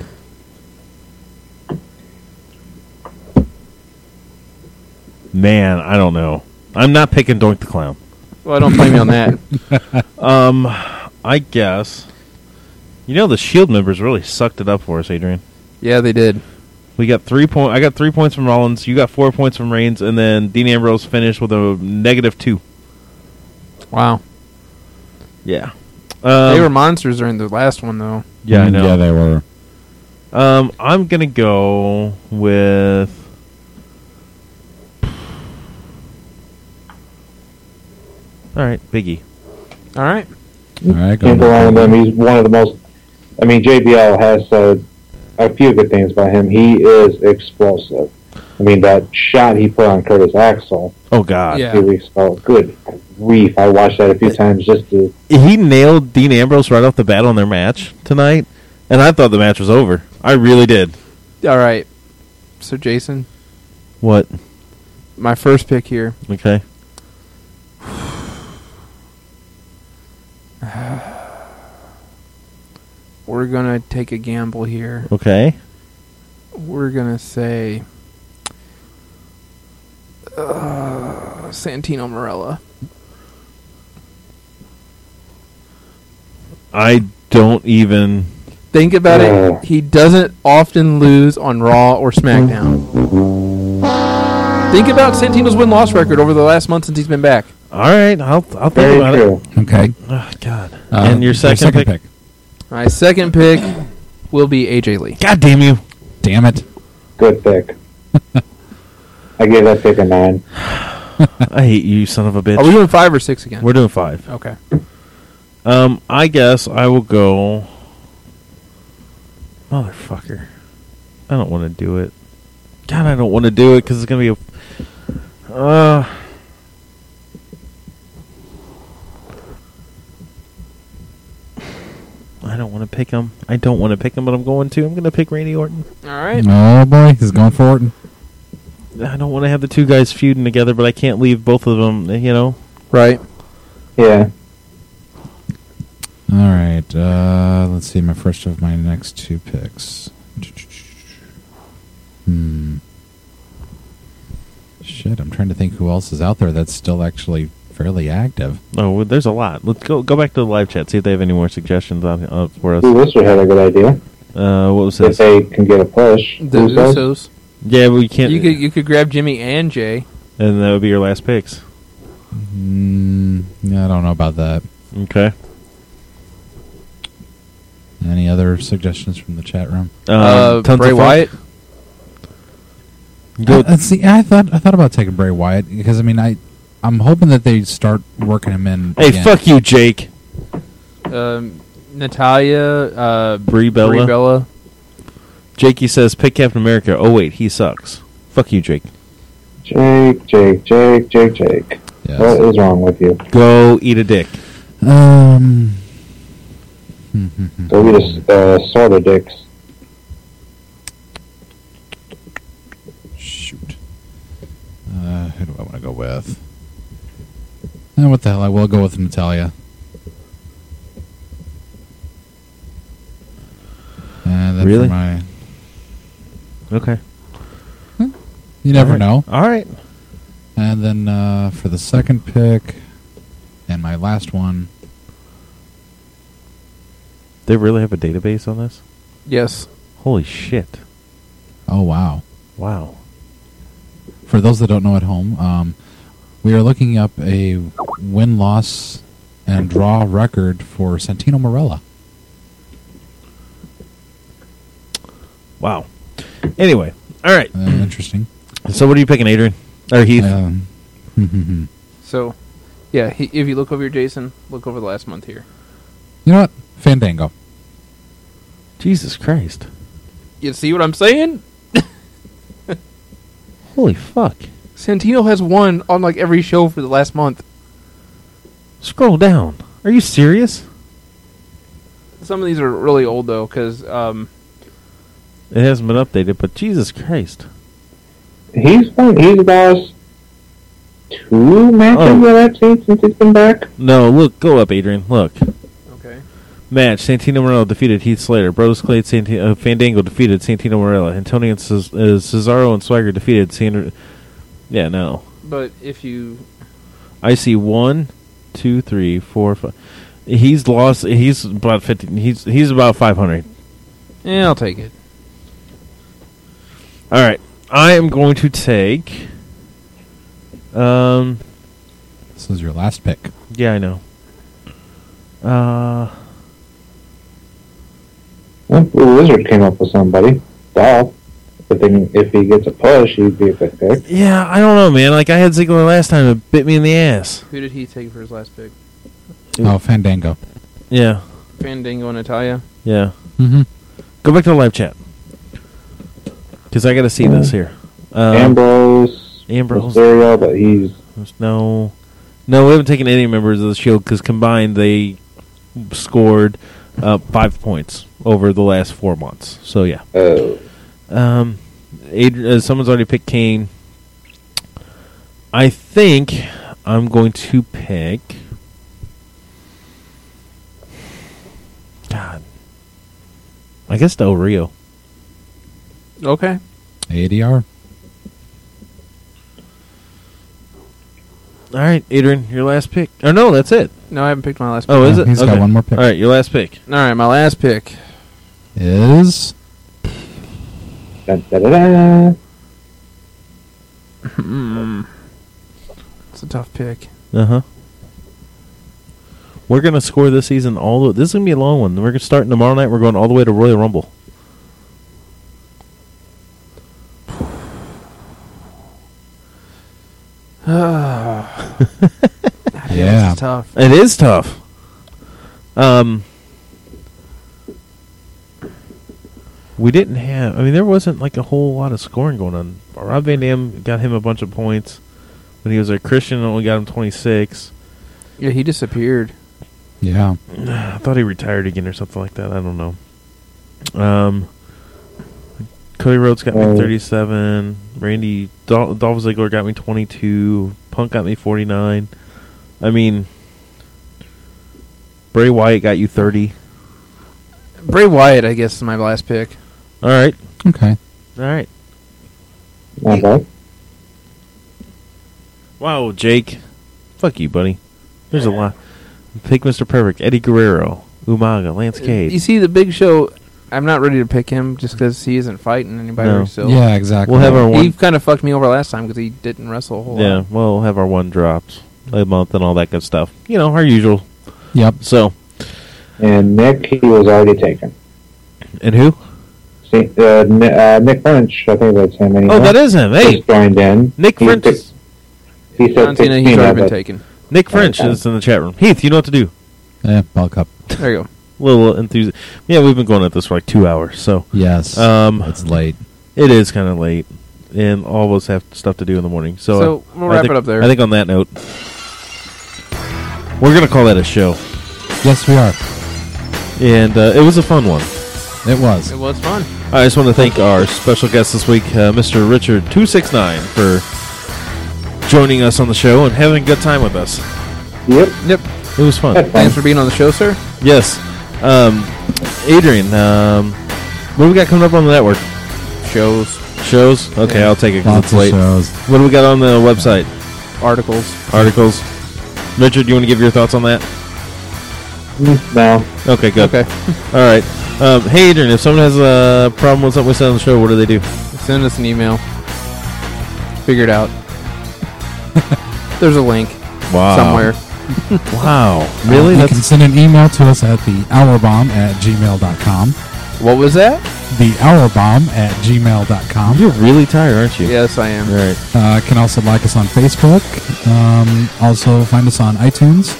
Man, I don't know. I'm not picking Doink the Clown. Well, don't blame me on that. Um, I guess. You know, the Shield members really sucked it up for us, Adrian. Yeah, they did. We got three point. I got three points from Rollins. You got four points from Reigns, and then Dean Ambrose finished with a negative two. Wow. Yeah. Um, They were monsters during the last one, though. Yeah, I know. Yeah, they were. Um, I'm gonna go with. All right, Biggie. All right. All right, go Can't go with wrong with Kane. him. He's one of the most. I mean, J B L has uh, a few good things about him. He is explosive. I mean, that shot he put on Curtis Axel Oh God. Yeah. a few weeks ago. Good grief! I watched that a few times just to. He nailed Dean Ambrose right off the bat on their match tonight, and I thought the match was over. I really did. All right. So, Jason, What? my first pick here. Okay. We're going to take a gamble here. Okay. We're going to say uh, Santino Marella. I don't even. Think about Yeah. it. He doesn't often lose on Raw or SmackDown. Think about Santino's win-loss record over the last month since he's been back. All right, I'll I'll think Very about true. Okay. it. Oh, God. Uh, and your second, pick? My second pick will be A J Lee. God damn you! Damn it. Good pick. I gave that pick a nine. I hate you, son of a bitch. Are we doing five or six again? We're doing five. Okay. Um, I guess I will go. Motherfucker. I don't want to do it. God, I don't want to do it because it's going to be a. Uh. I don't want to pick him. I don't want to pick him, but I'm going to. I'm going to pick Randy Orton. All right. Oh, boy. He's going for Orton. I don't want to have the two guys feuding together, but I can't leave both of them, you know? Right. Yeah. All right. Uh, let's see. My first of my next two picks. Hmm. Shit, I'm trying trying to think who else is out there that's still actually fairly active. Oh, well, there's a lot. Let's go go back to the live chat. See if they have any more suggestions on uh, for us. Blue Lister had a good idea. Uh, what was If this? they can get a push. The Usos? Usos. Yeah, we can't. You could you could grab Jimmy and Jay. And that would be your last picks. Mm, yeah, I don't know about that. Okay. Any other suggestions from the chat room? Um, Uh, tons Bray of fun. Wyatt. Go- Uh, see, I thought I thought about taking Bray Wyatt because I mean I, I'm hoping that they start working him in. hey, again. fuck you, Jake. Um, Natalia. Uh, Brie Bella. Brie Bella. Jakey says, pick Captain America. Oh, wait, he sucks. Fuck you, Jake. Jake, Jake, Jake, Jake, Jake. Yes. What is wrong with you? Go eat a dick. Um. Go be the uh, sort of dicks. Shoot. Uh, who do I want to go with? Eh, what the hell? I will go with Natalia. And then Really? for my, Okay. you never All right. know. All right. And then uh, for the second pick, and my last one, They really have a database on this? Yes. Holy shit. oh wow! Wow. For those that don't know at home, um, we are looking up a win-loss and draw record for Santino Marella. Wow. Anyway. All right. Uh, interesting. So what are you picking, Adrian? Or Heath? Um, So, yeah. He, if you look over your Jason, look over the last month here. you know what? Fandango. Jesus Christ. You see what I'm saying? Holy fuck. Santino has won on like every show for the last month. Scroll down. Are you serious? Some of these are really old though, because um, It hasn't been updated, but Jesus Christ. He's won, he's lost two matches Oh. that I've seen since he's been back. No, look. Go up, Adrian. Look. okay. Match: Santino Marella defeated Heath Slater. Brodus Clay, Santino, uh, Fandango defeated Santino Marella. Antonio and Ces- uh, Cesaro and Swagger defeated Sandra. Yeah, no. But if you, I see one, two, three, four, five. He's lost. He's about fifty. He's he's about five hundred. yeah, I'll take it. All right, I am going to take. Um. This is your last pick. Yeah, I know. Uh. Well, the Wizard came up with somebody. Dolph. But then if he gets a push, he'd be a good pick. Yeah, I don't know, man. Like I had Ziggler last time. It bit me in the ass. Who did he take for his last pick? Oh, Fandango. Yeah. Fandango and Natalia. Yeah. Mm-hmm. Go back to the live chat. Because I got to see this here. Um, Ambrose. Ambrose. Mysterio, but he's No. No, we haven't taken any members of the Shield because combined they scored uh, five points over the last four months. So, yeah. oh. Um, Adri- uh, someone's already picked Kane. I think I'm going to pick. God. I guess Del Rio. Okay. A D R. All right, Adrian, your last pick. Oh, no, that's it. No, I haven't picked my last pick. Oh, is Yeah, it? he's got Okay. one more pick. All right, your last pick. All right, my last pick. Is Dun, da, da, da. Hmm. It's a tough pick. Uh huh. We're gonna score this season all. The, this is gonna be a long one. We're gonna start tomorrow night. We're going all the way to Royal Rumble. yeah. It's tough. It is tough. Um, we didn't have. I mean, there wasn't like a whole lot of scoring going on. Rob Van Dam got him a bunch of points when he was there. Christian only got him twenty-six. Yeah, he disappeared. Yeah. I thought he retired again or something like that. I don't know. Um, Cody Rhodes got me Oh. thirty-seven. Randy Dol- Dolph Ziggler got me twenty-two. Punk got me forty-nine. I mean, Bray Wyatt got you thirty. Bray Wyatt, I guess, is my last pick. All right. Okay. All right. Not bad. Wow, Jake. Fuck you, buddy. There's a lot. Pick Mister Perfect, Eddie Guerrero, Umaga, Lance Cade. You see, the Big Show, I'm not ready to pick him just because he isn't fighting anybody. No. So Yeah, exactly. We'll have our one. He kind of fucked me over last time because he didn't wrestle a whole Yeah, lot. we'll have our one drops a month and all that good stuff. You know, our usual. Yep. So, And Nick, he was already taken. and who? See, uh, Ni- uh, Nick French, I think that's him. Anymore, Oh, that is him. Hey, just joined in. Nick He French. picked- Is, He said John Cena, sixteen. he's I already been bet. taken. Nick French Okay. is in the chat room. Heath, you know what to do. Yeah, bulk up. There you go. Little enthusiasm. Yeah, we've been going at this for like two hours, so Yes. um, it's late. it is kind of late, and all of us have stuff to do in the morning. So, So, uh, we'll I wrap think- it up there. I think on that note, we're gonna call that a show, Yes, we are. and uh, it was a fun one. It was. It was fun. I just want to thank our special guest this week, uh, Mister Richard two six nine, for joining us on the show and having a good time with us. Yep. Yep. It was fun. That's fun. Thanks for being on the show, sir. Yes. Um, Adrian, um, what do we got coming up on the network? Shows, Shows? Okay, Yeah. I'll take it 'cause Lots it's of late. shows. What do we got on the website? articles. Articles? Richard, do you want to give your thoughts on that? No. Okay, good. Okay. All right. Um, hey, Adrian, if someone has a problem with something we said on the show, what do they do? Send us an email. Figure it out. There's a link Wow. somewhere. Wow. Really? Uh, you That's can send an email to us at the hourbomb at gmail dot com. What was that? The hourbomb at gmail dot com. You're really tired, aren't you? Yes, I am. All right. Uh, can also like us on Facebook. Um, also find us on iTunes.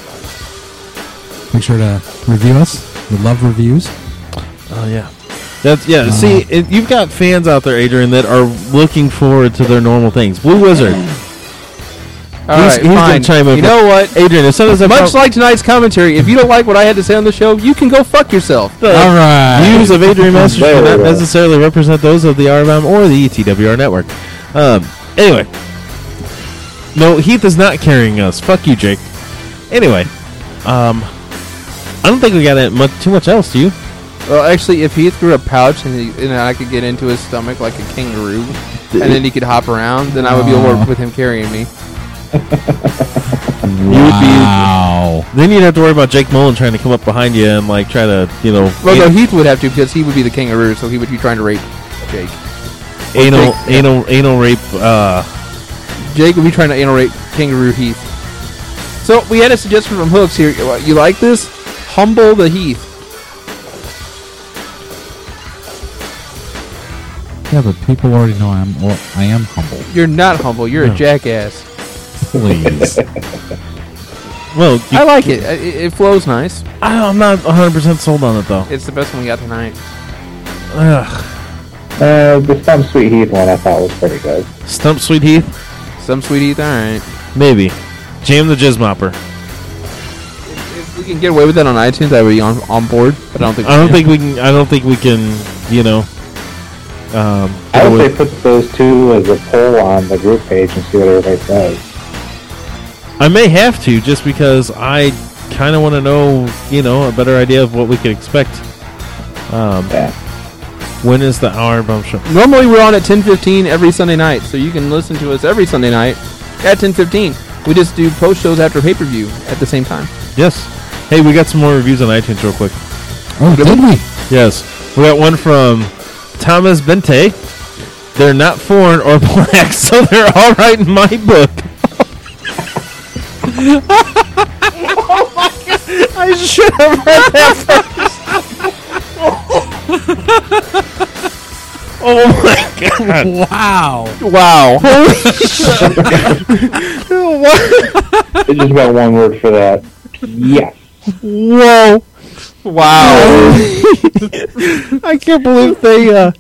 Make sure to review us. We love reviews. Oh yeah, that's yeah. Uh, See, it, you've got fans out there, Adrian, that are looking forward to their normal things. Blue Wizard, All He's- right, he's gonna fine. chime in You for- know what? Adrian. As soon as I Much pro- like tonight's commentary, if you don't like what I had to say on the show, you can go fuck yourself. the All right. views of Adrian Masters do There we not go. necessarily represent those of the R M M or the E T W R network. Um. Anyway, no, Heath is not carrying us. Fuck you, Jake. Anyway, um, I don't think we got it much, too much else, do you? Well, actually, if Heath grew a pouch and, he, and I could get into his stomach like a kangaroo, and then he could hop around, then I would be Aw. over with him carrying me. Wow. Then you'd have to worry about Jake Mullen trying to come up behind you and like try to, you know, Well, no, an- Heath would have to because he would be the kangaroo, so he would be trying to rape Jake. anal, Jake- anal, anal rape. Uh, Jake would be trying to anal rape kangaroo Heath. So we had a suggestion from Hooks here. You like this? Humble the Heath. Yeah, but people already know I'm well, I am humble. You're not humble. You're No. a jackass. Please. well, you, I like it. It, it flows nice. I, I'm not one hundred percent sold on it though. It's the best one we got tonight. Ugh. Uh, the Stump Sweet Heath one I thought was pretty good. Stump Sweet Heath, Some sweet Heath, all right. maybe. Jam the Jizz Mopper. If we can get away with that on iTunes, I would be on, on board. But I don't think. I don't we think we can. I don't think we can. You know. Um, I go would say with- put those two as a poll on the group page and see what everybody says. I may have to just because I kind of want to know. You know, a better idea of what we could expect. Um, Yeah. when is the Hour Bump Show? can. Normally we're on at ten fifteen every Sunday night, so you can listen to us every Sunday night at ten fifteen. We just do post shows after pay per view at the same time. Yes. Hey, we got some more reviews on iTunes real quick. Oh, did we? Yes. We got one from Thomas Bente. They're not foreign or black, so they're all right in my book. Oh my God. I should have read that first. Oh my God. Wow. Wow. It's just about one word for that. Yes. Whoa. Wow. I can't believe they, uh,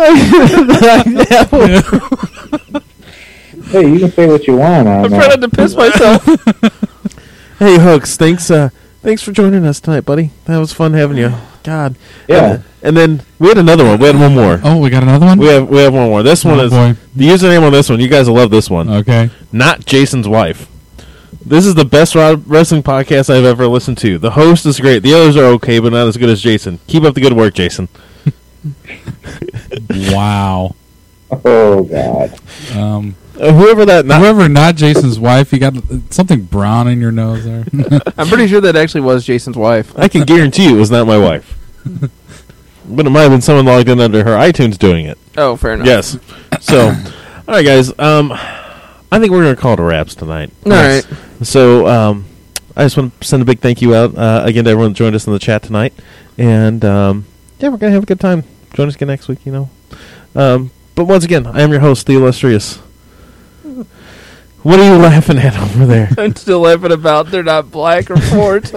Hey, you can say what you want on I'm that. trying to piss myself. Hey, Hooks, thanks, uh, thanks for joining us tonight, buddy. That was fun having you. God. Yeah. Uh, and then we had another one. We had one more. Oh, we got another one? We have we have one more. This one Oh, is boy. the username on this one. You guys will love this one. Okay. Not Jason's wife. This is the best ro- wrestling podcast I've ever listened to. The host is great. The others are okay, but not as good as Jason. Keep up the good work, Jason. Wow. Oh God. Um, Uh, whoever that. Not, whoever not Jason's wife, you got something brown in your nose there. I'm pretty sure that actually was Jason's wife. I can guarantee you it was not my wife. But it might have been someone logged in under her iTunes doing it. Oh, fair enough. Yes. So, all right, guys. Um, I think we're going to call it a wraps tonight. All right. So, um, I just want to send a big thank you out uh, again to everyone that joined us in the chat tonight. And, um, yeah, we're going to have a good time. Join us again next week, you know. Um, but once again, I am your host, the illustrious. What are you laughing at over there? I'm still laughing about they're not black or forged.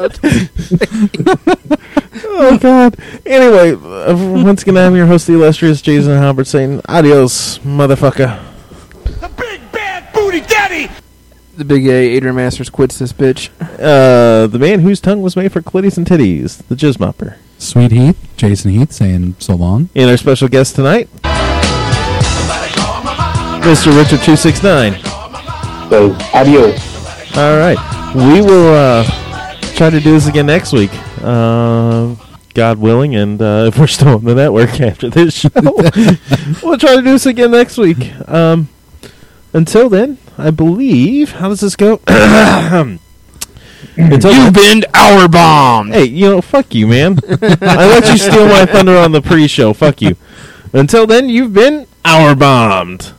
Oh, God. Anyway, uh, once again, I'm your host, the illustrious Jason Halbert, saying adios, motherfucker. The big bad booty daddy! The big A, Adrian Masters quits this bitch. Uh, the man whose tongue was made for clitties and titties, the Jizz Mopper. Sweet Heath, Jason Heath, saying so long. And our special guest tonight, Mister Richard two six nine. So, adios. All right. We will uh, try to do this again next week. Uh, God willing, and uh, if we're still on the network after this show, we'll try to do this again next week. Um, until then, I believe, how does this go? Until You've then, been hour bombed. hey, you know, fuck you, man. I let you steal my thunder on the pre-show. Fuck you. Until then, you've been hour bombed.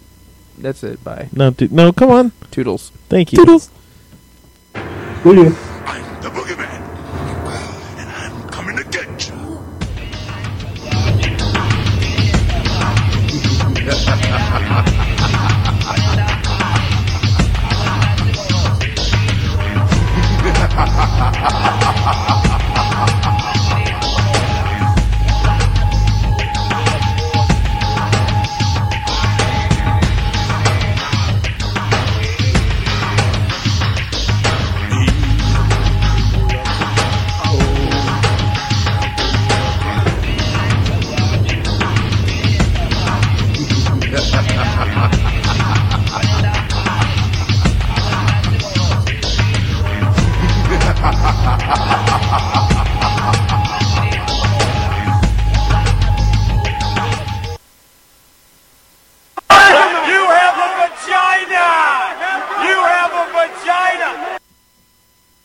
That's it. Bye. No, dude, no, come on. Toodles. Thank you. Toodles. Toodles.